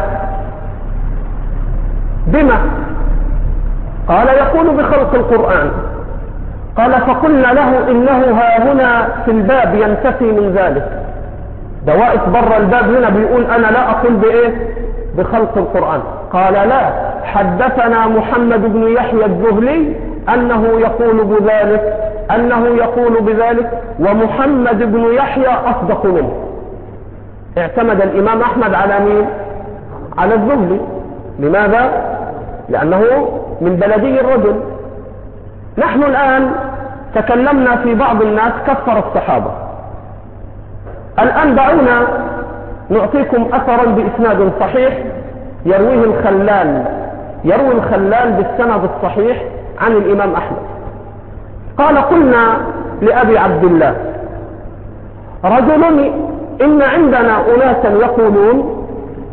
بما؟ قال يقول بخلق القرآن. قال فقلنا له إنه ها هنا في الباب ينتفي من ذلك، ده واقف بره الباب هنا بيقول أنا لا أقول بإيه؟ بخلق القرآن. قال لا، حدثنا محمد بن يحيى الذهلي أنه يقول بذلك، أنه يقول بذلك، ومحمد بن يحيى أصدق منه. اعتمد الإمام أحمد على مين؟ على الذهلي. لماذا؟ لأنه من بلدي الرجل. نحن الآن تكلمنا في بعض الناس كفر الصحابة. الآن دعونا نعطيكم أثرا بإسناد صحيح يرويه الخلال، يروي الخلال بالسند الصحيح عن الإمام أحمد. قال قلنا لأبي عبد الله رجل إن عندنا أناسا يقولون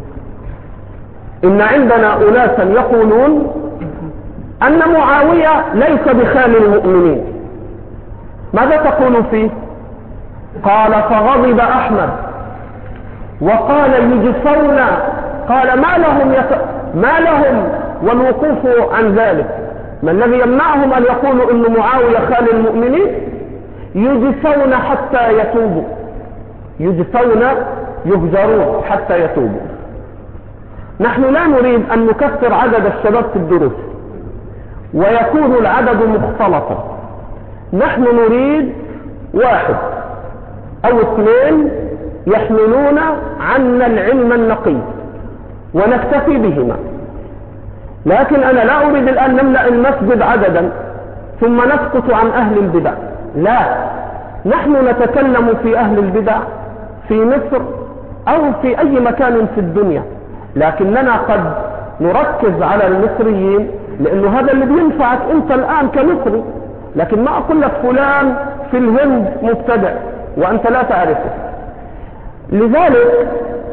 إن عندنا أناسا يقولون أن معاوية ليس بخال المؤمنين، ماذا تقول فيه؟ قال فغضب أحمد وقال يجفون. قال ما لهم يت... ما لهم والوقوف عن ذلك؟ ما الذي يمنعهم أن يقولوا أن معاوية خال المؤمنين؟ يجفون حتى يتوبوا، يجفون يهجرون حتى يتوبوا. نحن لا نريد أن نكثر عدد الشباب في الدروس ويكون العدد مختلطا. نحن نريد واحد أو اثنين يحملون عنا العلم النقي ونكتفي بهما. لكن أنا لا أريد الآن نملأ المسجد عددا ثم نسكت عن أهل البدع. لا، نحن نتكلم في أهل البدع في مصر أو في أي مكان في الدنيا، لكننا قد نركز على المصريين لأنه هذا اللي بينفعك أنت الآن كمصري. لكن ما أقول لك فلان في الهند مبتدع وأنت لا تعرفه. لذلك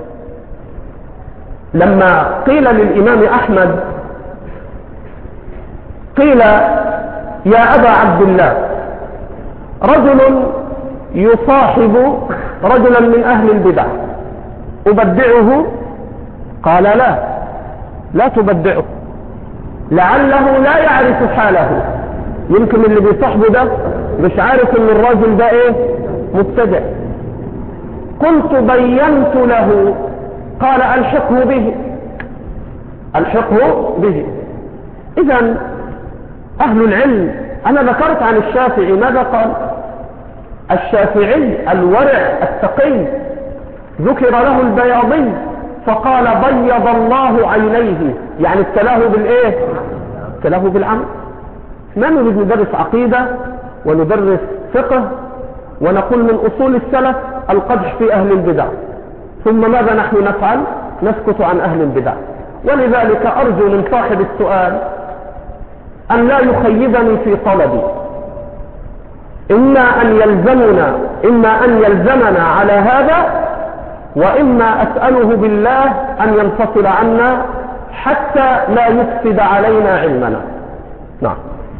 لما قيل للإمام أحمد، قيل يا أبا عبد الله رجل يصاحب رجلا من أهل البدع أبدعه؟ قال لا، لا تبدعه، لعله لا يعرف حاله. يمكن اللي بيصاحبه ده مش عارف ان الراجل ده ايه؟ مبتدع. قلت بينت له. قال الحقه به، الحقه به. اذا اهل العلم، انا ذكرت عن الشافعي ماذا قال؟ الشافعي الورع التقي ذكر له البياضي فقال بيض الله عينيه، يعني ابتلاه بالايه؟ ابتلاه بالعمل. ما نريد ندرس عقيدة وندرس فقه ونقول من أصول السلف القدح في أهل البدع، ثم ماذا نحن نفعل؟ نسكت عن أهل البدع. ولذلك أرجو من صاحب السؤال أن لا يخيبني في طلبي، إما أن يلزمنا إما أن يلزمنا على هذا، وإما أسأله بالله أن ينفصل عنا حتى لا يفسد علينا علمنا. نعم.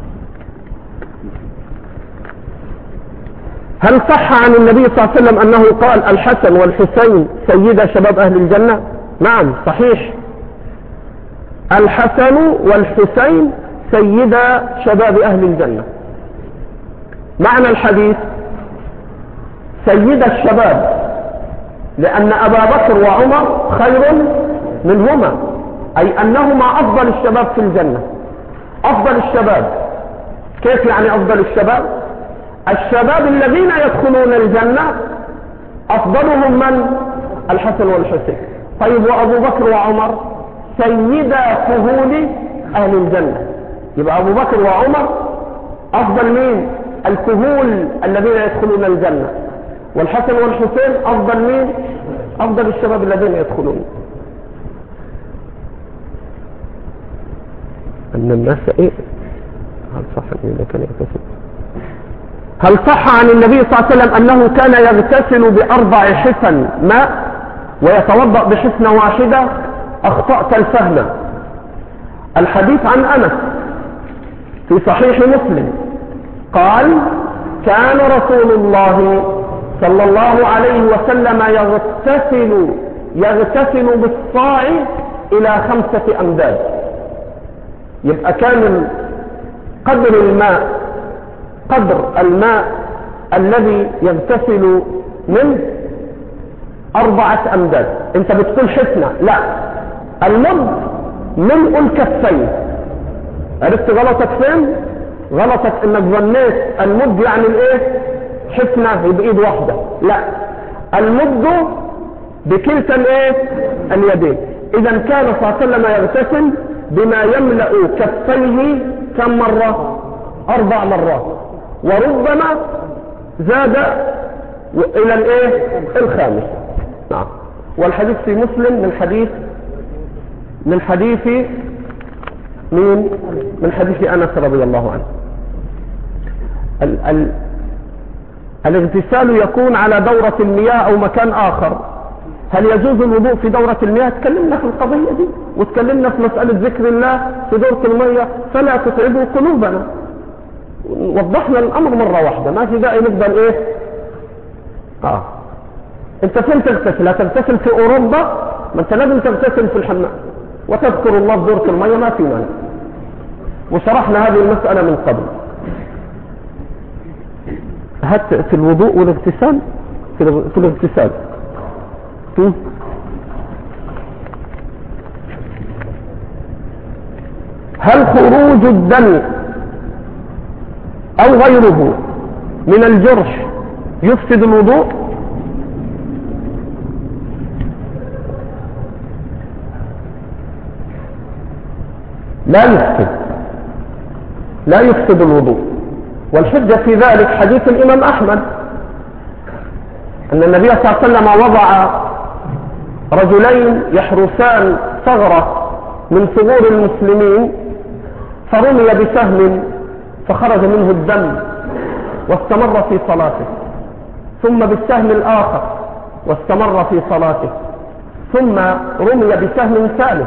هل صح عن النبي صلى الله عليه وسلم أنه قال الحسن والحسين سيدا شباب أهل الجنة؟ نعم صحيح، الحسن والحسين سيدا شباب أهل الجنة. معنى الحديث سيد الشباب لأن أبا بكر وعمر خير منهما، أي أنهما أفضل الشباب في الجنة. أفضل الشباب كيف يعني أفضل الشباب؟ الشباب الذين يدخلون الجنة أفضلهم من؟ الحسن والحسين. طيب وأبو بكر وعمر سيدا كهول أهل الجنة، يبقى أبو بكر وعمر أفضل مين؟ الكهول الذين يدخلون الجنة. والحسن والحسين أفضل مين؟ أفضل الشباب الذين يدخلون. أن الناس إيه؟ هل صح أنه كان يغتسل؟ هل صح عن النبي صلى الله عليه وسلم أنه كان يغتسل بأربع حسن ماء ويتوضأ بحسنة واحدة؟ أخطأت الفهم. الحديث عن أنس في صحيح مسلم قال: كان رسول الله صلى الله عليه وسلم يغتسل يغتسل بالصاع إلى خمسة أمداد. يبقى كان قدر الماء قدر الماء الذي يغتسل منه أربعة أمداد. أنت بتقول حسنة، لا، المد ملء الكفين. عرفت غلطك فين؟ غلطك انك ظنيت المد يعني الايه؟ حسنة بإيد واحدة، لا، المد بكلتا الايه؟ اليدين. اذا كان صلى الله عليه وسلم يغتسل بما يملأ كفيه كم مرة؟ أربع مرات، وربما زاد إلى الايه؟ الخامس. نعم. والحديث في مسلم من حديث من حديث من من حديث أنس رضي الله عنه. ال ال الاغتسال يكون على دورة المياه أو مكان آخر. هل يجوز الوضوء في دورة المياه؟ تكلمنا في القضية دي، وتكلمنا في مسألة ذكر الله في دورة المياه، فلا تتعبوا قلوبنا. وضحنا الأمر مرة واحدة، ما في داعي نفضل إيه؟ آه أنت فين تغتسل؟ هتغتسل في أوروبا؟ ما أنت لازم تغتسل في الحمام وتذكر الله في دورة المياه، ما في مانع. وشرحنا هذه المسألة من قبل. هات في الوضوء والاغتسال، في الاغتسال هل خروج الدم أو غيره من الجرح يفسد الوضوء؟ لا يفسد لا يفسد الوضوء. والحجة في ذلك حديث الإمام أحمد أن النبي صلى الله عليه وسلم وضع رجلين يحرسان ثغرة من ثغور المسلمين، فرمي بسهم فخرج منه الدم واستمر في صلاته، ثم بالسهم الآخر واستمر في صلاته، ثم رمي بسهم ثالث،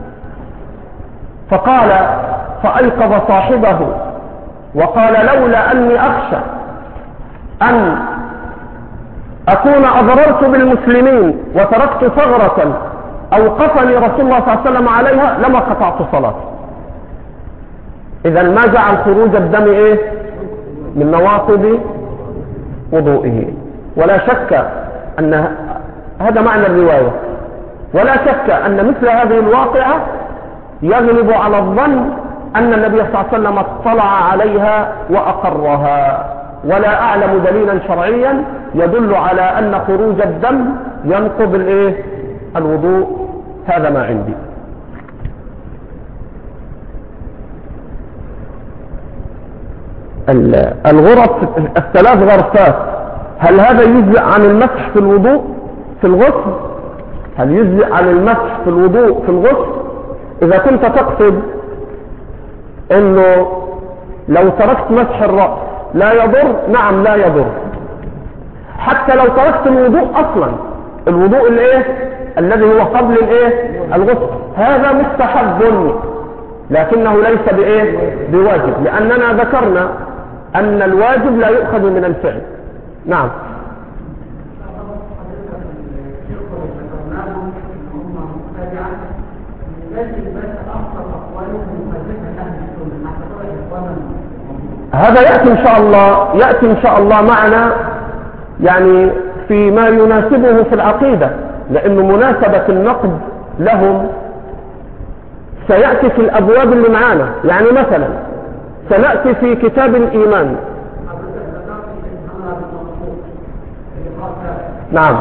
فقال فأيقظ صاحبه وقال: لولا أني أخشى أن أكون أضررت بالمسلمين وتركت ثغرة أوقفني رسول الله صلى الله عليه وسلم عليها لما قطعت صلاتي. إذا ما جعل خروج الدم إيه؟ من نواقض وضوئه. ولا شك أن هذا معنى الرواية، ولا شك أن مثل هذه الواقعة يغلب على الظن أن النبي صلى الله عليه وسلم اطلع عليها وأقرها، ولا أعلم دليلا شرعيا يدل على أن خروج الدم ينقض الايه؟ الوضوء. هذا ما عندي. الغرف الثلاث غرفات، هل هذا يجزئ عن المسح في الوضوء في الغسل؟ هل يجزئ عن المسح في الوضوء في الغسل؟ إذا كنت تقصد انه لو تركت مسح الرأس لا يضر، نعم لا يضر. حتى لو تركت الوضوء اصلا، الوضوء الايه الذي هو قبل الايه الغسل، هذا مستحب لكنه ليس بايه بواجب، لاننا ذكرنا ان الواجب لا يؤخذ من الفعل. نعم. هذا يأتي إن شاء الله يأتي إن شاء الله معنا يعني فيما يناسبه في العقيدة، لأن مناسبة النقد لهم سيأتي في الأبواب اللي معانا. يعني مثلا سنأتي في كتاب الإيمان. نعم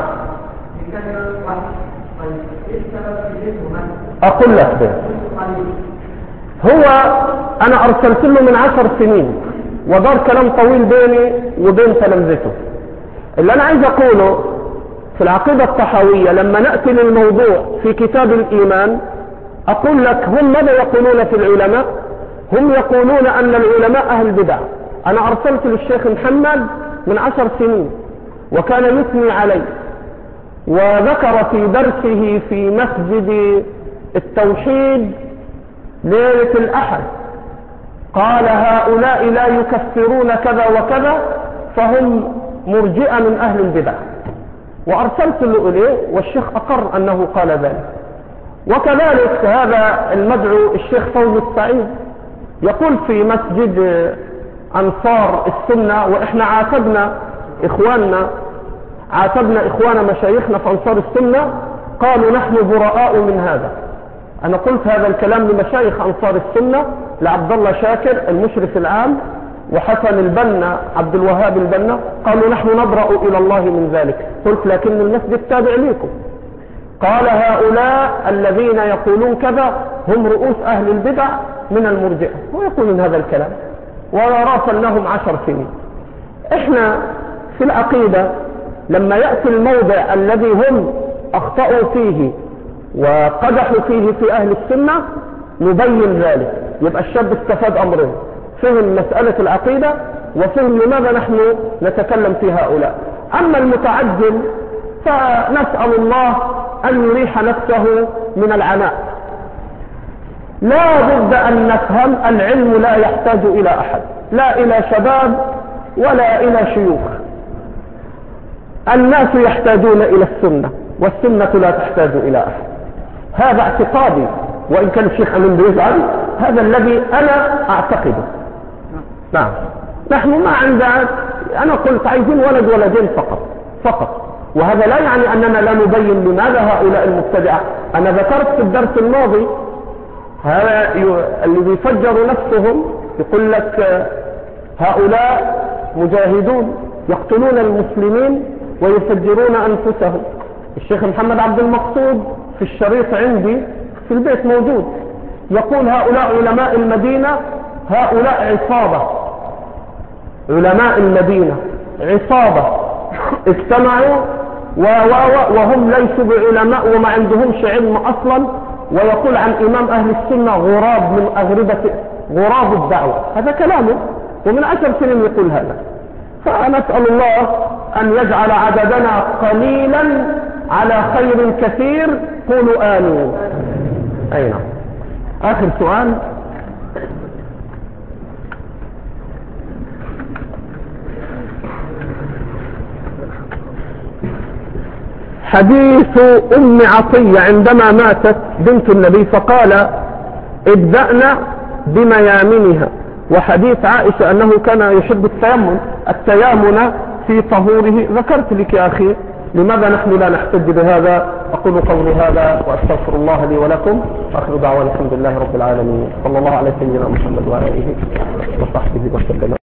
أقول لك ده هو أنا أرسلت له من عشر سنين ودار كلام طويل بيني وبين تلامذته. اللي أنا عايز أقوله في العقيدة الطحاوية لما نأتي للموضوع في كتاب الإيمان، أقول لك هم ماذا يقولون في العلماء؟ هم يقولون أن العلماء أهل بدع. أنا أرسلت للشيخ محمد من عشر سنين وكان يثني علي، وذكر في درسه في مسجد التوحيد ليلة الأحد قال هؤلاء لا يكفرون كذا وكذا فهم مرجئة من أهل البدع، وأرسلت له إليه والشيخ أقر أنه قال ذلك. وكذلك هذا المدعو الشيخ فوزي السعيد يقول في مسجد أنصار السنة، وإحنا عاتبنا إخواننا عاتبنا إخواننا مشايخنا في أنصار السنة قالوا نحن براء من هذا. أنا قلت هذا الكلام لمشايخ أنصار السنة، لعبد الله شاكر المشرف العام وحسن البنا عبد الوهاب البنا، قالوا نحن نبرأ إلى الله من ذلك. قلت لكن المسجد تابع لكم. قال هؤلاء الذين يقولون كذا هم رؤوس أهل البدع من المرجئة، ويقولون هذا الكلام وراسلناهم عشر سنين. احنا في العقيدة لما يأتي الموضع الذي هم أخطأوا فيه وقدحوا فيه في أهل السنة نبين ذلك. يبقى الشاب استفاد أمرين، فهم مسألة العقيدة وفهم لماذا نحن نتكلم في هؤلاء. أما المتعجل فنسأل الله أن يريح نفسه من العناء. لا بد أن نفهم العلم لا يحتاج إلى أحد، لا إلى شباب ولا إلى شيوخ. الناس يحتاجون إلى السنة والسنة لا تحتاج إلى أحد. هذا اعتقادي، وإن كان الشيخ أمين بيزعل هذا الذي أنا أعتقده. نعم نحن ما عندنا، أنا قلت عايزين ولد ولدين فقط فقط، وهذا لا يعني أننا لا نبين لماذا هؤلاء المبتدعة. أنا ذكرت في الدرس الماضي هذا اللي بيفجروا نفسهم يقول لك هؤلاء مجاهدون يقتلون المسلمين ويفجرون أنفسهم. الشيخ محمد عبد المقصود في الشريط عندي في البيت موجود يقول هؤلاء علماء المدينة هؤلاء عصابة، علماء المدينة عصابة اجتمعوا وهم ليسوا بعلماء وما عندهمش علم أصلا، ويقول عن إمام أهل السنة غراب من أغربة غراب الدعوة. هذا كلامه ومن عشر سنين يقول هذا. فنسأل الله أن يجعل عددنا قليلا على خير كثير. قولوا آمين. أي نعم. آخر سؤال. حديث أم عطية عندما ماتت بنت النبي فقال ابدأنا بميامنها، وحديث عائشة أنه كان يحب التيمم التيامن في طهوره. ذكرت لك يا أخي لماذا نحن لا نحتج بهذا. أقول قولي هذا وأستغفر الله لي ولكم، وآخر دعوانا الحمد لله رب العالمين، صلى الله على سيدنا محمد وآله وصحبه وسلم.